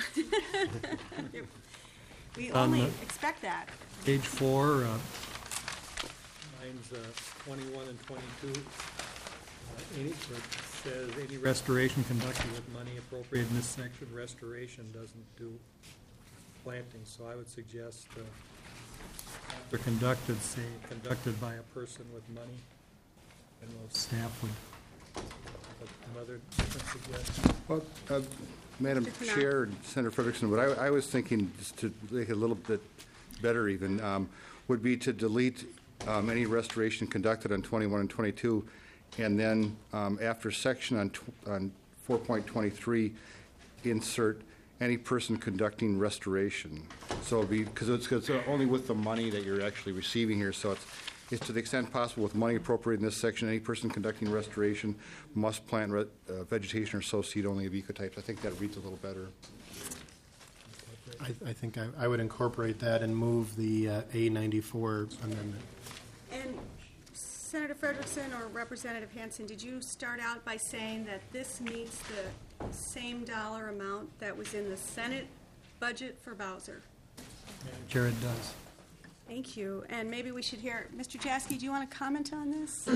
We only expect that. Page 4, lines 21 and 22. It says any restoration conducted with money appropriated in this section. Restoration doesn't do planting, so I would suggest they're conducted, say, conducted by a person with money, and most staff would have another different suggestion. Well, Madam Chair and Senator Frederickson, what I was thinking, just to make it a little bit better even, would be to delete any restoration conducted on 21 and 22, and then after section on 4.23, insert any person conducting restoration. So it'll be, because it's only with the money that you're actually receiving here, so it's to the extent possible with money appropriated in this section, any person conducting restoration must plant vegetation or sow seed only of ecotypes. I think that reads a little better. I think I would incorporate that and move the A94 amendment. And Senator Frederickson or Representative Hansen, did you start out by saying that this meets the same dollar amount that was in the Senate budget for Bowser? Madam Chair, it does. Thank you. And maybe we should hear, Mr. Jaski, do you want to comment on this?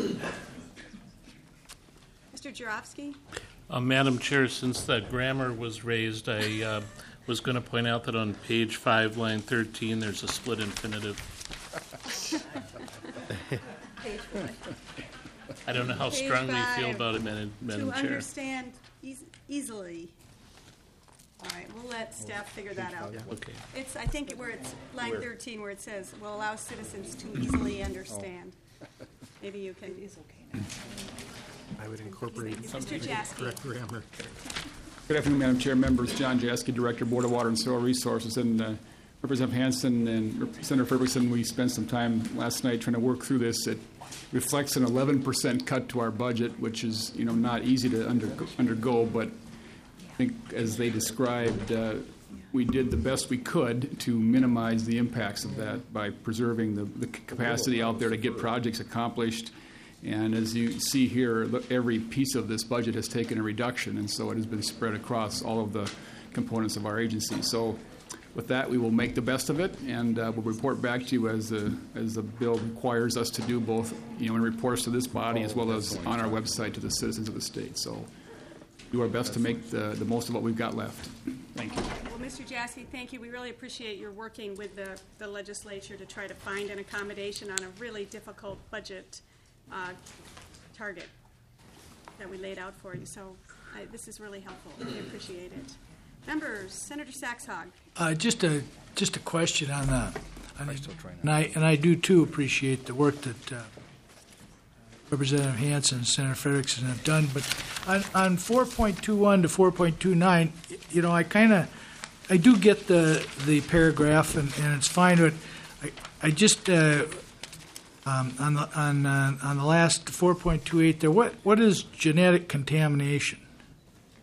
Mr. Jarofsky? Madam Chair, since that grammar was raised, I was going to point out that on page 5, line 13, there's a split infinitive. I don't know how strongly you feel about it, Madam Chair. To understand easily. All right, we'll let staff figure that out. Okay. It's, I think, where it's line 13 where it says, will allow citizens to easily understand. Maybe you can. It is okay. I would incorporate Mr. Jaski. correct grammar. Good afternoon, Madam Chair, members. John Jaski, Director, Board of Water and Soil Resources, and Representative Hansen and Senator Ferguson. We spent some time last night trying to work through this. It reflects an 11% cut to our budget, which is, not easy to undergo, but I think, as they described, we did the best we could to minimize the impacts of that by preserving the capacity out there to get projects accomplished. And as you see here, every piece of this budget has taken a reduction, and so it has been spread across all of the components of our agency. So with that, we will make the best of it, and we'll report back to you as the bill requires us to do, both in reports to this body as well as on our website to the citizens of the state. So do our best to make the most of what we've got left. Thank you. Well, Mr. Jassy, thank you. We really appreciate your working with the legislature to try to find an accommodation on a really difficult budget target that we laid out for you. So this is really helpful. We appreciate it. Members, Senator Saxhog. Just a question on that. And I do too appreciate the work that Representative Hansen and Senator Frederickson have done. But on 4.21 to 4.29, I do get the paragraph and it's fine. But I just on the last 4.28 there, what is genetic contamination?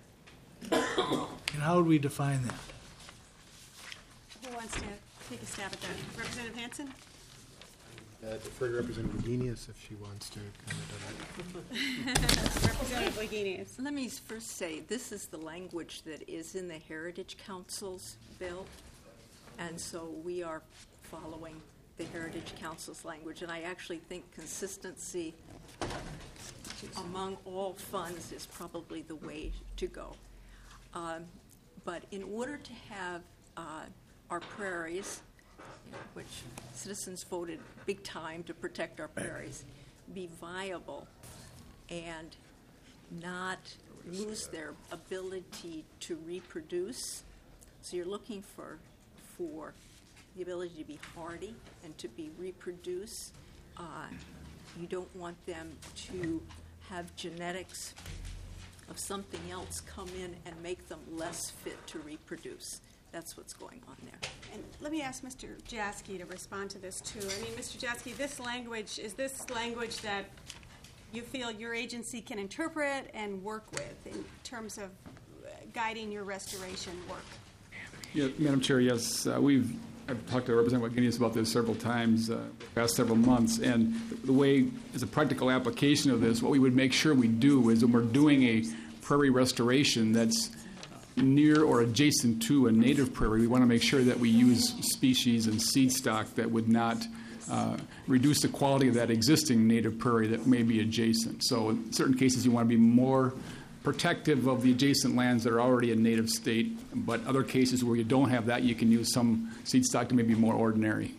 and how would we define that? Who wants to take a stab at that? Representative Hanson? Defer to Representative Guinness if she wants to comment on that. Representative Guinness. Let me first say, this is the language that is in the Heritage Council's bill, and so we are following the Heritage Council's language, and I actually think consistency among all funds is probably the way to go. But in order to have our prairies, which citizens voted big time to protect our prairies, be viable and not lose their ability to reproduce. So you're looking for the ability to be hardy and to be reproduce. You don't want them to have genetics of something else come in and make them less fit to reproduce. That's what's going on there. And let me ask Mr. Jaski to respond to this, too. I mean, Mr. Jaski, is this language that you feel your agency can interpret and work with in terms of guiding your restoration work? Yeah, Madam Chair, yes. I've talked to Representative Guinness about this several times the past several months, and the way, as a practical application of this, what we would make sure we do is when we're doing a prairie restoration that's near or adjacent to a native prairie, we want to make sure that we use species and seed stock that would not reduce the quality of that existing native prairie that may be adjacent. So in certain cases, you want to be more protective of the adjacent lands that are already a native state, but other cases where you don't have that, you can use some seed stock to maybe be more ordinary.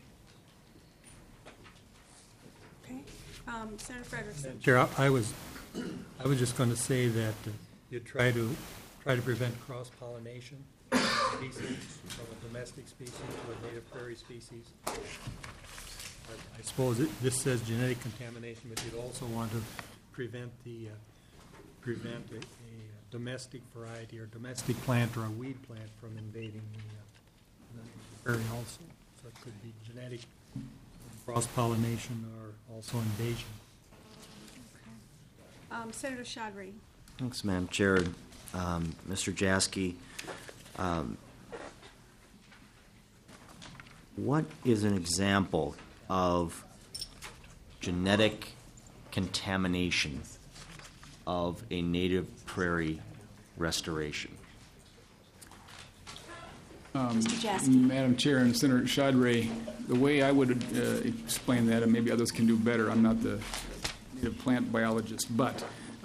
Okay. Senator Frederickson. Chair, I was just going to say that you try to prevent cross-pollination of species from a domestic species to a native prairie species. I suppose this says genetic contamination, but you'd also want to prevent a domestic variety or domestic plant or a weed plant from invading the prairie also. So it could be genetic cross-pollination or also invasion. Okay. Senator Chaudhry. Thanks, Madam Chair. Mr. Jaski, what is an example of genetic contamination of a native prairie restoration? Mr. Jaski. Madam Chair and Senator Chaudhry, the way I would explain that, and maybe others can do better, I'm not the native plant biologist, but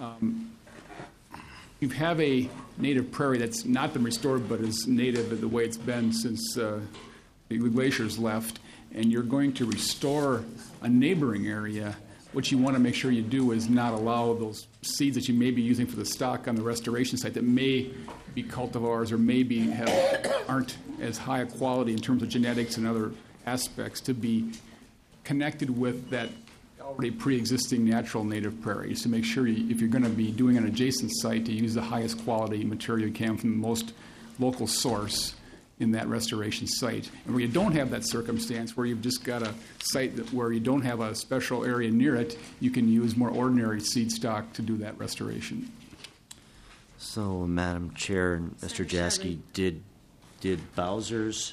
you have a native prairie that's not been restored but is native the way it's been since the glaciers left, and you're going to restore a neighboring area. What you want to make sure you do is not allow those seeds that you may be using for the stock on the restoration site that may be cultivars or maybe aren't as high a quality in terms of genetics and other aspects to be connected with that already pre-existing natural native prairies, to make sure if you're going to be doing an adjacent site, to use the highest quality material you can from the most local source in that restoration site. And where you don't have that circumstance, where you've just got a site where you don't have a special area near it, you can use more ordinary seed stock to do that restoration. So, Madam Chair and Mr. Jaski, did Bowser's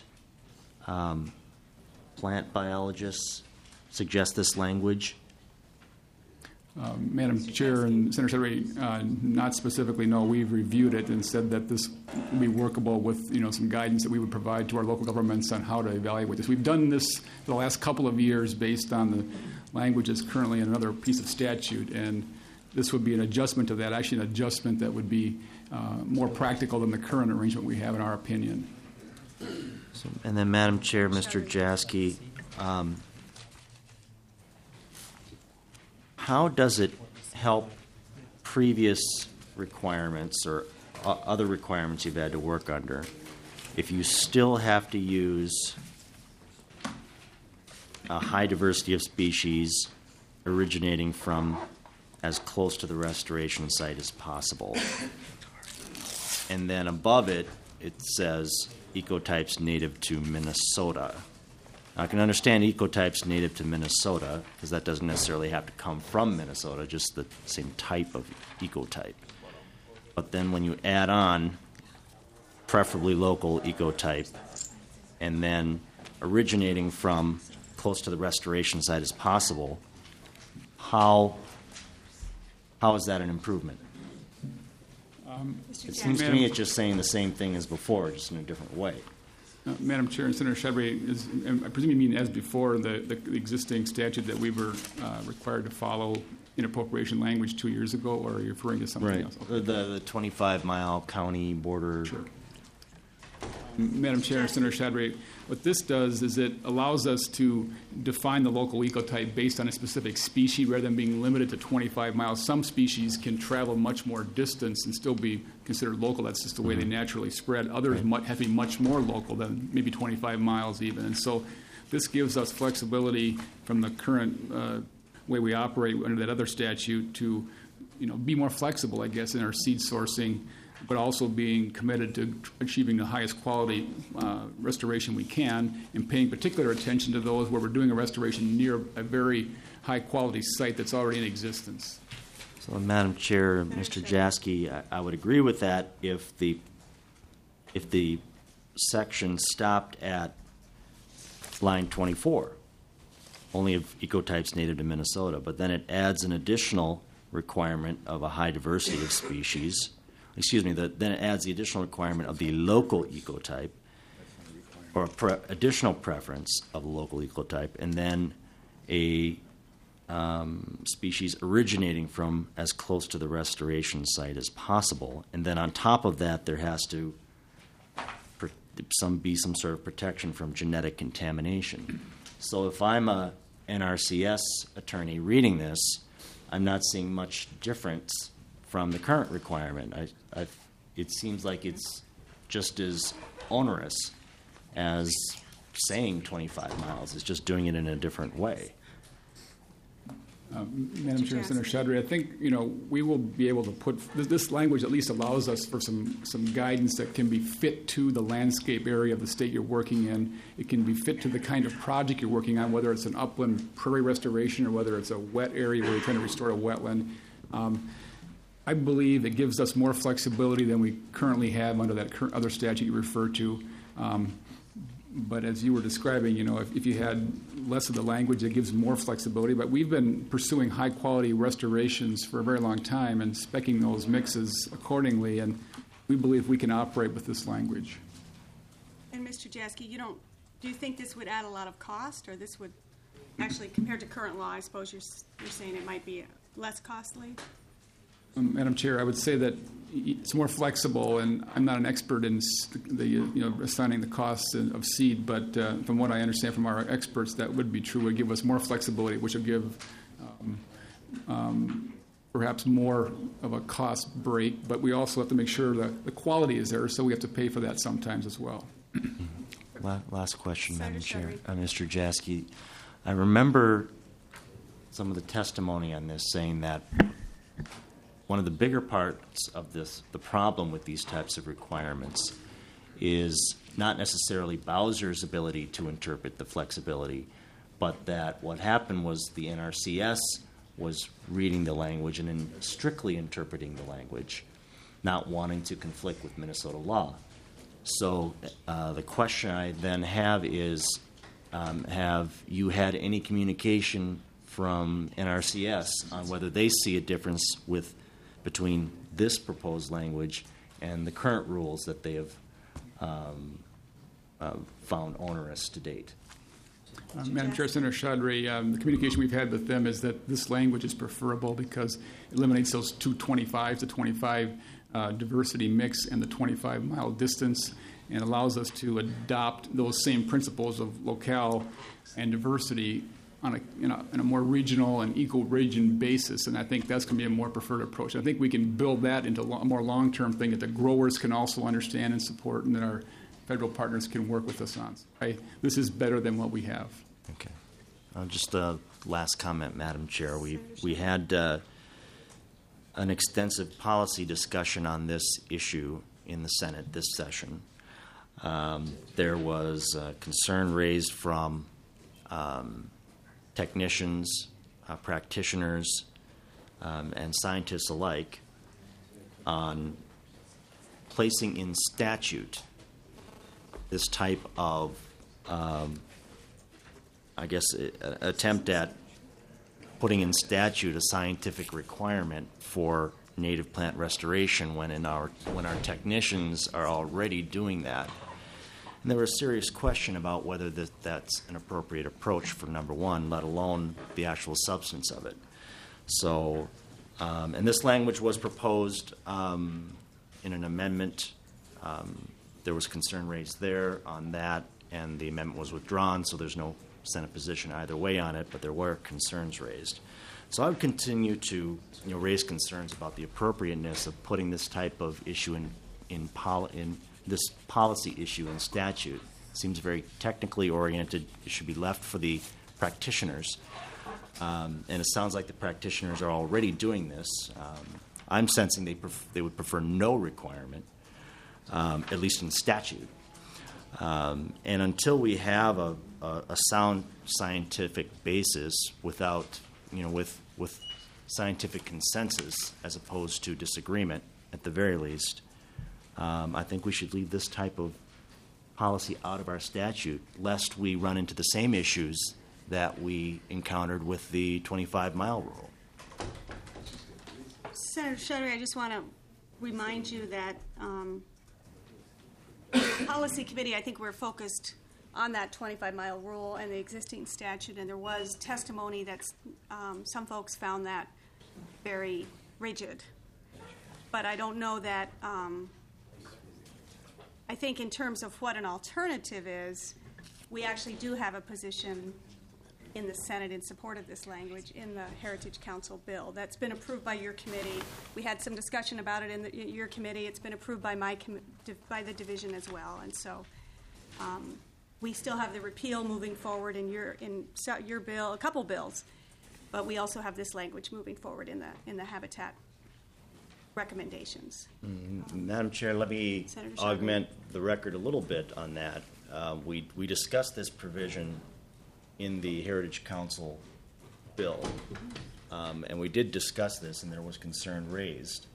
plant biologists suggest this language? Madam Chair and Senator Chaudhry, not specifically, no. We've reviewed it and said that this will be workable with some guidance that we would provide to our local governments on how to evaluate this. We've done this the last couple of years based on the language that's currently in another piece of statute, and this would be an adjustment to that, actually an adjustment that would be more practical than the current arrangement we have in our opinion. And then, Madam Chair, Mr. Jaski, how does it help previous requirements or other requirements you've had to work under if you still have to use a high diversity of species originating from as close to the restoration site as possible? And then above it, it says ecotypes native to Minnesota. I can understand ecotypes native to Minnesota because that doesn't necessarily have to come from Minnesota, just the same type of ecotype. But then when you add on preferably local ecotype, and then originating from close to the restoration site as possible, how is that an improvement? It seems to me it's just saying the same thing as before, just in a different way. Madam Chair and Senator Shadray, I presume you mean as before the existing statute that we were required to follow in appropriation language 2 years ago, or are you referring to something else? Okay. The 25-mile county border. Sure. Madam Chair and Senator Shadray, what this does is it allows us to define the local ecotype based on a specific species rather than being limited to 25 miles. Some species can travel much more distance and still be considered local. That's just the way they naturally spread. Others have to be much more local than maybe 25 miles even. And so this gives us flexibility from the current way we operate under that other statute to be more flexible, I guess, in our seed sourcing, but also being committed to achieving the highest quality restoration we can, and paying particular attention to those where we're doing a restoration near a very high-quality site that's already in existence. So, Madam Chair, Mr. Jaski, I would agree with that if the section stopped at line 24, only of ecotypes native to Minnesota, but then it adds an additional requirement of a high diversity of species. Then it adds the additional requirement of the local ecotype, or additional preference of a local ecotype, and then a species originating from as close to the restoration site as possible. And then on top of that, there has to be some sort of protection from genetic contamination. So if I'm a NRCS attorney reading this, I'm not seeing much difference from the current requirement. It seems like it's just as onerous as saying 25 miles. It's just doing it in a different way. Madam Chair, Senator Shadray, I think we will be able to put this language. At least allows us for some guidance that can be fit to the landscape area of the state you're working in. It can be fit to the kind of project you're working on, whether it's an upland prairie restoration or whether it's a wet area where you're trying to restore a wetland. I believe it gives us more flexibility than we currently have under that other statute you referred to. But as you were describing, if you had less of the language, it gives more flexibility. But we've been pursuing high-quality restorations for a very long time and speccing those mixes accordingly, and we believe we can operate with this language. And Mr. Jaski, do you think this would add a lot of cost, or this would actually, compared to current law, I suppose you're saying it might be less costly? Madam Chair, I would say that it's more flexible, and I'm not an expert in assigning the costs of seed, but from what I understand from our experts, that would be true. It would give us more flexibility, which would give perhaps more of a cost break, but we also have to make sure that the quality is there, so we have to pay for that sometimes as well. Last question, Madam Chair. Mr. Jaski, I remember some of the testimony on this saying that one of the bigger parts of the problem with these types of requirements is not necessarily Bowser's ability to interpret the flexibility, but that what happened was the NRCS was reading the language and then strictly interpreting the language, not wanting to conflict with Minnesota law. So the question I then have is, have you had any communication from NRCS on whether they see a difference between this proposed language and the current rules that they have found onerous to date? Madam Chair, Senator Shadray, the communication we've had with them is that this language is preferable because it eliminates those 225 to 25 diversity mix and the 25-mile distance, and allows us to adopt those same principles of locale and diversity in a more regional and eco-region basis, and I think that's going to be a more preferred approach. I think we can build that into a more long-term thing that the growers can also understand and support, and that our federal partners can work with us on. This is better than what we have. Okay. Just a last comment, Madam Chair. We had an extensive policy discussion on this issue in the Senate this session. There was concern raised from technicians, practitioners, and scientists alike on placing in statute this type of, attempt at putting in statute a scientific requirement for native plant restoration when our technicians are already doing that. And there was a serious question about whether that's an appropriate approach for number one, let alone the actual substance of it. So, and this language was proposed in an amendment. There was concern raised there on that, and the amendment was withdrawn, so there's no Senate position either way on it, but there were concerns raised. So I would continue to raise concerns about the appropriateness of putting this type of issue in this policy issue in statute. It seems very technically oriented. It should be left for the practitioners. And it sounds like the practitioners are already doing this. I'm sensing they would prefer no requirement, at least in statute. And until we have a sound scientific basis without, with scientific consensus as opposed to disagreement, at the very least, I think we should leave this type of policy out of our statute, lest we run into the same issues that we encountered with the 25-mile rule. Senator Shutter, I just want to remind you that the policy committee, I think we're focused on that 25-mile rule and the existing statute, and there was testimony that some folks found that very rigid. But I don't know that, I think in terms of what an alternative is, we actually do have a position in the Senate in support of this language in the Heritage Council bill. That's been approved by your committee. We had some discussion about it in your committee. It's been approved by by the division as well. And so we still have the repeal moving forward in your bill, a couple bills, but we also have this language moving forward in the habitat recommendations. Madam Chair, let me augment the record a little bit on that. We discussed this provision in the Heritage Council bill, and we did discuss this, and there was concern raised.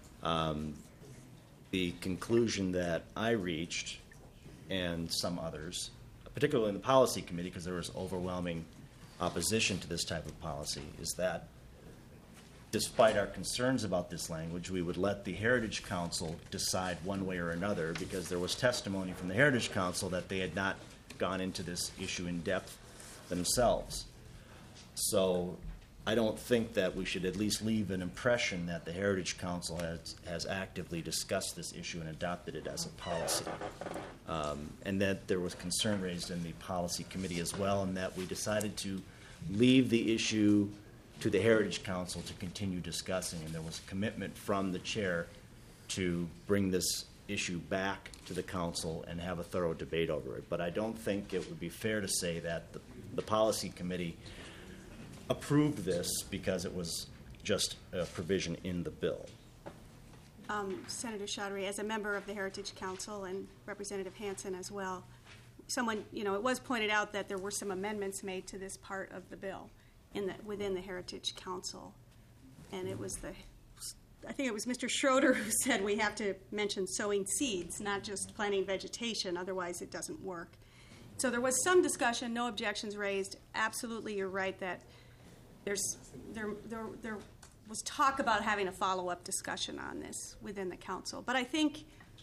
The conclusion that I reached, and some others, particularly in the policy committee, because there was overwhelming opposition to this type of policy, is that despite our concerns about this language, we would let the Heritage Council decide one way or another, because there was testimony from the Heritage Council that they had not gone into this issue in depth themselves. So I don't think that we should at least leave an impression that the Heritage Council has actively discussed this issue and adopted it as a policy. And that there was concern raised in the policy committee as well, and that we decided to leave the issue to the Heritage Council to continue discussing, and there was a commitment from the chair to bring this issue back to the council and have a thorough debate over it. But I don't think it would be fair to say that the policy committee approved this because it was just a provision in the bill. Senator Chaudhary, as a member of the Heritage Council, and Representative Hansen as well, it was pointed out that there were some amendments made to this part of the bill within the Heritage Council, and I think it was Mr. Schroeder who said we have to mention sowing seeds, not just planting vegetation, otherwise it doesn't work. So there was some discussion, no objections raised. Absolutely, you're right that there was talk about having a follow-up discussion on this within the council. But I think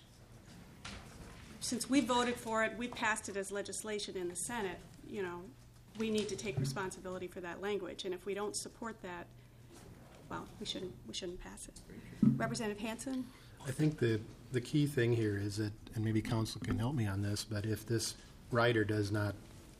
since we voted for it, we passed it as legislation in the Senate, we need to take responsibility for that language. And if we don't support that, well, we shouldn't pass it. Representative Hansen? I think the key thing here is that, and maybe council can help me on this, but if this rider does not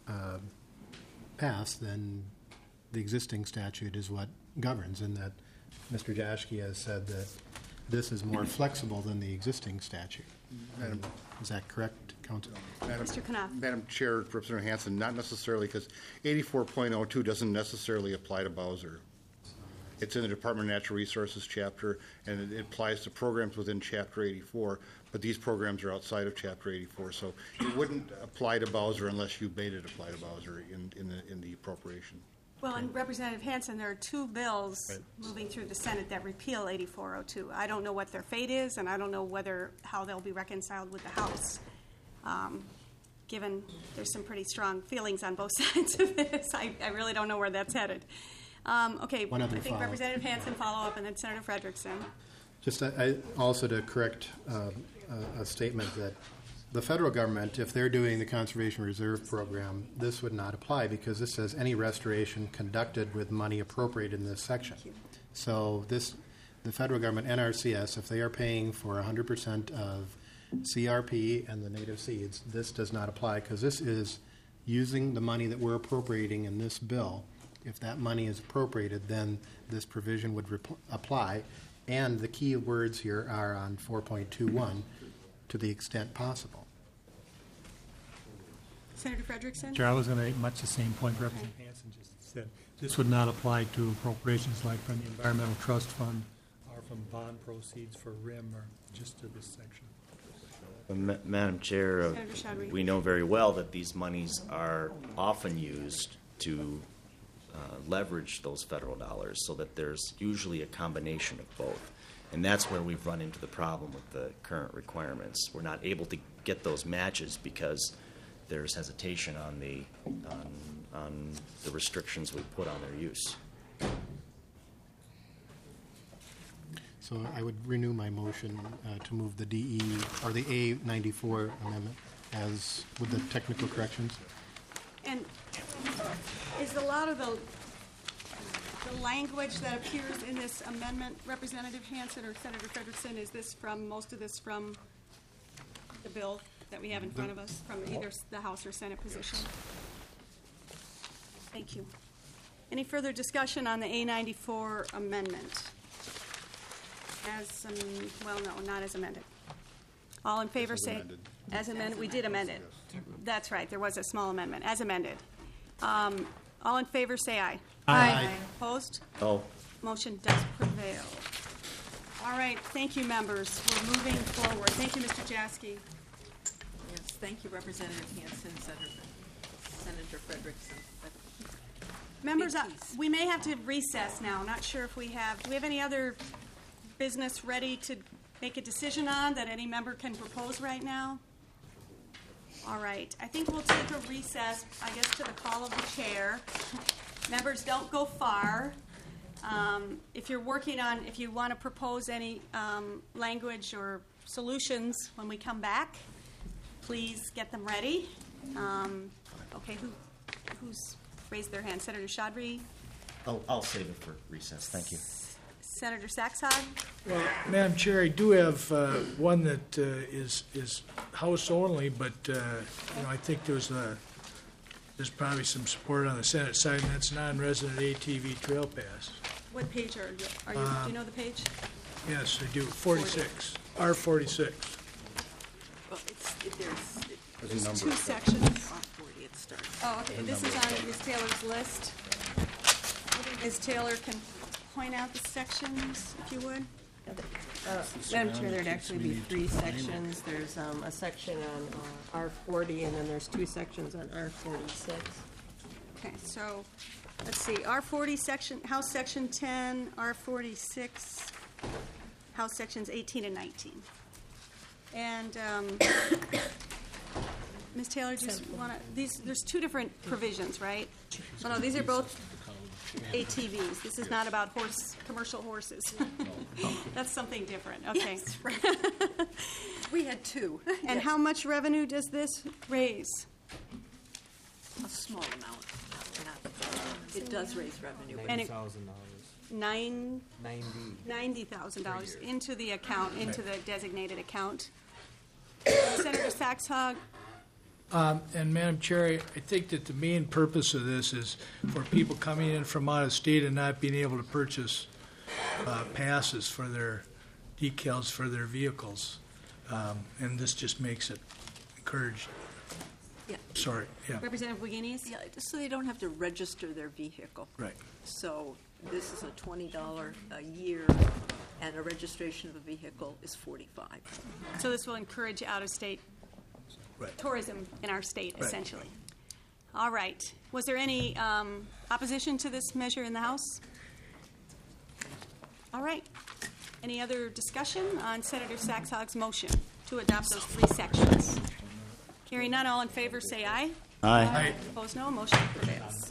pass, then the existing statute is what governs, and that Mr. Jaschke has said that this is more flexible than the existing statute. Is that correct, Council? Mr. Knopf. Madam Chair, Representative Hansen, not necessarily, because 84.02 doesn't necessarily apply to Bowser. It's in the Department of Natural Resources chapter, and it applies to programs within Chapter 84, but these programs are outside of Chapter 84, so it wouldn't apply to Bowser unless you made it apply to Bowser in the appropriation. Well, and Representative Hanson, there are two bills moving through the Senate that repeal 8402. I don't know what their fate is, and I don't know how they'll be reconciled with the House. Given there's some pretty strong feelings on both sides of this, I really don't know where that's headed. Okay, One other I think follow-up. Representative Hanson follow up, and then Senator Frederickson. Just also to correct a statement that the federal government, if they're doing the Conservation Reserve Program, this would not apply because this says any restoration conducted with money appropriated in this section. So the federal government, NRCS, if they are paying for 100% of CRP and the native seeds, this does not apply because this is using the money that we're appropriating in this bill. If that money is appropriated, then this provision would apply. And the key words here are on 4.21, to the extent possible. Senator Frederickson? Chair, I was going to make much the same point Representative Hanson just said. This would not apply to appropriations like from the Environmental Trust Fund or from bond proceeds for RIM or just to this section. Madam Chair, Senator Chaudhry. we know very well that these monies are often used to leverage those federal dollars, so that there's usually a combination of both. And that's where we've run into the problem with the current requirements. We're not able to get those matches because there's hesitation on the restrictions we put on their use. So I would renew my motion to move the DE or the A94 amendment as with the technical corrections. And is a lot of the language that appears in this amendment, Representative Hanson or Senator Frederickson, is this from, most of this from the bill that we have in front of us, from either the House or Senate position? Thank you. Any further discussion on the A94 amendment? As, well, no, not as amended. All in favor say, as amended, we did amend it. That's right, there was a small amendment, as amended. All in favor say aye. Aye. Opposed? Oh. Motion does prevail. All right, thank you, members. We're moving forward. Thank you, Mr. Jaski. Yes, thank you, Representative Hanson, Senator Frederickson. Members, we may have to recess now. Not sure if we have. Do we have any other business ready to make a decision on that any member can propose right now? All right. I think we'll take a recess, I guess, to the call of the chair. Members, don't go far. If you're working on, if you want to propose any language or solutions when we come back, please get them ready. Okay, who's raised their hand? Senator Chaudhry? I'll save it for recess. Thank you. Senator Saxon? Well, Madam Chair, I do have one that is House only, but I think there's probably some support on the Senate side, and that's non-resident ATV trail pass. What page are you? Do you know the page? Yes, I do. 46, R46. Well, There's a number two of sections. R40 it starts. Oh, okay. This is on Ms. Taylor's list. Ms. Taylor can point out the sections, if you would. Madam Chair, there'd actually be three sections. There's a section on R40, and then there's two sections on R46. Okay, so let's see. R40 section, House Section 10, R46, House Sections 18 and 19. And Ms. Taylor, just want to, there's two different provisions, right? Oh, no, these are both ATVs. This is not about commercial horses. That's something different. Okay. Yes, right. We had two. And how much revenue does this raise? A small amount. It does raise revenue. $90,000 into the account, into the designated account. Senator Saxhog. And Madam Chair, I think that the main purpose of this is for people coming in from out of state and not being able to purchase passes for their decals for their vehicles. And this just makes it encouraged. Yeah. Sorry, yeah. Representative Wiginius? Yeah, just so they don't have to register their vehicle. Right. So this is a $20 a year, and a registration of a vehicle is $45. So this will encourage out-of-state tourism in our state, essentially. All right. Was there any opposition to this measure in the House? All right. Any other discussion on Senator Saxhog's motion to adopt those 3 sections? Hearing none, all in favor say aye. Aye. Opposed, no. Motion prevails.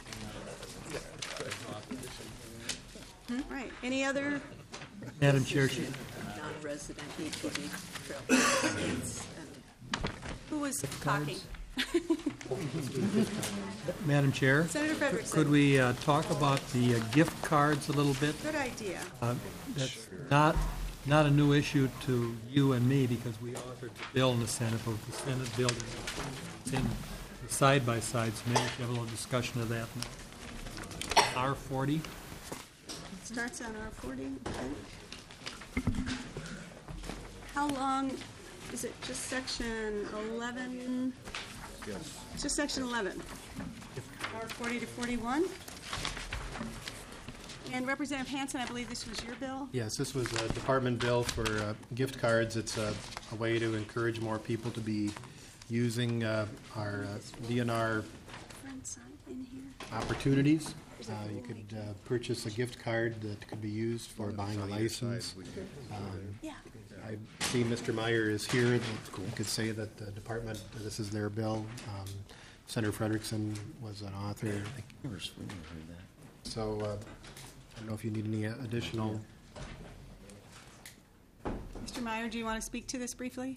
Right. Any other? Madam Chair, Non-resident ATV trail. Who was talking? Madam Chair, Senator Frederickson. could we talk about the gift cards a little bit? Good idea. That's not a new issue to you and me because we authored the bill in the Senate, but the Senate bill is in side by side, so maybe we should have a little discussion of that now. R40. It starts on R40. Okay. How long is it? Just section 11? Yes. It's just section 11. R40 to 41. And Representative Hansen, I believe this was your bill? Yes, this was a department bill for gift cards. It's a way to encourage more people to be using our DNR opportunities. You could purchase a gift card that could be used for buying a license. I see Mr. Meyer is here. You could say that the department, this is their bill. Senator Frederickson was an author. So I don't know if you need any additional. Mr. Meyer, do you want to speak to this briefly?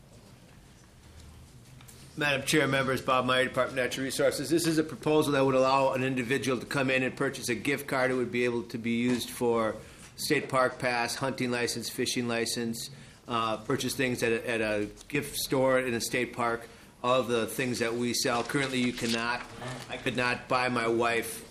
Madam Chair, members, Bob Meyer, Department of Natural Resources. This is a proposal that would allow an individual to come in and purchase a gift card. It would be able to be used for state park pass, hunting license, fishing license, purchase things at a gift store in a state park. All of the things that we sell. Currently, you cannot. I could not buy my wife.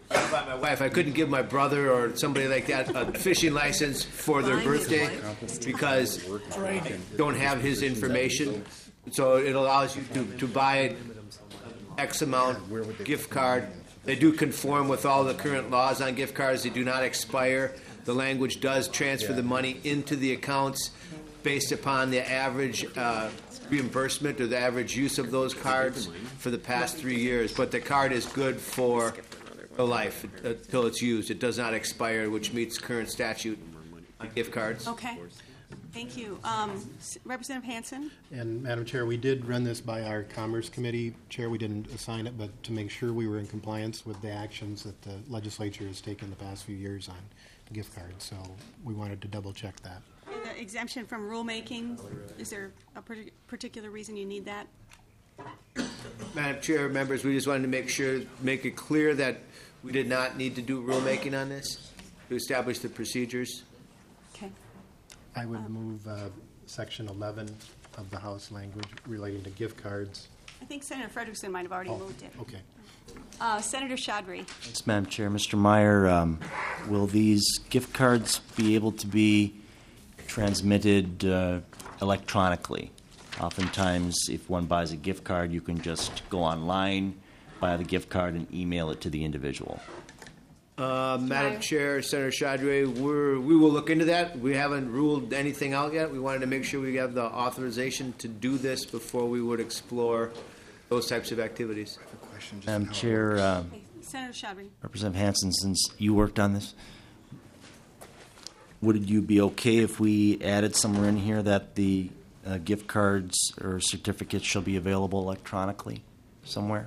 I couldn't give my brother or somebody like that a fishing license for their birthday because I don't have his information. So it allows you to buy X amount gift card. They do conform with all the current laws on gift cards. They do not expire. The language does transfer the money into the accounts based upon the average reimbursement or the average use of those cards for the past 3 years. But the card is good for the life until it's used. It does not expire, which meets current statute on gift cards. Okay. Thank you. Representative Hansen? And Madam Chair, we did run this by our Commerce Committee. Chair, we didn't assign it, but to make sure we were in compliance with the actions that the legislature has taken the past few years on gift cards. So we wanted to double check that. The exemption from rulemaking, is there a particular reason you need that? Madam Chair, members, we just wanted to make it clear that we did not need to do rulemaking on this to establish the procedures. Okay. I would move Section 11 of the House language relating to gift cards. I think Senator Frederickson might have already moved it. Okay. Senator Chaudhry. Thanks, Madam Chair. Mr. Meyer, will these gift cards be able to be transmitted electronically? Oftentimes, if one buys a gift card, you can just go online, buy the gift card, and email it to the individual. Madam Chair, Senator Chaudhry, we will look into that. We haven't ruled anything out yet. We wanted to make sure we have the authorization to do this before we would explore those types of activities. Madam Chair, Senator Chaudhry. Representative Hansen, since you worked on this, would you be okay if we added somewhere in here that the gift cards or certificates shall be available electronically somewhere?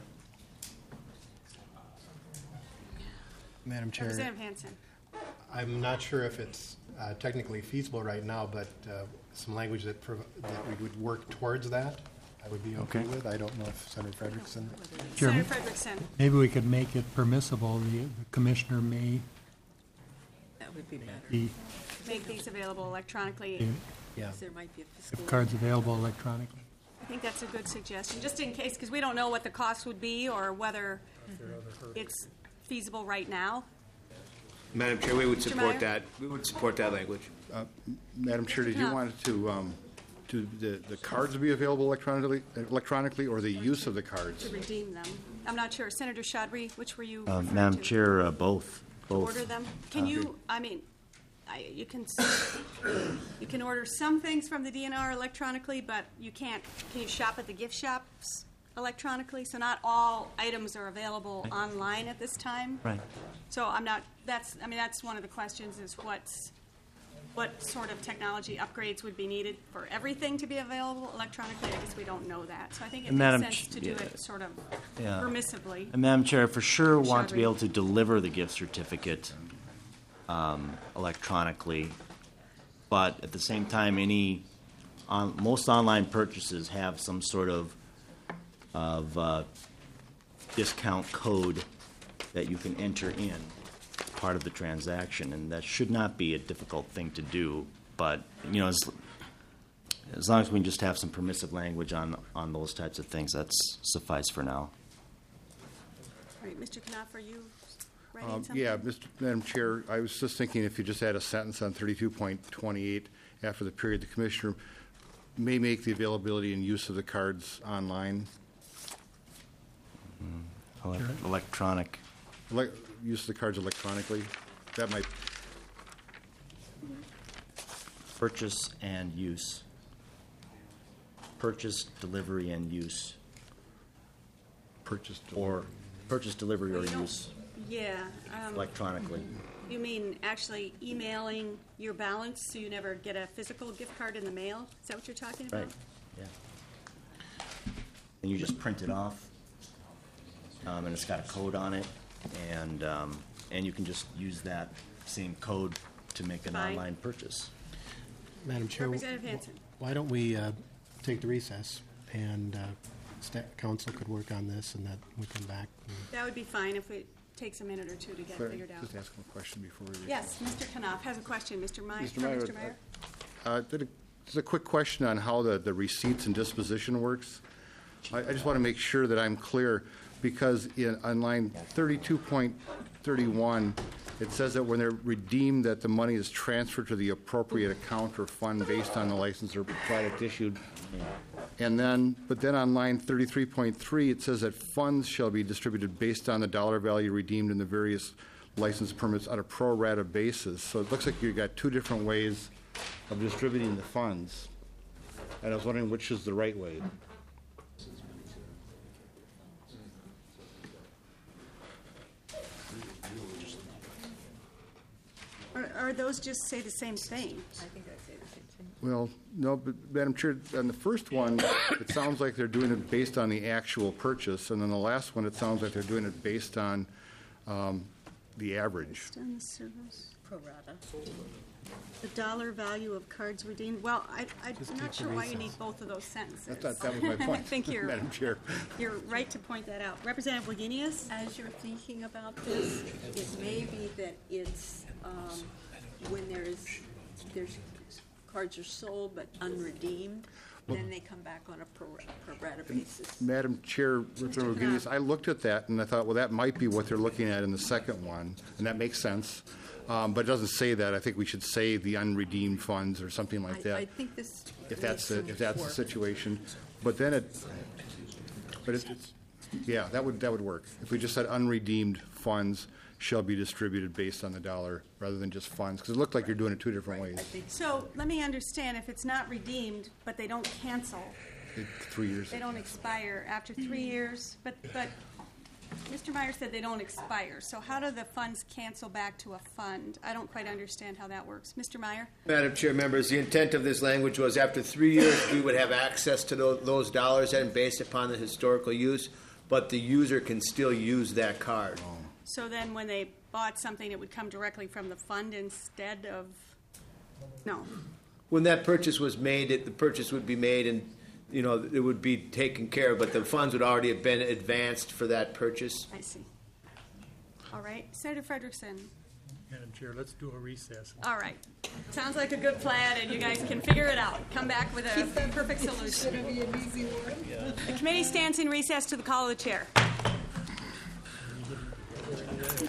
Madam Chair, Representative Hansen. I'm not sure if it's technically feasible right now, but some language that we would work towards that, I would be okay with. I don't know if Senator Frederickson. Senator Frederickson. Maybe we could make it permissible. The commissioner may. That would be better. Make these available electronically. Yeah. There might be a fiscal. Gift cards available electronically. I think that's a good suggestion, just in case, because we don't know what the cost would be or whether it's feasible right now. Madam Chair, we would Mr. support Meyer? that. We would support that language. Madam Chair, did you Yeah. want to the cards be available electronically, or the use of the cards? To redeem them. I'm not sure. Senator Chaudhry, which were you referring Madam to? Chair, both. Order them? Can you, you can order some things from the DNR electronically, but you can't, can you shop at the gift shops electronically, so not all items are available online at this time. Right. So I'm not, that's one of the questions is what sort of technology upgrades would be needed for everything to be available electronically? I guess we don't know that. So I think it Madam makes sense to do it sort of permissively. And Madam Chair, I for sure want to be Chaudhry. able to deliver the gift certificate electronically, but at the same time, most online purchases have some sort of discount code that you can enter in part of the transaction, and that should not be a difficult thing to do. But as long as we can just have some permissive language on those types of things, that's suffice for now. All right, Mr. Knopf, are you writing something? Yeah, Madam Chair, I was just thinking if you just add a sentence on 32.28 after the period, the Commissioner may make the availability and use of the cards online. Electronic. Use of the cards electronically. That might. Purchase and use. Purchase, delivery, and use. Purchase, delivery, or use Yeah. electronically. You mean actually emailing your balance so you never get a physical gift card in the mail? Is that what you're talking about? Right. Yeah. And you just print it off, and it's got a code on it, and you can just use that same code to make an Fine. online purchase. Madam Chair, Representative Hanson. why don't we take the recess and council could work on this and that we come back. That would be fine if it takes a minute or two to get Claire, figured out. just ask him a question before we. Yes, Mr. Knopf has a question. Mr. Meyer? Mr. Meyer, just a quick question on how the receipts and disposition works. I just want to make sure that I'm clear, because on line 32.31, it says that when they're redeemed, that the money is transferred to the appropriate account or fund based on the license or product issued. But then on line 33.3, it says that funds shall be distributed based on the dollar value redeemed in the various license permits on a pro rata basis. So it looks like you've got two different ways of distributing the funds. And I was wondering which is the right way. Or those just say the same thing? I think I say the same thing. Well, no, but Madam Chair, on the first one, it sounds like they're doing it based on the actual purchase, and then the last one, it sounds like they're doing it based on the average. Based on the service. Pro rata. The dollar value of cards redeemed. Well, I'm not sure why you need both of those sentences. That was my point, I think Madam Chair. You're right to point that out. Representative Wagenius? As you're thinking about this, it may be that it's when there's cards are sold but unredeemed, then they come back on a pro rata basis. Madam Chair, Representative Rodriguez, I looked at that and I thought, well, that might be what they're looking at in the second one, and that makes sense. But it doesn't say that. I think we should say the unredeemed funds or something like that. I think this if that's makes the work. situation. But then it's yeah, that would work. If we just said unredeemed funds shall be distributed based on the dollar rather than just funds, because it looked like you're doing it two different ways. So let me understand, if it's not redeemed, but they don't cancel, 3 years. they don't expire after 3 years, but Mr. Meyer said they don't expire. So how do the funds cancel back to a fund? I don't quite understand how that works. Mr. Meyer? Madam Chair, members, the intent of this language was after 3 years, we would have access to those dollars and based upon the historical use, but the user can still use that card. So then when they bought something, it would come directly from the fund instead of, no. When that purchase was made, the purchase would be made and, it would be taken care of, but the funds would already have been advanced for that purchase. I see. All right. Senator Frederickson. Madam Chair, let's do a recess. All right. Sounds like a good plan, and you guys can figure it out. Come back with a perfect solution. It's going to be an easy one. The committee stands in recess to the call of the chair.